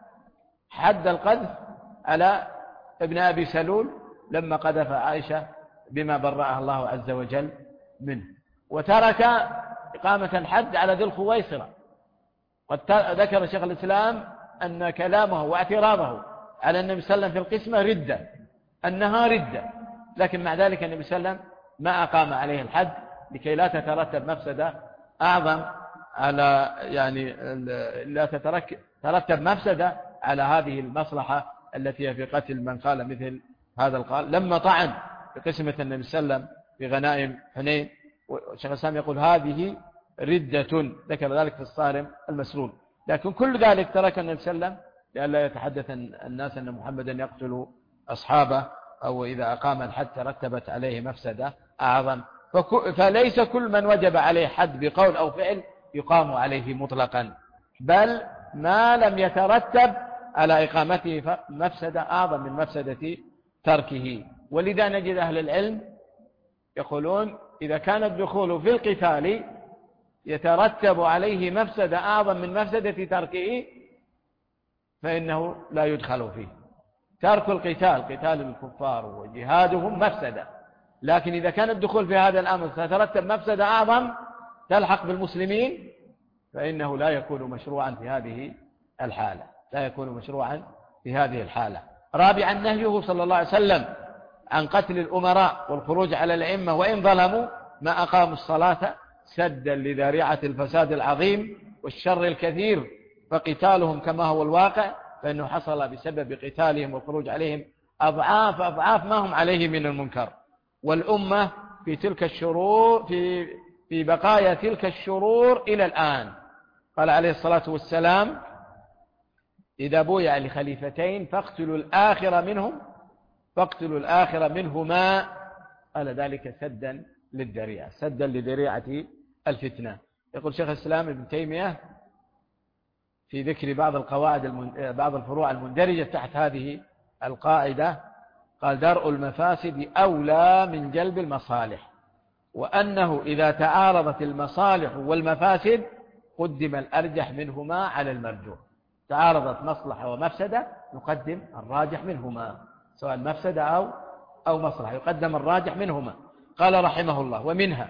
حد القذف على ابن أبي سلول لما قذف عائشة بما برأها الله عز وجل منه، وترك إقامة الحد على ذي الخويصرة. قد ذكر شيخ الإسلام أن كلامه واعتراضه على النبي صلى الله عليه وسلم في القسمة ردة، أنها ردة، لكن مع ذلك النبي صلى الله عليه وسلم ما أقام عليه الحد لكي لا تترتب مفسدة أعظم على يعني لا تترتب مفسدة على هذه المصلحة التي هي في قتل من قال مثل هذا القال. لما طعن بقسمة النبي صلى الله عليه وسلم في غنائم حنين، والشيخ الإسلام يقول هذه ردة، ذكر ذلك في الصارم المسلول. لكن كل ذلك ترك النبي صلى الله عليه وسلم لئلا يتحدث الناس أن محمدا يقتل أصحابه، أو إذا أقام الحد ترتبت عليه مفسدة أعظم. فليس كل من وجب عليه حد بقول أو فعل يقام عليه مطلقا، بل ما لم يترتب على إقامته مفسدة أعظم من مفسدة تركه. ولذا نجد أهل العلم يقولون إذا كان الدخول في القتال يترتب عليه مفسدة أعظم من مفسدة تركه فإنه لا يدخل فيه. ترك القتال قتال الكفار وجهادهم مفسدة، لكن إذا كان الدخول في هذا الأمر سترتب مفسدة أعظم تلحق بالمسلمين فإنه لا يكون مشروعا في هذه الحالة، لا يكون مشروعا في هذه الحالة. رابعا نهيه صلى الله عليه وسلم عن قتل الأمراء والخروج على الأئمة وإن ظلموا ما أقاموا الصلاة سدا لذريعة الفساد العظيم والشر الكثير، فقتالهم كما هو الواقع فإنه حصل بسبب قتالهم والخروج عليهم أضعاف أضعاف ما هم عليه من المنكر. والأمة في تلك الشرور في في بقايا تلك الشرور إلى الآن. قال عليه الصلاة والسلام إذا بويع لخليفتين فاقتلوا الآخر منهم فاقتلوا الآخر منهما، قال ذلك سدا للذريعة، سدا لذريعة الفتنة. يقول شيخ الإسلام ابن تيمية في ذكر بعض القواعد المن... بعض الفروع المندرجة تحت هذه القاعدة، قال درء المفاسد أولى من جلب المصالح، وأنه إذا تعارضت المصالح والمفاسد قدم الأرجح منهما على المرجوح. تعارضت مصلحة ومفسدة نقدم الراجح منهما، سواء مفسدة أو أو مصلحة يقدم الراجح منهما. قال رحمه الله ومنها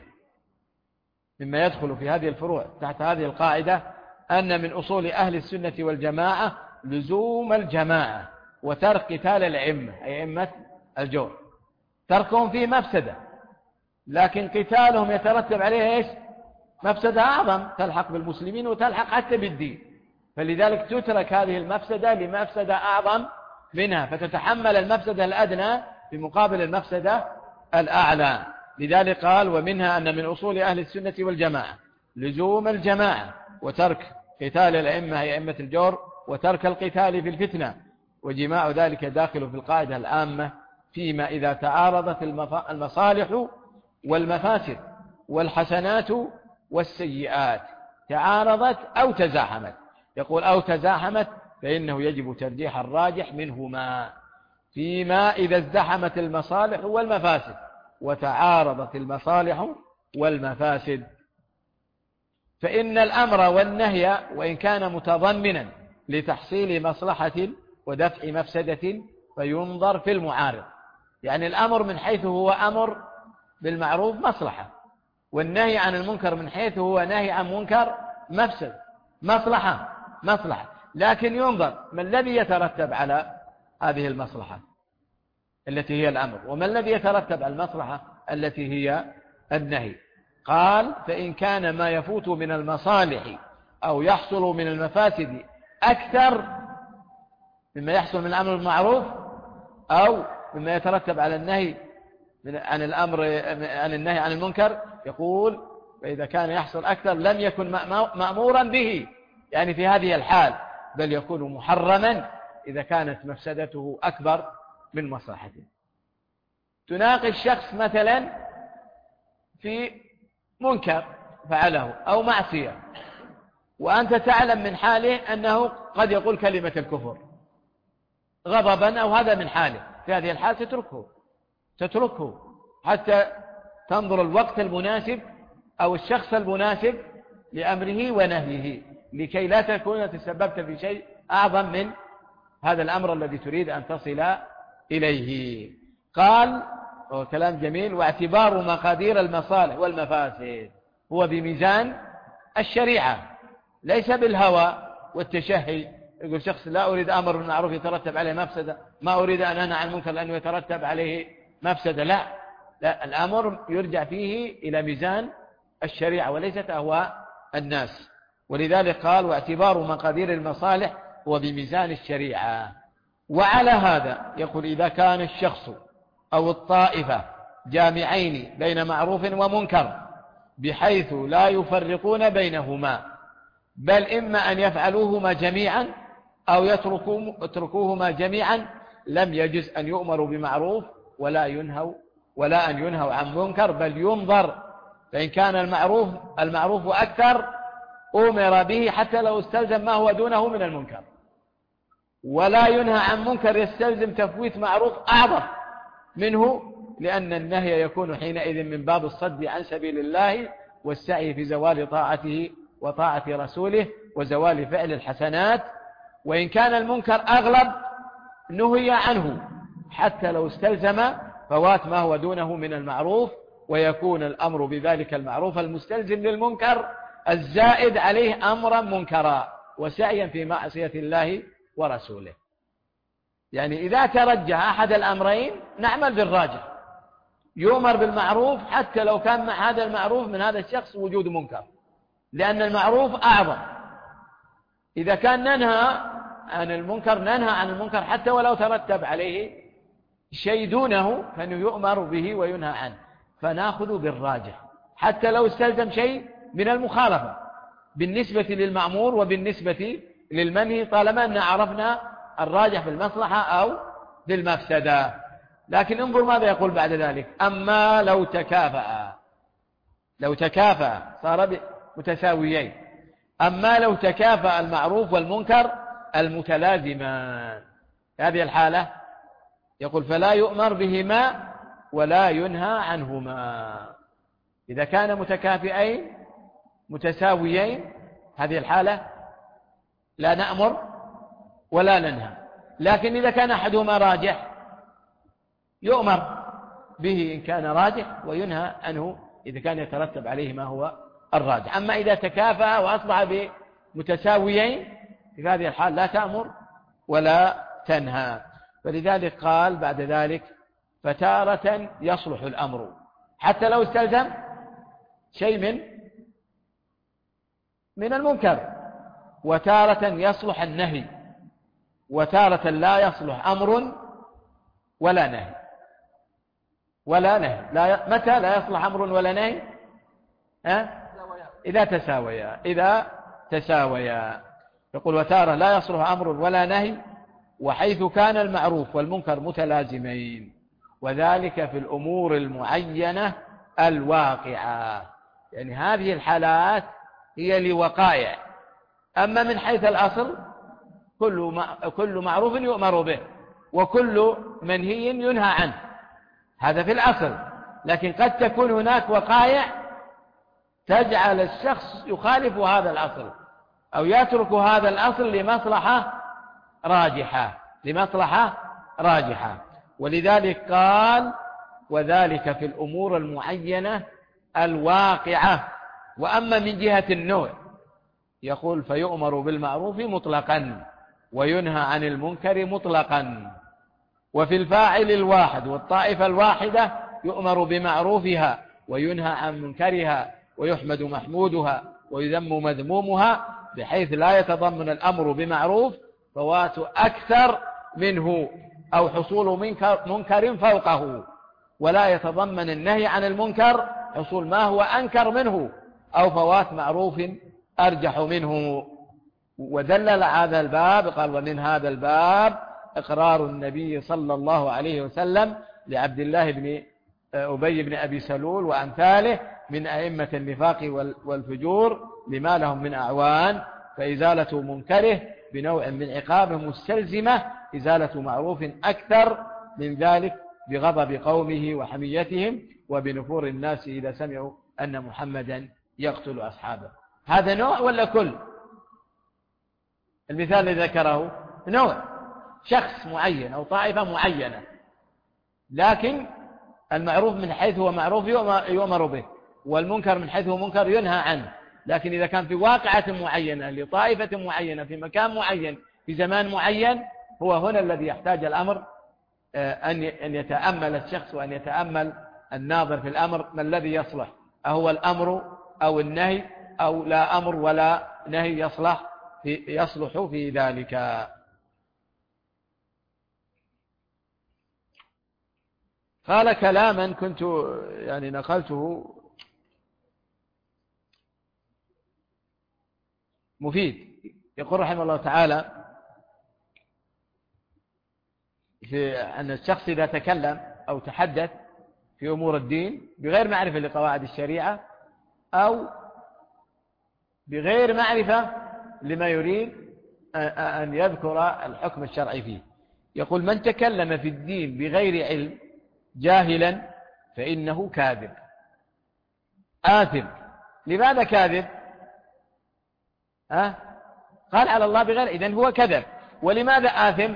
مما يدخل في هذه الفروع تحت هذه القاعدة أن من أصول أهل السنة والجماعة لزوم الجماعة وترك قتال الأئمة أي أئمة الجور. تركهم فيه مفسدة، لكن قتالهم يترتب عليه إيش؟ مفسدة أعظم تلحق بالمسلمين وتلحق حتى بالدين، فلذلك تترك هذه المفسدة لمفسدة أعظم منها، فتتحمل المفسدة الأدنى بمقابل المفسدة الأعلى. لذلك قال ومنها أن من أصول أهل السنة والجماعة لزوم الجماعة وترك قتال الأئمة أي أئمة الجور وترك القتال في الفتنة، وجماع ذلك داخل في القاعدة العامة فيما إذا تعارضت المصالح والمفاسد والحسنات والسيئات، تعارضت أو تزاحمت. يقول أو تزاحمت فإنه يجب ترجيح الراجح منهما، فيما إذا ازدحمت المصالح والمفاسد وتعارضت المصالح والمفاسد. فإن الأمر والنهي وإن كان متضمنا لتحصيل مصلحة ودفع مفسدة فينظر في المعارض. يعني الأمر من حيث هو أمر بالمعروف مصلحة، والنهي عن المنكر من حيث هو نهي عن منكر مفسد مصلحة مصلحة، لكن ينظر ما الذي يترتب على هذه المصلحة التي هي الأمر، وما الذي يترتب على المصلحة التي هي النهي. قال فإن كان ما يفوت من المصالح أو يحصل من المفاسد أكثر مما يحصل من الأمر بالمعروف أو مما يترتب على النهي عن الأمر عن النهي عن المنكر، يقول فإذا كان يحصل أكثر لم يكن مأمورا به، يعني في هذه الحال، بل يكون محرما إذا كانت مفسدته أكبر من مصلحته. تناقش شخص مثلا في منكر فعله أو معصية، وأنت تعلم من حاله أنه قد يقول كلمة الكفر غضبا أو هذا من حاله، في هذه الحال تتركه تتركه حتى تنظر الوقت المناسب أو الشخص المناسب لأمره ونهيه، لكي لا تكون تسببت في شيء أعظم من هذا الأمر الذي تريد أن تصل إليه. قال هو كلام جميل: واعتبار مقادير المصالح والمفاسد هو بميزان الشريعة، ليس بالهوى والتشهي. يقول شخص: لا أريد أمر بالمعروف يترتب عليه مفسدة، ما أريد أن أنهى عن المنكر لأنه يترتب عليه مفسدة. لا لا، الأمر يرجع فيه إلى ميزان الشريعة وليست أهواء الناس. ولذلك قال: واعتبار مقادير المصالح هو بميزان الشريعة. وعلى هذا يقول: إذا كان الشخص أو الطائفة جامعين بين معروف ومنكر بحيث لا يفرقون بينهما، بل إما أن يفعلوهما جميعا أو يتركوهما جميعا، لم يجز أن يؤمروا بمعروف ولا ينهوا ولا أن ينهوا عن منكر، بل ينظر، فإن كان المعروف المعروف أكثر أمر به حتى لو استلزم ما هو دونه من المنكر، ولا ينهى عن منكر يستلزم تفويت معروف أعظم منه، لأن النهي يكون حينئذ من باب الصد عن سبيل الله والسعي في زوال طاعته وطاعة رسوله وزوال فعل الحسنات. وإن كان المنكر أغلب نهي عنه حتى لو استلزم فوات ما هو دونه من المعروف، ويكون الأمر بذلك المعروف المستلزم للمنكر الزائد عليه أمرا منكرا وسعيا في معصية الله ورسوله. يعني إذا ترجح أحد الأمرين نعمل بالراجح، يؤمر بالمعروف حتى لو كان مع هذا المعروف من هذا الشخص وجود منكر، لأن المعروف أعظم. إذا كان ننهى عن المنكر ننهى عن المنكر حتى ولو ترتب عليه شيء دونه، فإنه يؤمر به وينهى عنه، فنأخذ بالراجح حتى لو استلزم شيء من المخالفة بالنسبة للمأمور وبالنسبة للمنهي، طالما أن عرفنا الراجح في المصلحة أو في المفسدة. لكن انظر ماذا يقول بعد ذلك: أما لو تكافأ، لو تكافأ صار متساويين. أما لو تكافأ المعروف والمنكر المتلازمان، هذه الحالة يقول: فلا يؤمر بهما ولا ينهى عنهما. إذا كان متكافئين متساويين هذه الحالة لا نأمر ولا ننهى. لكن إذا كان أحدهما راجح يؤمر به إن كان راجح، وينهى عنه إذا كان يترتب عليه ما هو الراجح. أما إذا تكافأ وأصبح بمتساويين في هذه الحال لا تأمر ولا تنهى. فلذلك قال بعد ذلك: فتارة يصلح الأمر حتى لو استلزم شيء من من المنكر، وتارة يصلح النهي، وتارة لا يصلح أمر ولا نهي ولا نهي لا. متى لا يصلح أمر ولا نهي؟ أه؟ إذا تساويا إذا تساويا يقول: وتارة لا يصلح أمر ولا نهي، وحيث كان المعروف والمنكر متلازمين، وذلك في الأمور المعينة الواقعة. يعني هذه الحالات هي لوقائع. أما من حيث الأصل كل كل معروف يؤمر به وكل منهي ينهى عنه، هذا في الأصل. لكن قد تكون هناك وقائع تجعل الشخص يخالف هذا الأصل أو يترك هذا الأصل لمصلحة راجحة لمصلحة راجحة ولذلك قال: وذلك في الأمور المعينة الواقعة. وأما من جهة النوع يقول: فيؤمر بالمعروف مطلقا وينهى عن المنكر مطلقا. وفي الفاعل الواحد والطائفة الواحدة يؤمر بمعروفها وينهى عن منكرها ويحمد محمودها ويذم مذمومها، بحيث لا يتضمن الأمر بمعروف فوات أكثر منه أو حصول منكر فوقه، ولا يتضمن النهي عن المنكر حصول ما هو أنكر منه أو فوات معروف أرجح منه. ودلل هذا الباب قال: ومن هذا الباب إقرار النبي صلى الله عليه وسلم لعبد الله بن أبي بن أبي سلول وأمثاله من أئمة النفاق والفجور لما لهم من أعوان، فإزالة منكره بنوع من عقابه مستلزمة إزالة معروف أكثر من ذلك بغضب قومه وحميتهم وبنفور الناس إذا سمعوا أن محمدا يقتل أصحابه. هذا نوع ولا كل؟ المثال الذي ذكره نوع، شخص معين أو طائفة معينة، لكن المعروف من حيث هو معروف يؤمر به، والمنكر من حيث هو منكر ينهى عنه. لكن إذا كان في واقعة معينة لطائفة معينة في مكان معين في زمان معين، هو هنا الذي يحتاج الأمر أن يتأمل الشخص وأن يتأمل الناظر في الأمر ما الذي يصلح، أهو الأمر أو النهي أو لا أمر ولا نهي يصلح في يصلح في ذلك. قال كلاما كنت يعني نقلته مفيد، يقول رحمه الله تعالى في أن الشخص إذا تكلم أو تحدث في أمور الدين بغير معرفة لقواعد الشريعة أو بغير معرفة لما يريد أن يذكر الحكم الشرعي فيه، يقول من تكلم في الدين بغير علم جاهلا فإنه كاذب آثم. لماذا كاذب؟ أه؟ قال على الله بغير، إذن هو كذب. ولماذا آثم؟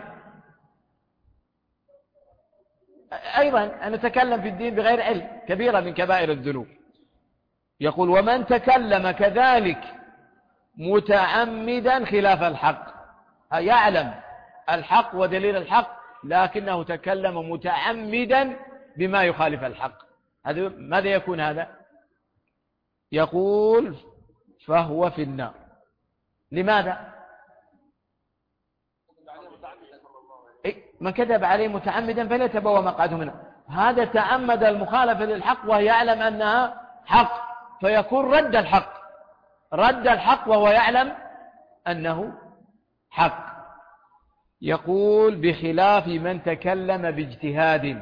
أيضا أن نتكلم في الدين بغير علم كبيرة من كبائر الذنوب. يقول ومن تكلم كذلك متعمدا خلاف الحق، يعلم الحق ودليل الحق لكنه تكلم متعمدا بما يخالف الحق، هذا ماذا يكون هذا؟ يقول فهو في النار. لماذا؟ من كذب عليه متعمدا فليتبوأ مقعده منه. هذا تعمد المخالفة للحق وهو يعلم أنها حق، فيكون رد الحق رد الحق وهو يعلم أنه حق. يقول بخلاف من تكلم باجتهاد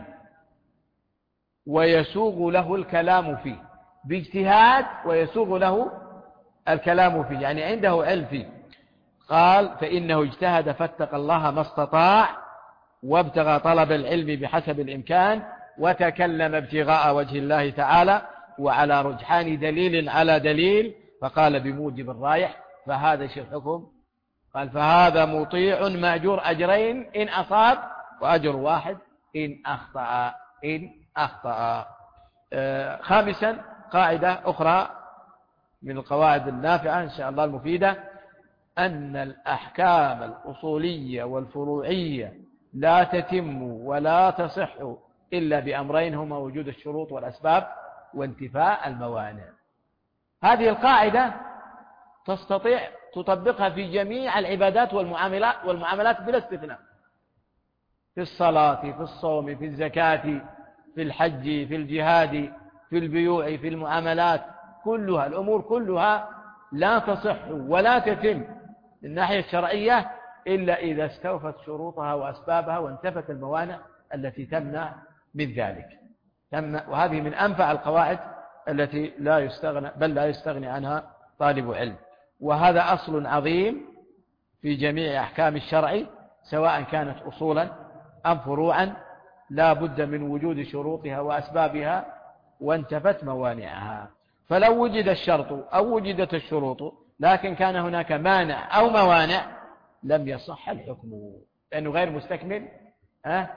ويسوغ له الكلام فيه، باجتهاد ويسوغ له الكلام فيه يعني عنده علم فيه. قال فإنه اجتهد فاتقى الله ما استطاع وابتغى طلب العلم بحسب الإمكان وتكلم ابتغاء وجه الله تعالى وعلى رجحان دليل على دليل، فقال بموجب الرايح فهذا شيء الحكم. قال فهذا مطيع مأجور أجرين إن أصاب وأجر واحد إن أخطأ إن أخطأ. آه خامسا قاعدة أخرى من القواعد النافعة إن شاء الله المفيدة، أن الأحكام الأصولية والفروعية لا تتم ولا تصح إلا بأمرين هما وجود الشروط والأسباب وانتفاء الموانع. هذه القاعدة تستطيع تطبقها في جميع العبادات والمعاملات والمعاملات بلا استثناء، في الصلاة في الصوم في الزكاة في الحج في الجهاد في البيوع في المعاملات كلها، الأمور كلها لا تصح ولا تتم من الناحية الشرعية إلا إذا استوفت شروطها وأسبابها وانتفت الموانع التي تمنع من ذلك. وهذه من أنفع القواعد التي لا يستغنى بل لا يستغني عنها طالب علم. وهذا أصل عظيم في جميع أحكام الشرع سواء كانت أصولا أم فروعا، لا بد من وجود شروطها وأسبابها وانتفت موانعها. فلو وجد الشرط أو وجدت الشروط لكن كان هناك مانع أو موانع لم يصح الحكم، لأنه غير مستكمل أه؟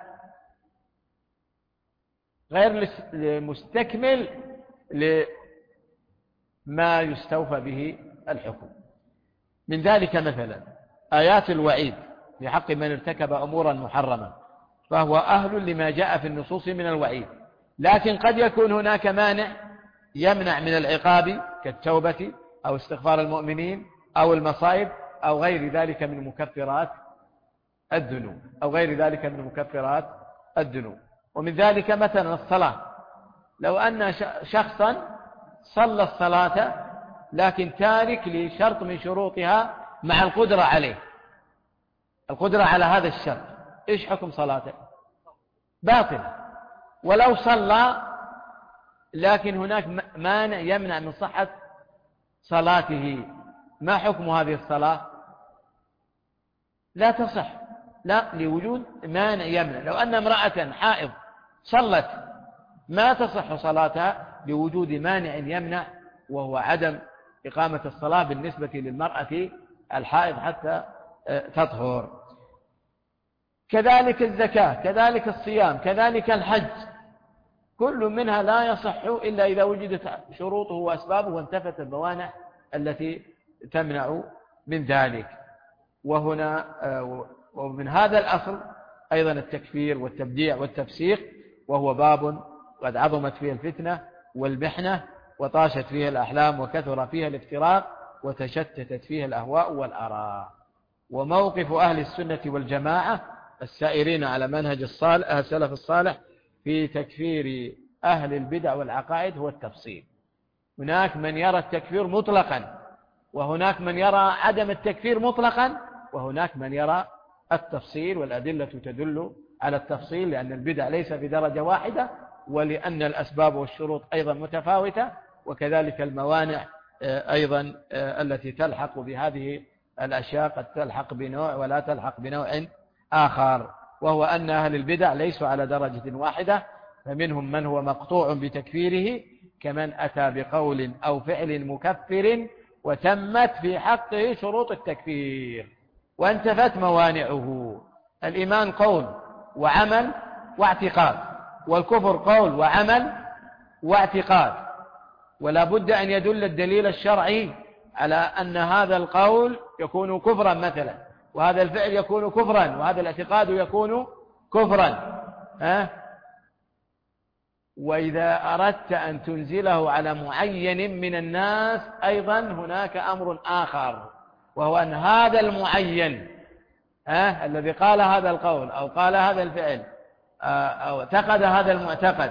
غير مستكمل لما يستوفى به الحكم. من ذلك مثلا آيات الوعيد في حق من ارتكب أمورا محرمة، فهو أهل لما جاء في النصوص من الوعيد، لكن قد يكون هناك مانع يمنع من العقاب كالتوبة أو استغفار المؤمنين أو المصائب أو غير ذلك من مكفرات الذنوب أو غير ذلك من مكفرات الذنوب. ومن ذلك مثلا الصلاة، لو أن شخصا صلى الصلاة لكن تارك لشرط من شروطها مع القدرة عليه، القدرة على هذا الشرط، إيش حكم صلاته؟ باطل. ولو صلى لكن هناك مانع يمنع من صحة صلاته، ما حكم هذه الصلاة؟ لا تصح، لا، لوجود مانع يمنع. لو أن امرأة حائض صلت ما تصح صلاتها لوجود مانع يمنع، وهو عدم إقامة الصلاة بالنسبة للمرأة الحائض حتى تطهر. كذلك الزكاة، كذلك الصيام، كذلك الحج، كل منها لا يصح إلا إذا وجدت شروطه وأسبابه وانتفت الموانع التي تمنع من ذلك. وهنا ومن هذا الأصل أيضا التكفير والتبديع والتفسيق، وهو باب قد عظمت فيه الفتنة والمحنة، وطاشت فيه الأحلام، وكثر فيها الافتراق، وتشتتت فيه الأهواء والآراء. وموقف أهل السنة والجماعة السائرين على منهج الصالح السلف الصالح في تكفير أهل البدع والعقائد هو التفصيل. هناك من يرى التكفير مطلقا، وهناك من يرى عدم التكفير مطلقا، وهناك من يرى التفصيل، والأدلة تدل على التفصيل، لأن البدع ليس بدرجة واحدة، ولأن الأسباب والشروط أيضا متفاوتة، وكذلك الموانع أيضا التي تلحق بهذه الأشياء قد تلحق بنوع ولا تلحق بنوع آخر. وهو أن أهل البدع ليسوا على درجة واحدة، فمنهم من هو مقطوع بتكفيره كمن أتى بقول أو فعل مكفر وتمت في حقه شروط التكفير وانتفت موانعه. الإيمان قول وعمل واعتقاد، والكفر قول وعمل واعتقاد، ولا بد أن يدل الدليل الشرعي على أن هذا القول يكون كفرا مثلا، وهذا الفعل يكون كفرا، وهذا الاعتقاد يكون كفرا. ها؟ وإذا أردت أن تنزله على معين من الناس أيضا هناك أمر آخر، وهو أن هذا المعين ها الذي قال هذا القول أو قال هذا الفعل أو اعتقد هذا المعتقد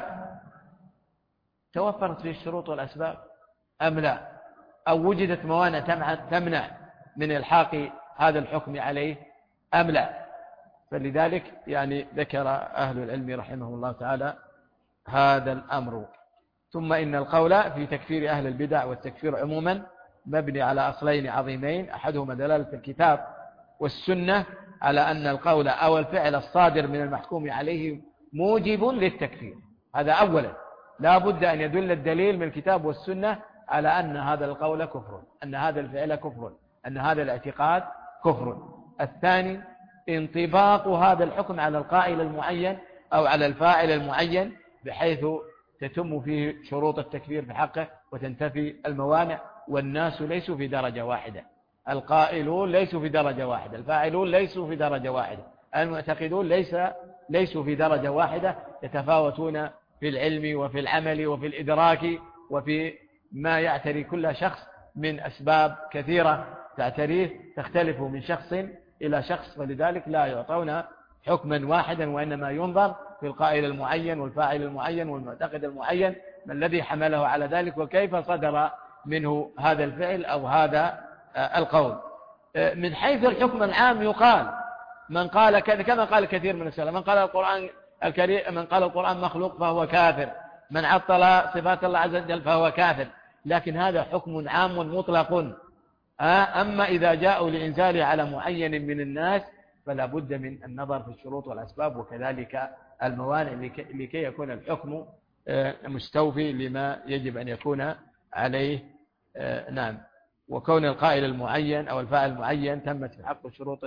توفرت فيه الشروط والأسباب أم لا، أو وجدت موانع تمنع من الحاق هذا الحكم عليه أم لا. فلذلك يعني ذكر أهل العلم رحمه الله تعالى هذا الأمر. ثم إن القول في تكفير أهل البدع والتكفير عموما مبني على أصلين عظيمين، أحدهما دلالة الكتاب والسنة على أن القول أو الفعل الصادر من المحكوم عليه موجب للتكفير. هذا أولا، لا بد أن يدل الدليل من الكتاب والسنة على أن هذا القول كفر، أن هذا الفعل كفر، أن هذا الاعتقاد كفر. الثاني انطباق هذا الحكم على القائل المعين أو على الفاعل المعين، بحيث تتم فيه شروط التكفير في حقه وتنتفي الموانع. والناس ليسوا في درجة واحدة، القائلون ليسوا في درجة واحدة، الفاعلون ليسوا في درجة واحدة، المعتقدون ليس ليسوا في درجة واحدة، يتفاوتون في العلم وفي العمل وفي الإدراك وفي ما يعتري كل شخص من أسباب كثيرة تعتريه تختلف من شخص إلى شخص، ولذلك لا يعطون حكما واحدا، وإنما ينظر في القائل المعين والفاعل المعين والمعتقد المعين ما الذي حمله على ذلك، وكيف صدر منه هذا الفعل أو هذا القول. من حيث الحكم العام يقال من قال كذا، كما قال كثير من السلف، من قال القرآن الكريم من قال القرآن مخلوق فهو كافر، من عطل صفات الله عز وجل فهو كافر. لكن هذا حكم عام مطلق. أما إذا جاءوا لإنزاله على معين من الناس فلا بد من النظر في الشروط والأسباب وكذلك الموانع لكي يكون الحكم مستوفي لما يجب أن يكون عليه. نعم. وكون القائل المعين أو الفاعل المعين تمت في حق شروط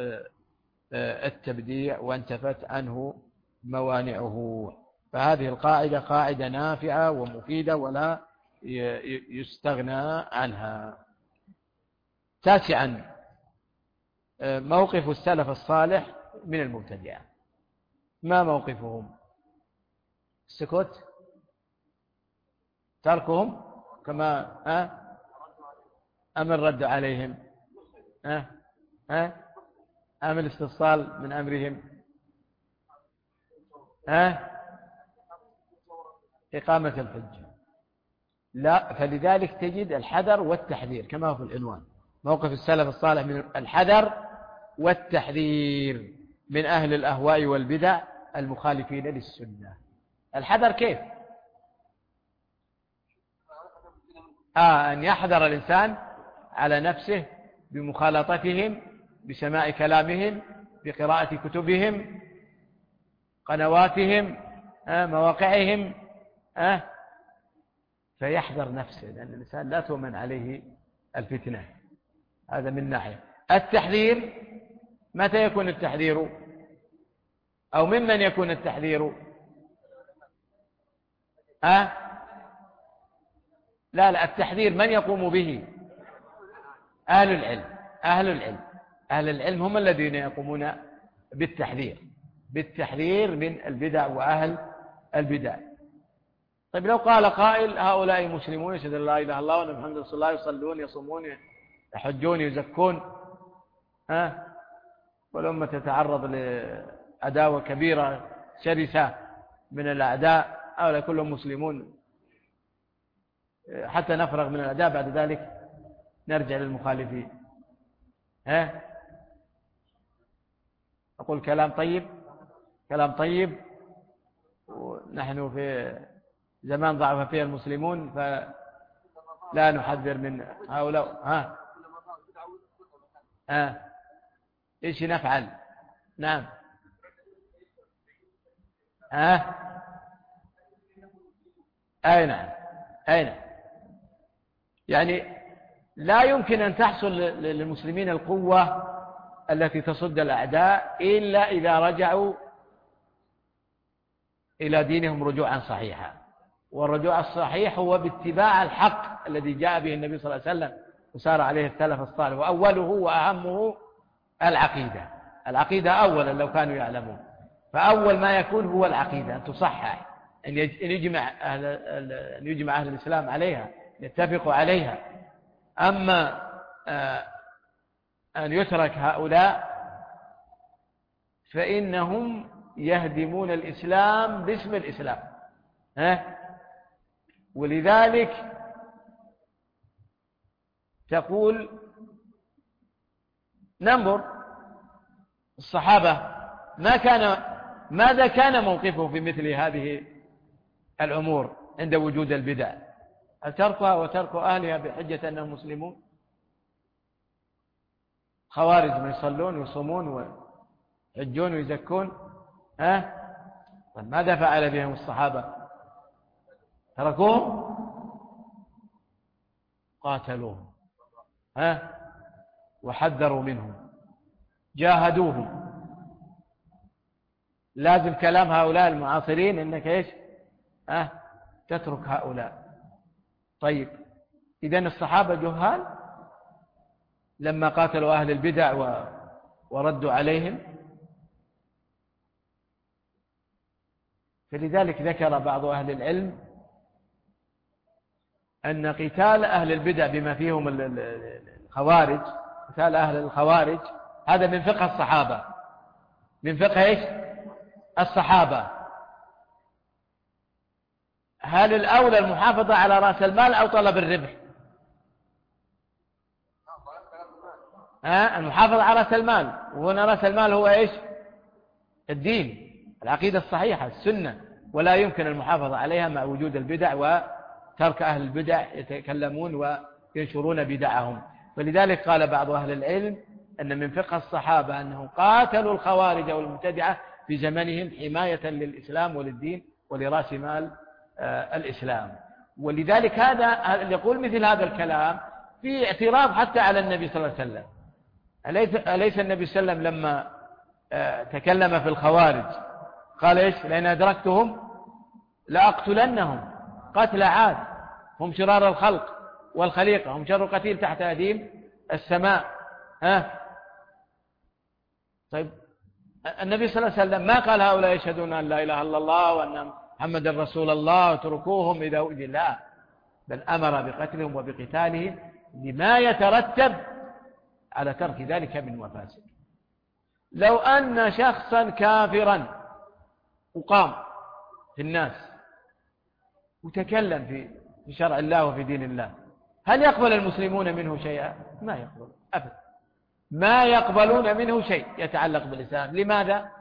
التبديع وانتفت عنه موانعه. فهذه القاعدة قاعدة نافعة ومفيدة ولا يستغنى عنها. تاسعا موقف السلف الصالح من المبتدعة. ما موقفهم؟ السكوت، تركهم كما أه؟ أم الرد عليهم أه؟ أه؟ أم الاستفصال من أمرهم أه؟ إقامة الحجة؟ لا. فلذلك تجد الحذر والتحذير كما هو في العنوان. موقف السلف الصالح من الحذر والتحذير من أهل الأهواء والبدع المخالفين للسنة. الحذر كيف؟ آه أن يحذر الإنسان على نفسه بمخالطتهم، بسماع كلامهم، بقراءة كتبهم، قنواتهم، آه مواقعهم، أه؟ فيحذر نفسه، لأن الإنسان لا تؤمن عليه الفتنة. هذا من ناحية. التحذير، متى يكون التحذير أو ممن يكون التحذير؟ أه؟ لا لا، التحذير من يقوم به؟ أهل العلم. أهل العلم أهل العلم هم الذين يقومون بالتحذير بالتحذير من البدع وأهل البدع. طيب لو قال قائل هؤلاء مسلمون يشهد أن لا إله إلا الله وأن محمد رسول الله، يصلون يصومون يحجون يزكون، ها، والأمة تتعرض لعداوة كبيرة شرسة من الأعداء، هؤلاء كلهم مسلمون، حتى نفرغ من الأعداء بعد ذلك نرجع للمخالفين. ها، أقول كلام طيب، كلام طيب، ونحن في زمان ضعف فيه المسلمون فلا نحذر من هؤلاء. ها ها إيش نفعل؟ نعم. ها أي نعم أي نعم. يعني لا يمكن أن تحصل للمسلمين القوة التي تصد الأعداء إلا إذا رجعوا إلى دينهم رجوعا صحيحا، والرجوع الصحيح هو باتباع الحق الذي جاء به النبي صلى الله عليه وسلم وسار عليه السلف الصالح، وأوله وأهمه العقيدة. العقيدة أولا لو كانوا يعلمون، فأول ما يكون هو العقيدة، أن تصحح، أن يجمع أهل, أن يجمع أهل الإسلام عليها، يتفقوا عليها. أما أن يترك هؤلاء فإنهم يهدمون الإسلام باسم الإسلام. ها؟ ولذلك تقول ننظر الصحابة ما كان ماذا كان موقفه في مثل هذه الأمور عند وجود البدع؟ هل تركها وترك أهلها بحجة أنهم مسلمون؟ خوارج ما يصلون ويصومون ويحجون ويزكون، ها؟ طيب ماذا فعل بهم الصحابة؟ تركوهم؟ قاتلوهم، ها؟ وحذروا منهم، جاهدوهم. لازم كلام هؤلاء المعاصرين انك ايش؟ ها؟ تترك هؤلاء. طيب إذن الصحابة جهال لما قاتلوا أهل البدع و... وردوا عليهم؟ فلذلك ذكر بعض أهل العلم أن قتال أهل البدع بما فيهم الخوارج، قتال أهل الخوارج هذا من فقه الصحابة، من فقه إيش؟ الصحابة. هل الأولى المحافظة على رأس المال أو طلب الربح؟ ها؟ المحافظة على رأس المال، وهنا رأس المال هو إيش؟ الدين، العقيدة الصحيحة، السنة، ولا يمكن المحافظة عليها مع وجود البدع وترك أهل البدع يتكلمون وينشرون بدعهم. فلذلك قال بعض أهل العلم أن من فقه الصحابة أنهم قاتلوا الخوارج والمبتدعة في زمنهم حماية للإسلام وللدين ولرأس مال الإسلام. ولذلك هذا يقول مثل هذا الكلام في اعتراض حتى على النبي صلى الله عليه وسلم. أليس, أليس النبي صلى الله عليه وسلم لما تكلم في الخوارج قال إيش؟ لأن أدركتهم لأقتلنهم قتل عاد، هم شرار الخلق والخليقة، هم شر قتيل تحت أديم السماء. ها؟ طيب النبي صلى الله عليه وسلم ما قال هؤلاء يشهدون أن لا إله إلا الله وأن محمد رسول الله وتركوهم إذا أؤذي، لا، بل أمر بقتلهم وبقتالهم لما يترتب على ترك ذلك من مفاسد. لو أن شخصا كافرا وقام في الناس وتكلم في شرع الله وفي دين الله، هل يقبل المسلمون منه شيئا؟ ما يقبلون أبدا، ما يقبلون منه شيء يتعلق بالإسلام. لماذا؟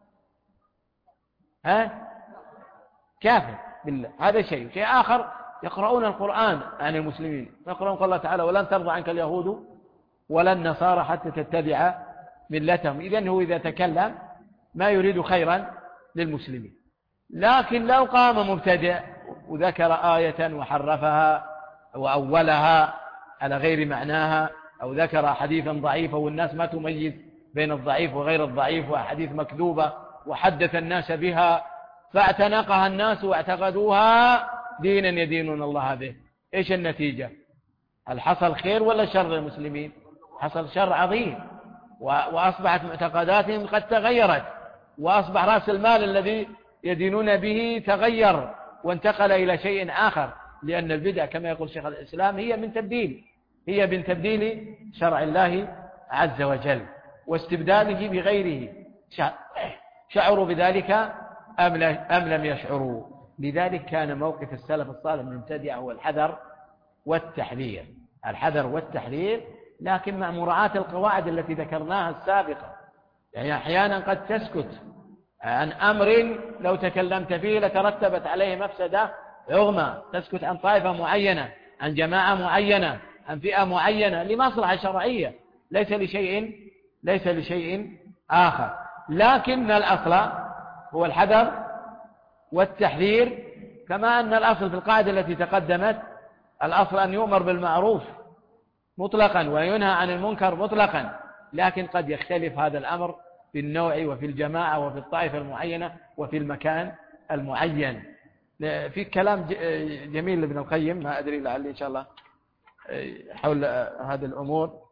ها؟ كافر بالله، هذا شيء. شيء آخر، يقرؤون القرآن عن المسلمين، يقرؤون قال الله تعالى ولن ترضى عنك اليهود ولا النصارى حتى تتبع ملتهم. إذن هو إذا تكلم ما يريد خيرا للمسلمين. لكن لو قام مبتدع وذكر آية وحرفها وأولها على غير معناها، أو ذكر حديثا ضعيفا والناس ما تميز بين الضعيف وغير الضعيف، وأحاديث مكذوبة وحدث الناس بها فاعتنقها الناس واعتقدوها دينا يدينون الله به، إيش النتيجة؟ هل حصل خير ولا شر للمسلمين؟ حصل شر عظيم، وأصبحت معتقداتهم قد تغيرت، وأصبح رأس المال الذي يدينون به تغير وانتقل إلى شيء آخر، لأن البدع كما يقول شيخ الإسلام هي من تبديل هي من تبديل شرع الله عز وجل واستبداله بغيره. شعروا بذلك أم لم يشعروا؟ لذلك كان موقف السلف الصالح من المبتدع هو الحذر والتحذير، الحذر والتحذير، لكن مع مراعاة القواعد التي ذكرناها السابقة. يعني أحيانا قد تسكت عن أمر لو تكلمت فيه لترتبت عليه مفسدة عظمى، تسكت عن طائفة معينة، عن جماعة معينة، عن فئة معينة لمصلحة شرعية، ليس لشيء ليس لشيء آخر. لكن الأصل هو الحذر والتحذير، كما أن الأصل في القاعدة التي تقدمت الأصل أن يؤمر بالمعروف مطلقا وينهى عن المنكر مطلقا، لكن قد يختلف هذا الأمر في النوع وفي الجماعة وفي الطائفة المعينة وفي المكان المعين. في كلام جميل لابن القيم، ما أدري لعلي إن شاء الله حول هذه الأمور.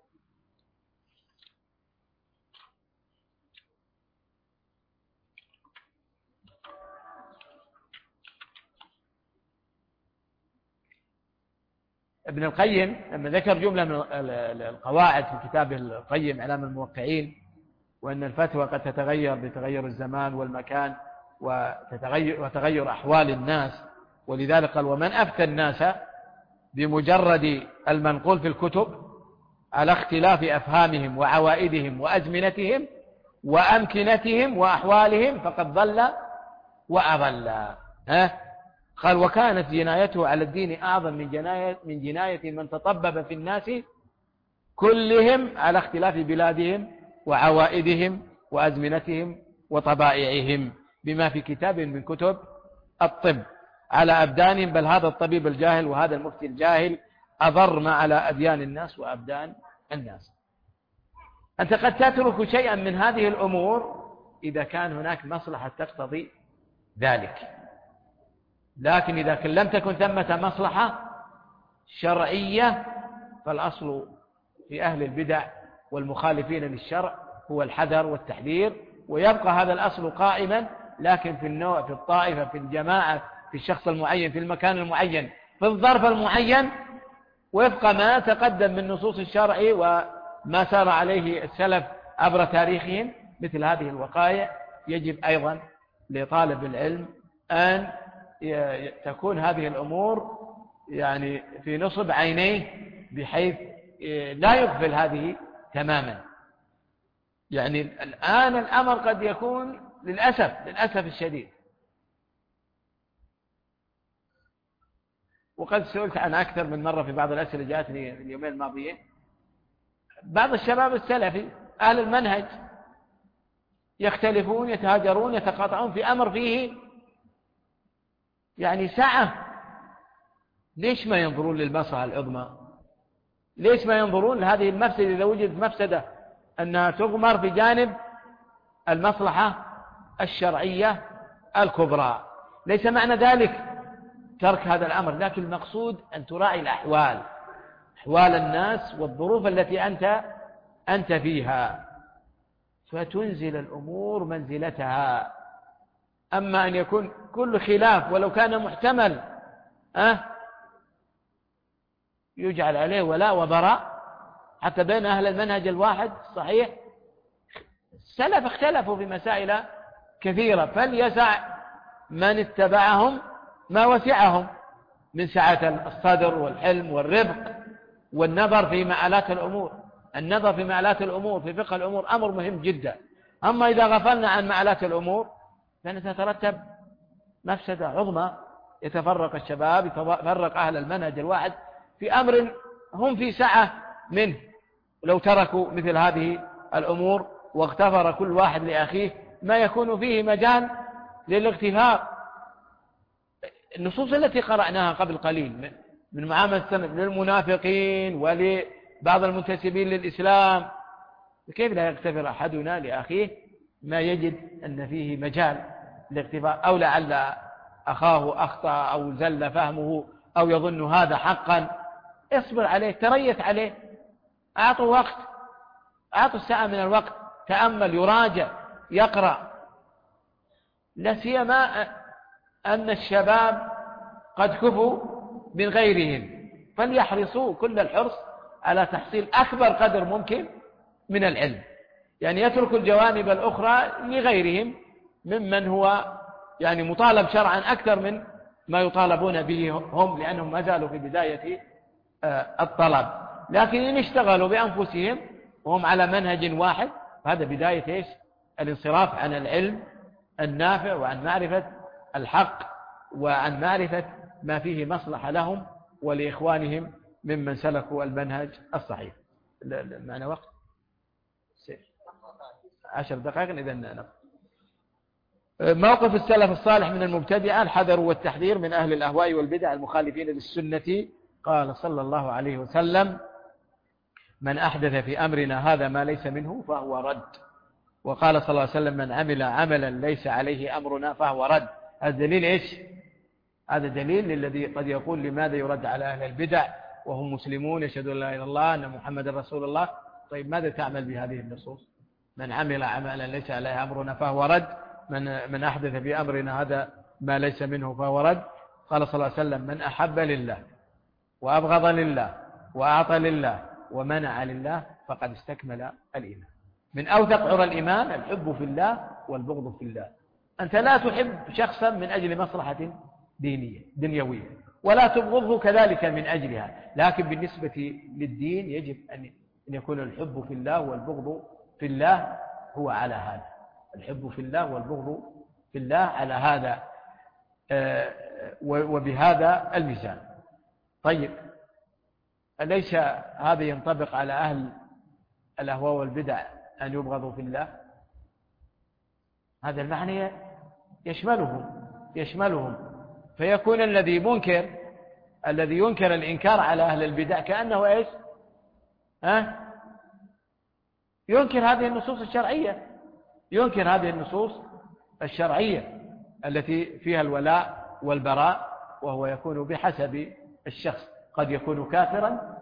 ابن القيم لما ذكر جملة من القواعد في كتاب القيم إعلام الموقعين، وأن الفتوى قد تتغير بتغير الزمان والمكان وتتغير وتغير أحوال الناس، ولذلك قال: ومن أفتى الناس بمجرد المنقول في الكتب على اختلاف أفهامهم وعوائدهم وأزمنتهم وأمكنتهم وأحوالهم فقد ضل وأضل. ها؟ قال: وكانت جنايته على الدين أعظم من جناية من جناية من تطبب في الناس كلهم على اختلاف بلادهم وعوائدهم وأزمنتهم وطبائعهم، بما في كتاب من كتب الطب على أبدانهم، بل هذا الطبيب الجاهل وهذا المفتي الجاهل أضر ما على أديان الناس وأبدان الناس. أنت قد تترك شيئا من هذه الأمور إذا كان هناك مصلحة تقتضي ذلك، لكن إذا لم تكن ثمة مصلحة شرعية فالأصل في أهل البدع والمخالفين للشرع هو الحذر والتحذير، ويبقى هذا الأصل قائما، لكن في النوع، في الطائفة، في الجماعة، في الشخص المعين، في المكان المعين، في الظرف المعين، وفق ما تقدم من نصوص الشرع وما سار عليه السلف عبر تاريخهم. مثل هذه الوقائع يجب أيضا لطالب العلم أن تكون هذه الأمور يعني في نصب عينيه، بحيث لا يغفل هذه تماما. يعني الآن الأمر قد يكون للأسف للأسف الشديد، وقد سئلت عن أكثر من مرة في بعض الأسئلة جاءتني في اليومين الماضيين، بعض الشباب السلفي أهل المنهج يختلفون، يتهاجرون، يتقاطعون في أمر فيه يعني سعة. ليش ما ينظرون للمصلحة العظمى؟ ليش ما ينظرون لهذه المفسدة إذا وجدت مفسدة أنها تغمر بجانب المصلحة الشرعية الكبرى؟ ليس معنى ذلك ترك هذا الأمر، لكن المقصود أن تراعي الأحوال، أحوال الناس والظروف التي أنت أنت فيها، فتنزل الأمور منزلتها. أما أن يكون كل خلاف ولو كان محتمل أه يجعل عليه ولاء وبراء حتى بين أهل المنهج الواحد صحيح. السلف اختلفوا في مسائل كثيرة، فليسع من اتبعهم ما وسعهم من سعة الصدر والحلم والرفق والنظر في مآلات الأمور. النظر في مآلات الأمور في فقه الأمور أمر مهم جدا. أما إذا غفلنا عن مآلات الأمور فإن تترتب مفسدة عظمى، يتفرق الشباب، يتفرق أهل المنهج الواحد في أمر هم في سعة منه. لو تركوا مثل هذه الأمور واغتفر كل واحد لأخيه ما يكون فيه مجال للاغتفار. النصوص التي قرأناها قبل قليل من معاملة للمنافقين ولبعض المنتسبين للإسلام، كيف لا يغتفر أحدنا لأخيه ما يجد أن فيه مجال للاغتفار، أو لعل أخاه أخطأ أو زل فهمه أو يظن هذا حقا، اصبر عليه، تريث عليه، أعطوا وقت، أعطوا الساعة من الوقت، تأمل، يراجع، يقرأ. لا سيما أن الشباب قد كفوا من غيرهم، فليحرصوا كل الحرص على تحصيل أكبر قدر ممكن من العلم، يعني يترك الجوانب الأخرى لغيرهم ممن هو يعني مطالب شرعا أكثر من ما يطالبون به هم، لأنهم ما زالوا في بداية الطلب. لكن إن اشتغلوا بأنفسهم وهم على منهج واحد، هذا بداية إيش؟ الانصراف عن العلم النافع وعن معرفة الحق وعن معرفة ما فيه مصلحة لهم ولإخوانهم ممن سلكوا المنهج الصحيح. معنا وقت عشر دقائق إذا نقف. موقف السلف الصالح من المبتدعة: الحذر والتحذير من أهل الأهواء والبدع المخالفين للسنة. قال صلى الله عليه وسلم: من أحدث في أمرنا هذا ما ليس منه فهو رد. وقال صلى الله عليه وسلم: من عمل عملا ليس عليه أمرنا فهو رد. هذا دليل إيش؟ هذا دليل للذي قد يقول لماذا يرد على أهل البدع وهم مسلمون يشهدون لا إله إلا الله أن محمد رسول الله. طيب ماذا تعمل بهذه النصوص؟ من عمل عملا ليس عليه أمرنا فهو رد، من من أحدث في أمرنا هذا ما ليس منه فهو رد. قال صلى الله عليه وسلم: من أحب لله وأبغض لله وأعطى لله ومنع لله فقد استكمل الإيمان. من أوثق عرى الإيمان الحب في الله والبغض في الله. أنت لا تحب شخصا من أجل مصلحة دينية دنيوية، ولا تبغضه كذلك من أجلها، لكن بالنسبة للدين يجب أن يكون الحب في الله والبغض في الله هو على هذا، الحب في الله والبغض في الله على هذا وبهذا الميزان. طيب أليس هذا ينطبق على أهل الأهواء والبدع أن يبغضوا في الله؟ هذا المعنى يشملهم يشملهم فيكون الذي منكر الذي ينكر الإنكار على أهل البدع كأنه إيش؟ ها؟ ينكر هذه النصوص الشرعية ينكر هذه النصوص الشرعية التي فيها الولاء والبراء، وهو يكون بحسب الشخص، قد يكون كافرا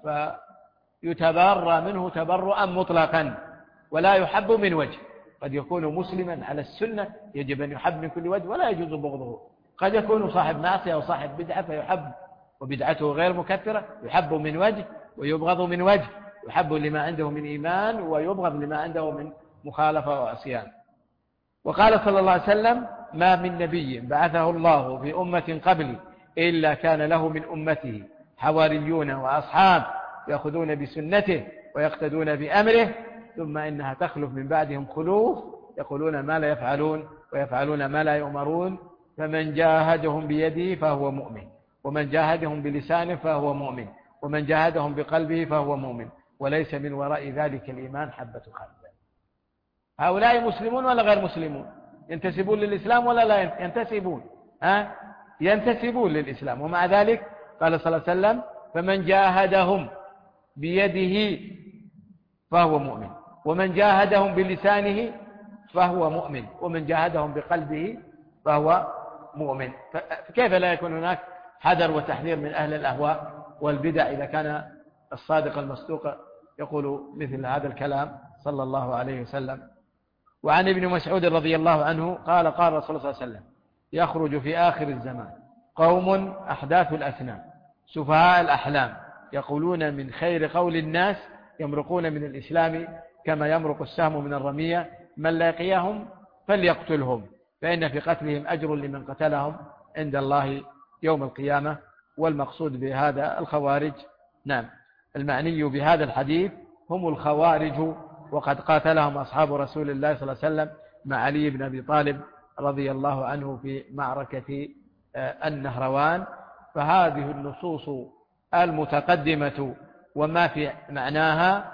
فيتبرأ منه تبرؤا مطلقا ولا يحب من وجه، قد يكون مسلما على السنة يجب أن يحب من كل وجه ولا يجوز بغضه، قد يكون صاحب معصية أو صاحب بدعة فيحب وبدعته غير مكفرة، يحب من وجه ويبغض من وجه، يحب لما عنده من إيمان ويبغض لما عنده من مخالفة وعصيان. وقال صلى الله عليه وسلم: ما من نبي بعثه الله في أمة قبلي إلا كان له من أمته حواريون وأصحاب يأخذون بسنته ويقتدون بأمره، ثم إنها تخلف من بعدهم خلوف يقولون ما لا يفعلون ويفعلون ما لا يؤمرون، فمن جاهدهم بيده فهو مؤمن، ومن جاهدهم بلسانه فهو مؤمن، ومن جاهدهم بقلبه فهو مؤمن، وليس من وراء ذلك الإيمان حبة خردل. هؤلاء مسلمون ولا غير مسلمون؟ ينتسبون للإسلام ولا لا ينتسبون؟ ها؟ ينتسبون للإسلام، ومع ذلك قال صلى الله عليه وسلم: فمن جاهدهم بيده فهو مؤمن، ومن جاهدهم بلسانه فهو مؤمن، ومن جاهدهم بقلبه فهو مؤمن. فكيف لا يكون هناك حذر وتحذير من أهل الأهواء والبدع إذا كان الصادق المصدوق يقول مثل هذا الكلام صلى الله عليه وسلم. وعن ابن مسعود رضي الله عنه قال: قال رسول الله صلى الله عليه وسلم: يخرج في آخر الزمان قوم أحداث الأسنان سفهاء الأحلام يقولون من خير قول الناس يمرقون من الإسلام كما يمرق السهم من الرمية، من لاقيهم فليقتلهم فإن في قتلهم أجر لمن قتلهم عند الله يوم القيامة. والمقصود بهذا الخوارج. نعم، المعني بهذا الحديث هم الخوارج، وقد قاتلهم أصحاب رسول الله صلى الله عليه وسلم مع علي بن أبي طالب رضي الله عنه في معركة النهروان. فهذه النصوص المتقدمة وما في معناها،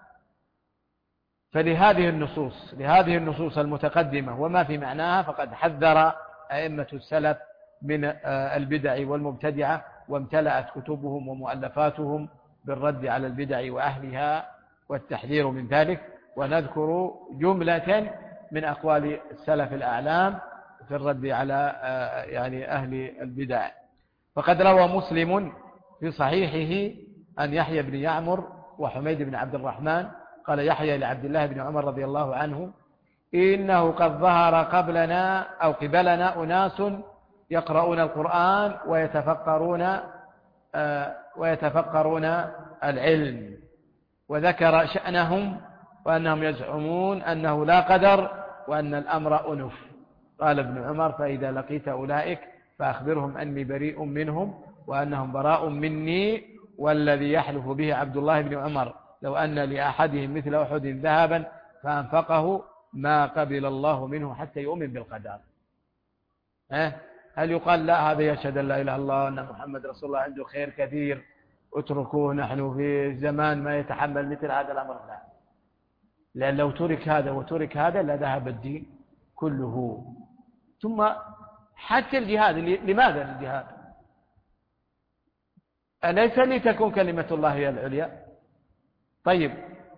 فلهذه النصوص لهذه النصوص المتقدمة وما في معناها فقد حذر أئمة السلف من البدع والمبتدعة، وامتلأت كتبهم ومؤلفاتهم بالرد على البدع وأهلها والتحذير من ذلك. ونذكر جملة من أقوال السلف الأعلام في الرد على يعني أهل البدع. فقد روى مسلم في صحيحه أن يحيى بن يعمر وحميد بن عبد الرحمن قال يحيى لعبد الله بن عمر رضي الله عنه: إنه قد ظهر قبلنا أو قبلنا أناس يقرؤون القرآن ويتفقرون ويتفقرون العلم، وذكر شأنهم وأنهم يزعمون أنه لا قدر وأن الأمر أنف. قال ابن عمر: فإذا لقيت أولئك فأخبرهم أني بريء منهم وأنهم براء مني، والذي يحلف به عبد الله بن عمر لو أن لأحدهم مثل أحد ذهبا فأنفقه ما قبل الله منه حتى يؤمن بالقدر. هل يقال لا هذا يشهد أن لا إله إلا الله وأن محمد رسول الله عنده خير كثير اتركوه نحن في زمان ما يتحمل مثل هذا الأمر؟ لا، لأن لو ترك هذا وترك هذا لذهب الدين كله. ثم حتى الجهاد، لماذا الجهاد؟ أليس لتكون كلمة الله هي العليا؟ طيب،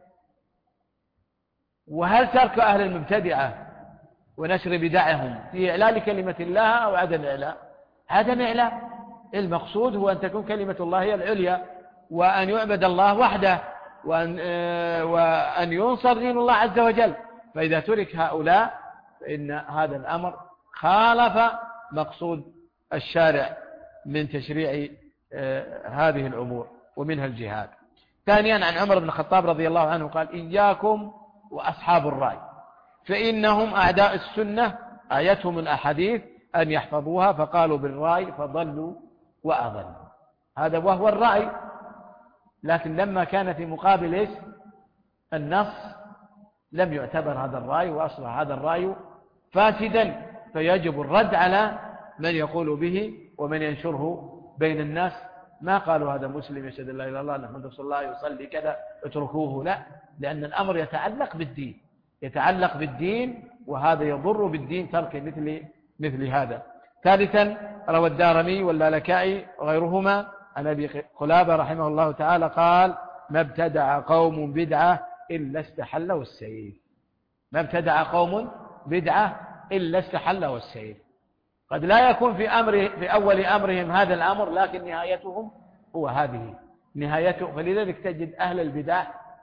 وهل ترك أهل المبتدعة ونشر بدعهم في إعلان كلمة الله أو عدم إعلان؟ عدم إعلان. المقصود هو أن تكون كلمة الله هي العليا، وأن يعبد الله وحده، وأن, وأن ينصر دين الله عز وجل. فإذا ترك هؤلاء فإن هذا الأمر خالف مقصود الشارع من تشريع هذه الأمور، ومنها الجهاد. ثانيا، عن عمر بن الخطاب رضي الله عنه قال: إياكم وأصحاب الرأي فإنهم أعداء السنة، آيتهم الأحاديث أن يحفظوها فقالوا بالرأي فضلوا وأضلوا. هذا وهو الرأي، لكن لما كان في مقابل إيش؟ النص، لم يعتبر هذا الرأي، وأصبح هذا الرأي فاسدا، فيجب الرد على من يقول به ومن ينشره بين الناس. ما قالوا هذا مسلم يشهد لا إله إلا الله محمد رسول الله يصلي كذا اتركوه، لا، لأن الأمر يتعلق بالدين، يتعلق بالدين، وهذا يضر بالدين ترك مثل مثل هذا. ثالثا، روى الدارمي واللالكائي وغيرهما عن أبي قلابة رحمه الله تعالى قال: ما ابتدع قوم بدعة إلا استحلوا السيف. ما ابتدع قوم بدعة إلا استحلوا السيف. قد لا يكون في أمر في أول أمرهم هذا الأمر، لكن نهايتهم هو هذه نهايته. فلذلك تجد أهل البدع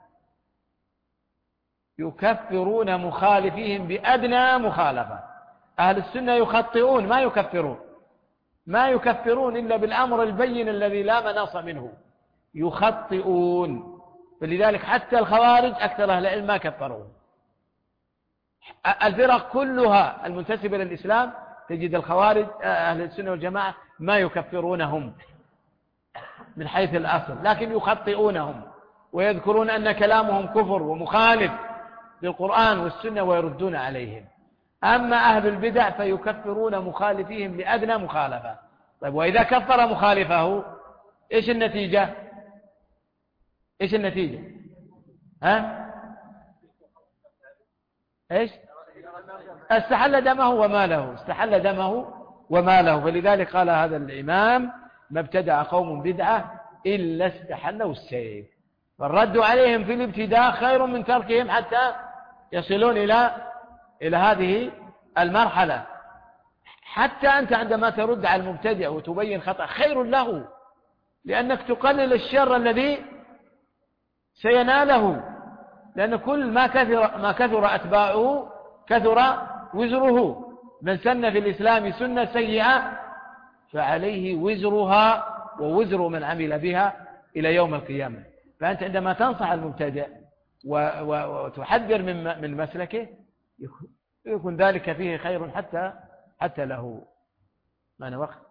يكفرون مخالفيهم بأدنى مخالفة. أهل السنة يخطئون ما يكفرون، ما يكفرون إلا بالأمر البين الذي لا مناص منه، يخطئون. فلذلك حتى الخوارج أكثر أهل العلم ما كفرون. الفرق كلها المنتسبة للإسلام تجد الخوارج أهل السنة والجماعة ما يكفرونهم من حيث الأصل، لكن يخطئونهم ويذكرون أن كلامهم كفر ومخالف للقرآن والسنة ويردون عليهم. أما أهل البدع فيكفرون مخالفيهم بأدنى مخالفة. طيب، وإذا كفر مخالفه إيش النتيجة؟ إيش النتيجة؟ ها؟ إيش؟ استحل دمه وماله، استحل دمه وماله. فلذلك قال هذا الإمام: ما ابتدع قوم بدعة إلا استحلوا السيف. فالرد عليهم في الابتداء خير من تركهم حتى يصلون إلى إلى هذه المرحلة. حتى أنت عندما ترد على المبتدع وتبين خطأ خير له، لأنك تقلل الشر الذي سيناله، لأن كل ما كثر ما كثر أتباعه كثر وزره. من سن في الإسلام سنة سيئة فعليه وزرها ووزر من عمل بها إلى يوم القيامة. فأنت عندما تنصح المبتدع وتحذر من من مسلكه يكون ذلك فيه خير حتى حتى له. ما أنا وقت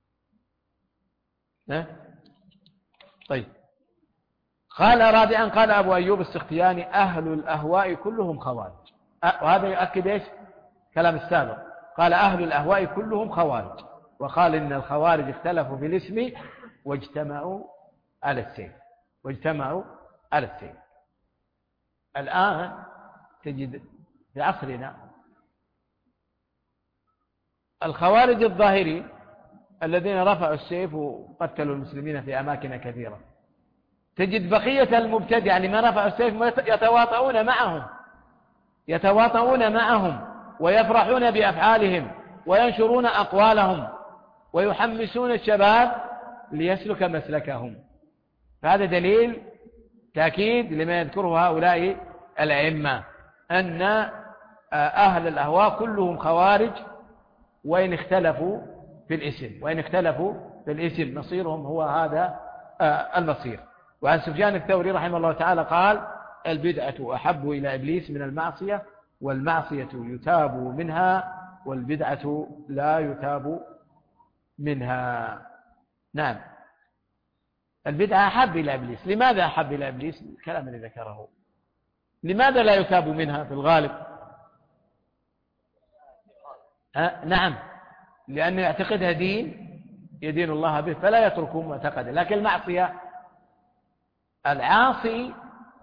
ها؟ طيب. قال رابعا، قال أبو أيوب السختياني: أهل الأهواء كلهم خوارج. وهذا يؤكد إيش؟ كلام السابق. قال: أهل الأهواء كلهم خوارج. وقال: إن الخوارج اختلفوا في الاسم واجتمعوا على السيف واجتمعوا على السيف. الآن تجد في عصرنا الخوارج الظاهري الذين رفعوا السيف وقتلوا المسلمين في أماكن كثيرة. تجد بقية المبتدع يعني ما رفعوا السيف يتواطؤون معهم يتواطؤون معهم ويفرحون بأفعالهم وينشرون أقوالهم ويحمسون الشباب ليسلك مسلكهم. فهذا دليل تأكيد لما يذكره هؤلاء الأئمة أن أهل الأهواء كلهم خوارج، وإن اختلفوا في الاسم وإن اختلفوا في الاسم مصيرهم هو هذا المصير. وعن سفيان الثوري رحمه الله تعالى قال: البدعة أحب إلى إبليس من المعصية، والمعصية يتاب منها، والبدعة لا يتاب منها. نعم، البدعة أحب إلى إبليس. لماذا أحب إلى إبليس؟ الكلام الذي ذكره. لماذا لا يتاب منها في الغالب؟ أه؟ نعم، لأنه يعتقدها دين يدين الله به فلا يتركه معتقدا. لكن المعصية، العاصي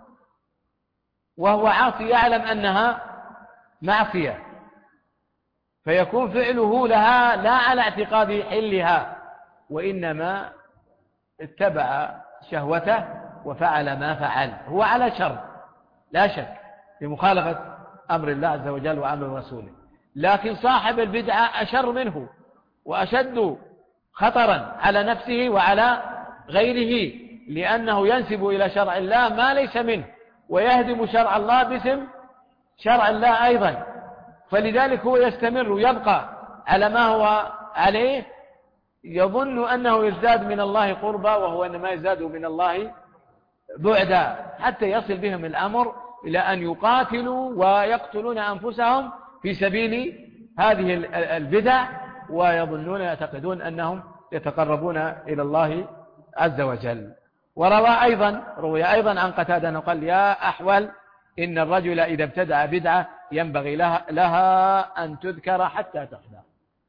وهو عاصي يعلم أنها معصية، فيكون فعله لها لا على اعتقاد حلها، وإنما اتبع شهوته وفعل ما فعل. هو على شر لا شك في مخالفة أمر الله عز وجل وأمر رسوله، لكن صاحب البدعة أشر منه وأشد خطرا على نفسه وعلى غيره، لأنه ينسب إلى شرع الله ما ليس منه، ويهدم شرع الله باسم شرع الله أيضا. فلذلك هو يستمر ويبقى على ما هو عليه، يظن أنه يزداد من الله قربا وهو إنما يزداد من الله بعدا، حتى يصل بهم الأمر إلى أن يقاتلوا ويقتلون أنفسهم في سبيل هذه البدع، ويظنون يعتقدون أنهم يتقربون إلى الله عز وجل. وروى أيضا روي أيضا عن قتادة أنه قال: يا أحول، إن الرجل إذا ابتدع بدعة ينبغي لها, لها أن تذكر حتى تحذر.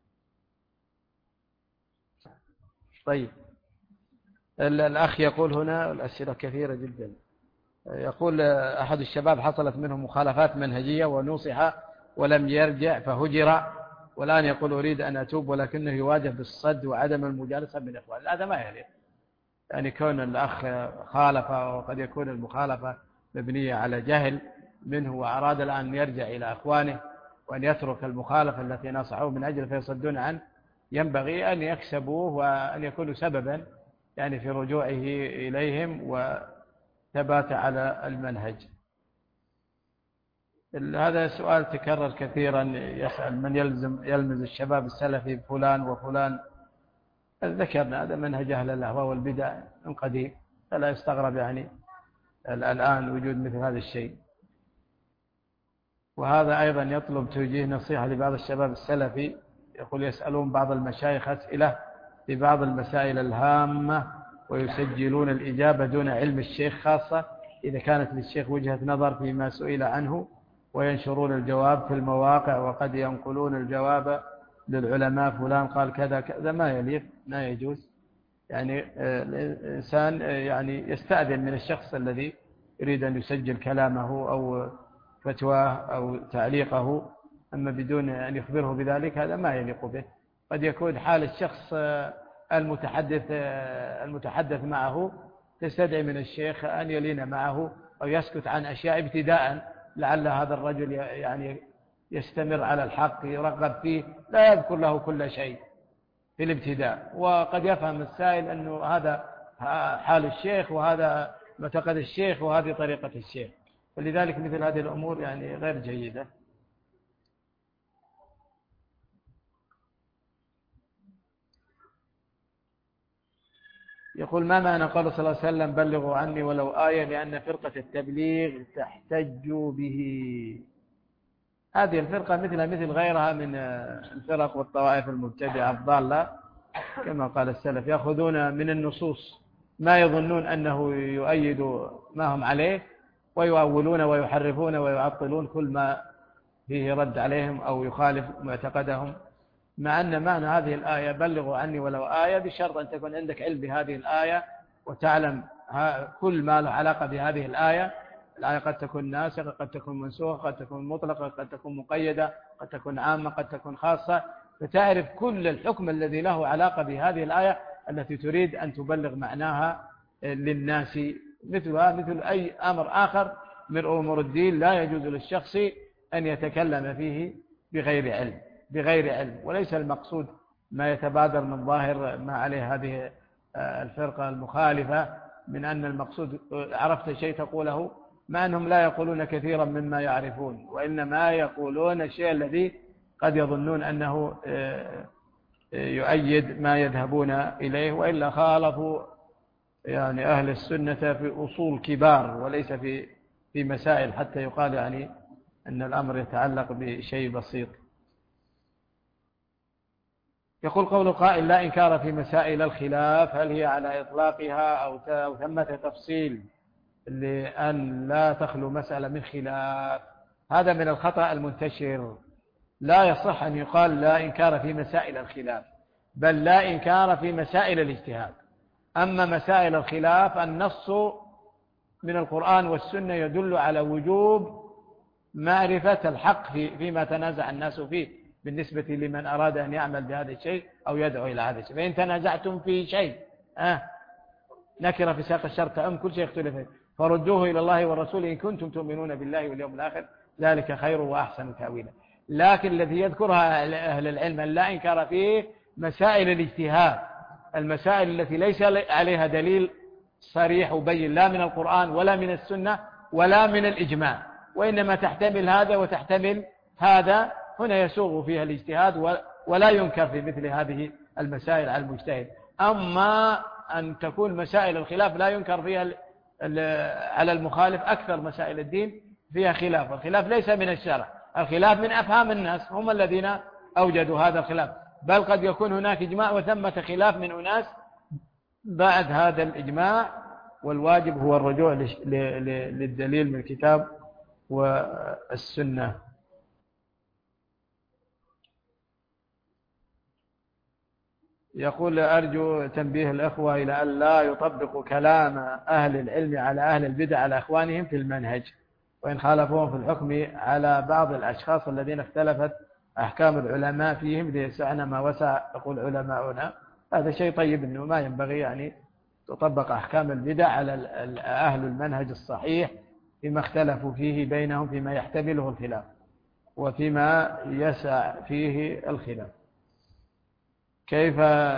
طيب، الأخ يقول هنا الأسئلة كثيرة جدا. يقول: أحد الشباب حصلت منه مخالفات منهجية ونصح ولم يرجع فهجر، والآن يقول: أريد أن أتوب ولكنه يواجه بالصد وعدم المجالسة من إخوان. هذا ما يليق، يعني كون الأخ خالف، وقد يكون المخالفة مبنية على جهل منه وأراد الآن أن يرجع إلى أخوانه وأن يترك المخالفة التي نصحوه من أجل فيصدون عنه، ينبغي أن يكسبوه وأن يكونوا سببا يعني في رجوعه إليهم وثبات على المنهج. هذا سؤال تكرر كثيرا، يسأل من يلزم يلمز الشباب السلفي فلان وفلان. ذكرنا هذا منهج أهل الأهواء والبدع من قديم، فلا يستغرب يعني الآن وجود مثل هذا الشيء. وهذا أيضا يطلب توجيه نصيحة لبعض الشباب السلفي. يقول: يسألون بعض المشايخ أسئلة في بعض المسائل الهامة ويسجلون الإجابة دون علم الشيخ، خاصة إذا كانت للشيخ وجهة نظر فيما سئل عنه، وينشرون الجواب في المواقع، وقد ينقلون الجواب للعلماء فلان قال كذا كذا. ما يليق، ما يجوز. يعني الإنسان يعني يستأذن من الشخص الذي يريد أن يسجل كلامه أو فتواه أو تعليقه، أما بدون أن يخبره بذلك هذا ما يليق به. قد يكون حال الشخص المتحدث المتحدث معه تستدعي من الشيخ أن يلين معه أو يسكت عن أشياء ابتداء، لعل هذا الرجل يعني يستمر على الحق يرغب فيه، لا يذكر له كل شيء في الابتداء. وقد يفهم السائل أنه هذا حال الشيخ وهذا معتقد الشيخ وهذه طريقة الشيخ، ولذلك مثل هذه الأمور يعني غير جيدة. يقول: ما معنى قول صلى الله عليه وسلم: بلغوا عني ولو آية، لأن فرقة التبليغ تحتج به؟ هذه الفرقة مثل مثل غيرها من الفرق والطوائف المبتدعة الضالة، كما قال السلف: يأخذون من النصوص ما يظنون أنه يؤيد ما هم عليه، ويؤولون ويحرفون ويعطلون كل ما فيه رد عليهم أو يخالف معتقدهم، مع أن معنى هذه الآية بلغوا عني ولو آية بشرط أن تكون عندك علم بهذه الآية وتعلم كل ما له علاقة بهذه الآية. الآية قد تكون ناسخة، قد تكون منسوخة، قد تكون مطلقة، قد تكون مقيدة، قد تكون عامة، قد تكون خاصة. فتعرف كل الحكم الذي له علاقة بهذه الآية التي تريد أن تبلغ معناها للناس، مثلها مثل أي أمر آخر من أمور الدين لا يجوز للشخص أن يتكلم فيه بغير علم بغير علم وليس المقصود ما يتبادر من ظاهر ما عليه هذه الفرقة المخالفة من أن المقصود عرفت شيء تقوله، مع أنهم لا يقولون كثيرا مما يعرفون، وإنما يقولون الشيء الذي قد يظنون أنه يؤيد ما يذهبون إليه، وإلا خالفوا يعني أهل السنة في أصول كبار وليس في في مسائل حتى يقال يعني أن الأمر يتعلق بشيء بسيط. يقول قول القائل لا إنكار في مسائل الخلاف، هل هي على إطلاقها أو ثمة تفصيل لأن لا تخلو مسألة من خلاف؟ هذا من الخطأ المنتشر. لا يصح أن يقال لا إنكار في مسائل الخلاف، بل لا إنكار في مسائل الاجتهاد. أما مسائل الخلاف النص من القرآن والسنة يدل على وجوب معرفة الحق في فيما تنازع الناس فيه بالنسبة لمن أراد أن يعمل بهذا الشيء أو يدعو إلى هذا الشيء. فإن تنازعتم في شيء آه نكر في ساق الشرط أم كل شيء اختلف فيه فردوه إلى الله والرسول إن كنتم تؤمنون بالله واليوم الآخر ذلك خير وأحسن تأويلا. لكن الذي يذكرها أهل العلم لا إنكار فيه مسائل الاجتهاد، المسائل التي ليس عليها دليل صريح وبين لا من القرآن ولا من السنة ولا من الإجماع، وإنما تحتمل هذا وتحتمل هذا، هنا يسوغ فيها الاجتهاد ولا ينكر في مثل هذه المسائل على المجتهد. أما أن تكون مسائل الخلاف لا ينكر فيها على المخالف، أكثر مسائل الدين فيها خلاف، والخلاف ليس من الشرع، الخلاف من أفهام الناس هم الذين أوجدوا هذا الخلاف، بل قد يكون هناك إجماع وثمة خلاف من أناس بعد هذا الإجماع، والواجب هو الرجوع للدليل من الكتاب والسنة. يقول أرجو تنبيه الأخوة إلى أن لا يطبقوا كلام أهل العلم على أهل البدع على أخوانهم في المنهج، وإن خالفوهم في الحكم على بعض الأشخاص الذين اختلفت أحكام العلماء فيهم ليسعنا ما وسع يقول علماؤنا. هذا شيء طيب، أنه ما ينبغي يعني تطبق أحكام البدع على أهل المنهج الصحيح فيما اختلفوا فيه بينهم فيما يحتمله الخلاف وفيما يسع فيه الخلاف. كيف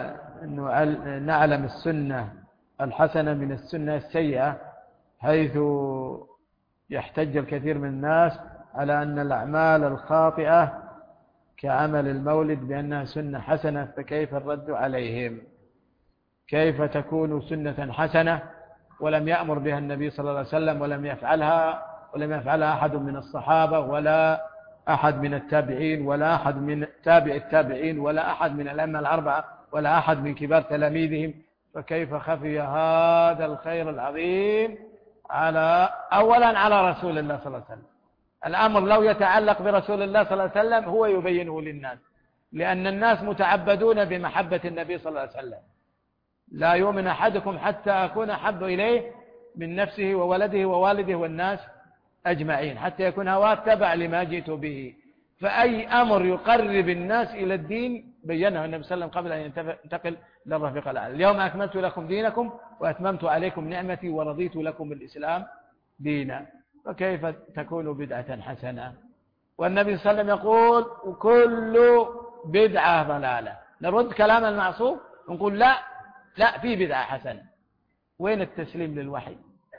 نعلم السنة الحسنة من السنة السيئة، حيث يحتج الكثير من الناس على أن الأعمال الخاطئة كعمل المولد بأنها سنة حسنة، فكيف الرد عليهم؟ كيف تكون سنة حسنة ولم يأمر بها النبي صلى الله عليه وسلم ولم يفعلها ولم يفعلها أحد من الصحابة ولا أحد من التابعين ولا أحد من تابع التابعين ولا أحد من الأئمة الأربعة ولا أحد من كبار تلاميذهم؟ فكيف خفي هذا الخير العظيم على أولا على رسول الله صلى الله عليه وسلم؟ الأمر لو يتعلق برسول الله صلى الله عليه وسلم هو يبينه للناس، لأن الناس متعبدون بمحبة النبي صلى الله عليه وسلم. لا يؤمن أحدكم حتى أكون أحب إليه من نفسه وولده ووالده والناس أجمعين، حتى يكون هواه تبع لما جئت به. فأي أمر يقرب الناس إلى الدين بينه النبي صلى الله عليه وسلم قبل أن ينتقل للرفيق الأعلى. اليوم أكملت لكم دينكم وأتممت عليكم نعمتي ورضيت لكم الإسلام دينا، فكيف تكون بدعة حسنة؟ والنبي صلى الله عليه وسلم يقول كل بدعة ضلالة. نرد كلام المعصوم ونقول لا لا في بدعة حسنة. وين التسليم للوحي؟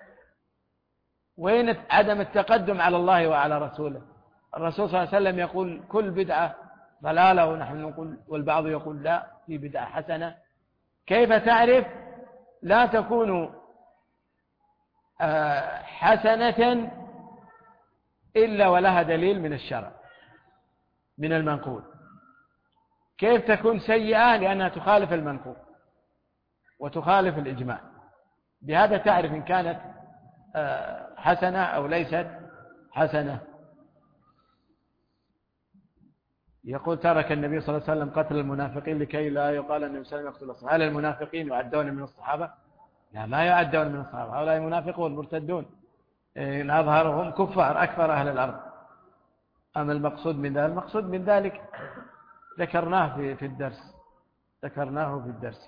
وين عدم التقدم على الله وعلى رسوله؟ الرسول صلى الله عليه وسلم يقول كل بدعة ضلالة، ونحن نقول والبعض يقول لا في بدعة حسنة. كيف تعرف لا تكون حسنة إلا ولها دليل من الشرع من المنقول؟ كيف تكون سيئة؟ لأنها تخالف المنقول وتخالف الإجماع. بهذا تعرف إن كانت حسنة أو ليست حسنة. يقول ترك النبي صلى الله عليه وسلم قتل المنافقين لكي لا يقال النبي صلى الله عليه وسلم يقتل الصحابة. هل المنافقين يعدون من الصحابة؟ لا، ما يعدون من الصحابة، هؤلاء المنافقون مرتدون إن أظهرهم كفار أكثر أهل الأرض. أما المقصود من ذلك المقصود من ذلك ذكرناه في في الدرس ذكرناه في الدرس.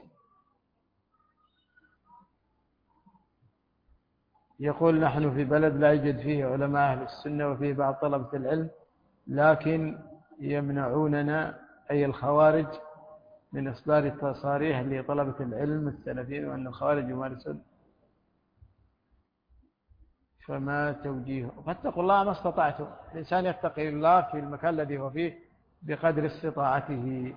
يقول نحن في بلد لا يوجد فيه علماء أهل السنة وفيه بعض طلبة العلم، لكن يمنعوننا أي الخوارج من إصدار التصاريح لطلبة العلم السلفيين وأن الخوارج يمارسون، فما توجيهه؟ فاتقوا الله ما استطعتم. الإنسان يتقي الله في المكان الذي هو فيه بقدر استطاعته.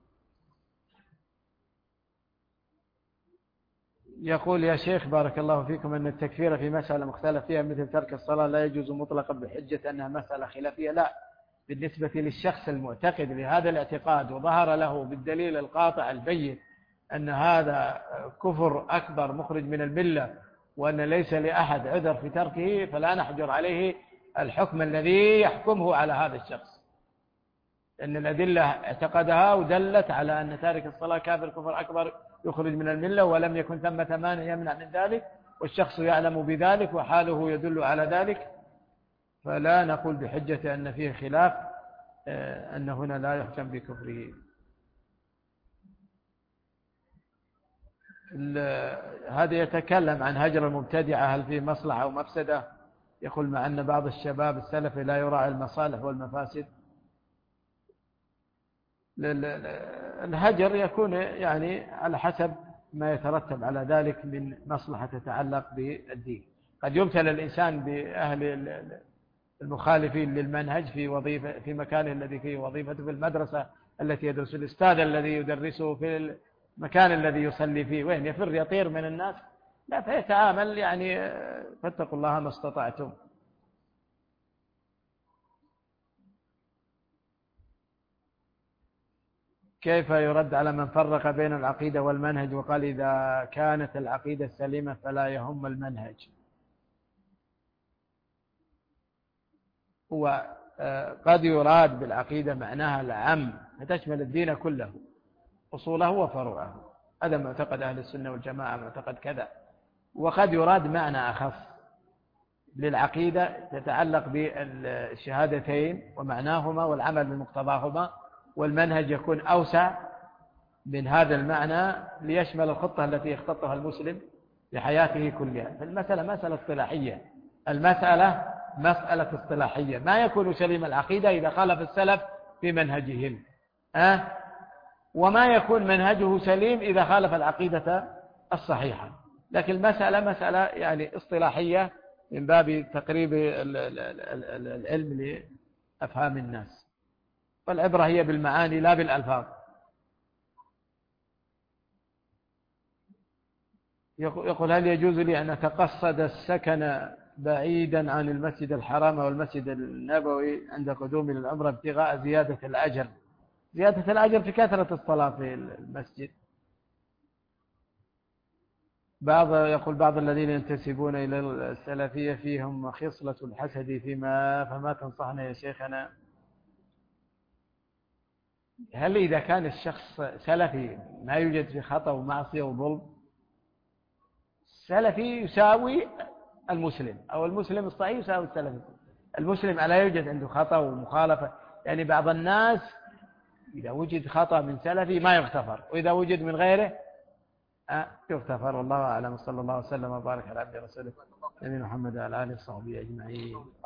يقول يا شيخ بارك الله فيكم أن التكفير في مسألة مختلف فيها مثل ترك الصلاة لا يجوز مطلقا بحجة أنها مسألة خلافية. لا، بالنسبة للشخص المعتقد لهذا الاعتقاد وظهر له بالدليل القاطع البين أن هذا كفر أكبر مخرج من الملة وأن ليس لأحد عذر في تركه، فلا نحجر عليه الحكم الذي يحكمه على هذا الشخص، لأن الأدلة اعتقدها ودلت على أن تارك الصلاة كافر كفر أكبر يخرج من الملة، ولم يكن ثمة مانع يمنع من ذلك، والشخص يعلم بذلك وحاله يدل على ذلك، فلا نقول بحجة أن فيه خلاف أن هنا لا يحكم بكفره. هذا يتكلم عن هجر المبتدعة هل فيه مصلحة أو مفسدة. يقول مع أن بعض الشباب السلفي لا يراعي المصالح والمفاسد. الهجر يكون يعني على حسب ما يترتب على ذلك من مصلحة تتعلق بالدين. قد يبتلى الإنسان بأهل المخالفين للمنهج في وظيفة في مكانه الذي فيه وظيفته، في المدرسة التي يدرس، الأستاذ الذي يدرسه، في المكان الذي يصلي فيه، وين يفر يطير من الناس، لا فيتعامل يعني فاتقوا الله ما استطعتم. كيف يرد على من فرق بين العقيدة والمنهج وقال إذا كانت العقيدة سليمة فلا يهم المنهج؟ وقد يراد بالعقيدة معناها العام فتشمل الدين كله أصوله وفروعه، هذا معتقد أهل السنة والجماعة، معتقد كذا. وقد يراد معنى أخص للعقيدة تتعلق بالشهادتين ومعناهما والعمل بمقتضاهما، والمنهج يكون أوسع من هذا المعنى ليشمل الخطة التي يخططها المسلم لحياته كلها. فالمسألة مسألة اصطلاحية، المسألة مسألة اصطلاحية، ما يكون سليم العقيدة إذا خالف السلف في منهجهم، أه؟ وما يكون منهجه سليم إذا خالف العقيدة الصحيحة. لكن المسألة مسألة يعني اصطلاحية من باب تقريب العلم لأفهام الناس، والعبرة هي بالمعاني لا بالألفاظ. يقول هل يجوز لي أن أتقصد السكن بعيدا عن المسجد الحرام والمسجد النبوي عند قدومي للعمرة ابتغاء زيادة الأجر؟ زيادة الأجر في كثرة الصلاة في المسجد. بعض يقول بعض الذين ينتسبون إلى السلفية فيهم خصلة الحسد فيما فما تنصحنا يا شيخنا؟ هل إذا كان الشخص سلفي ما يوجد في خطأ ومعصية وظلم؟ السلفي يساوي المسلم، أو المسلم الصحيح يساوي السلفي. المسلم ألا يوجد عنده خطأ ومخالفة؟ يعني بعض الناس إذا وجد خطأ من سلفي ما يغتفر، وإذا وجد من غيره أه يغتفر. والله أعلم، صلى الله وسلم وبارك على عبد رسوله نبينا محمد وعلى آله وصحبه أجمعين.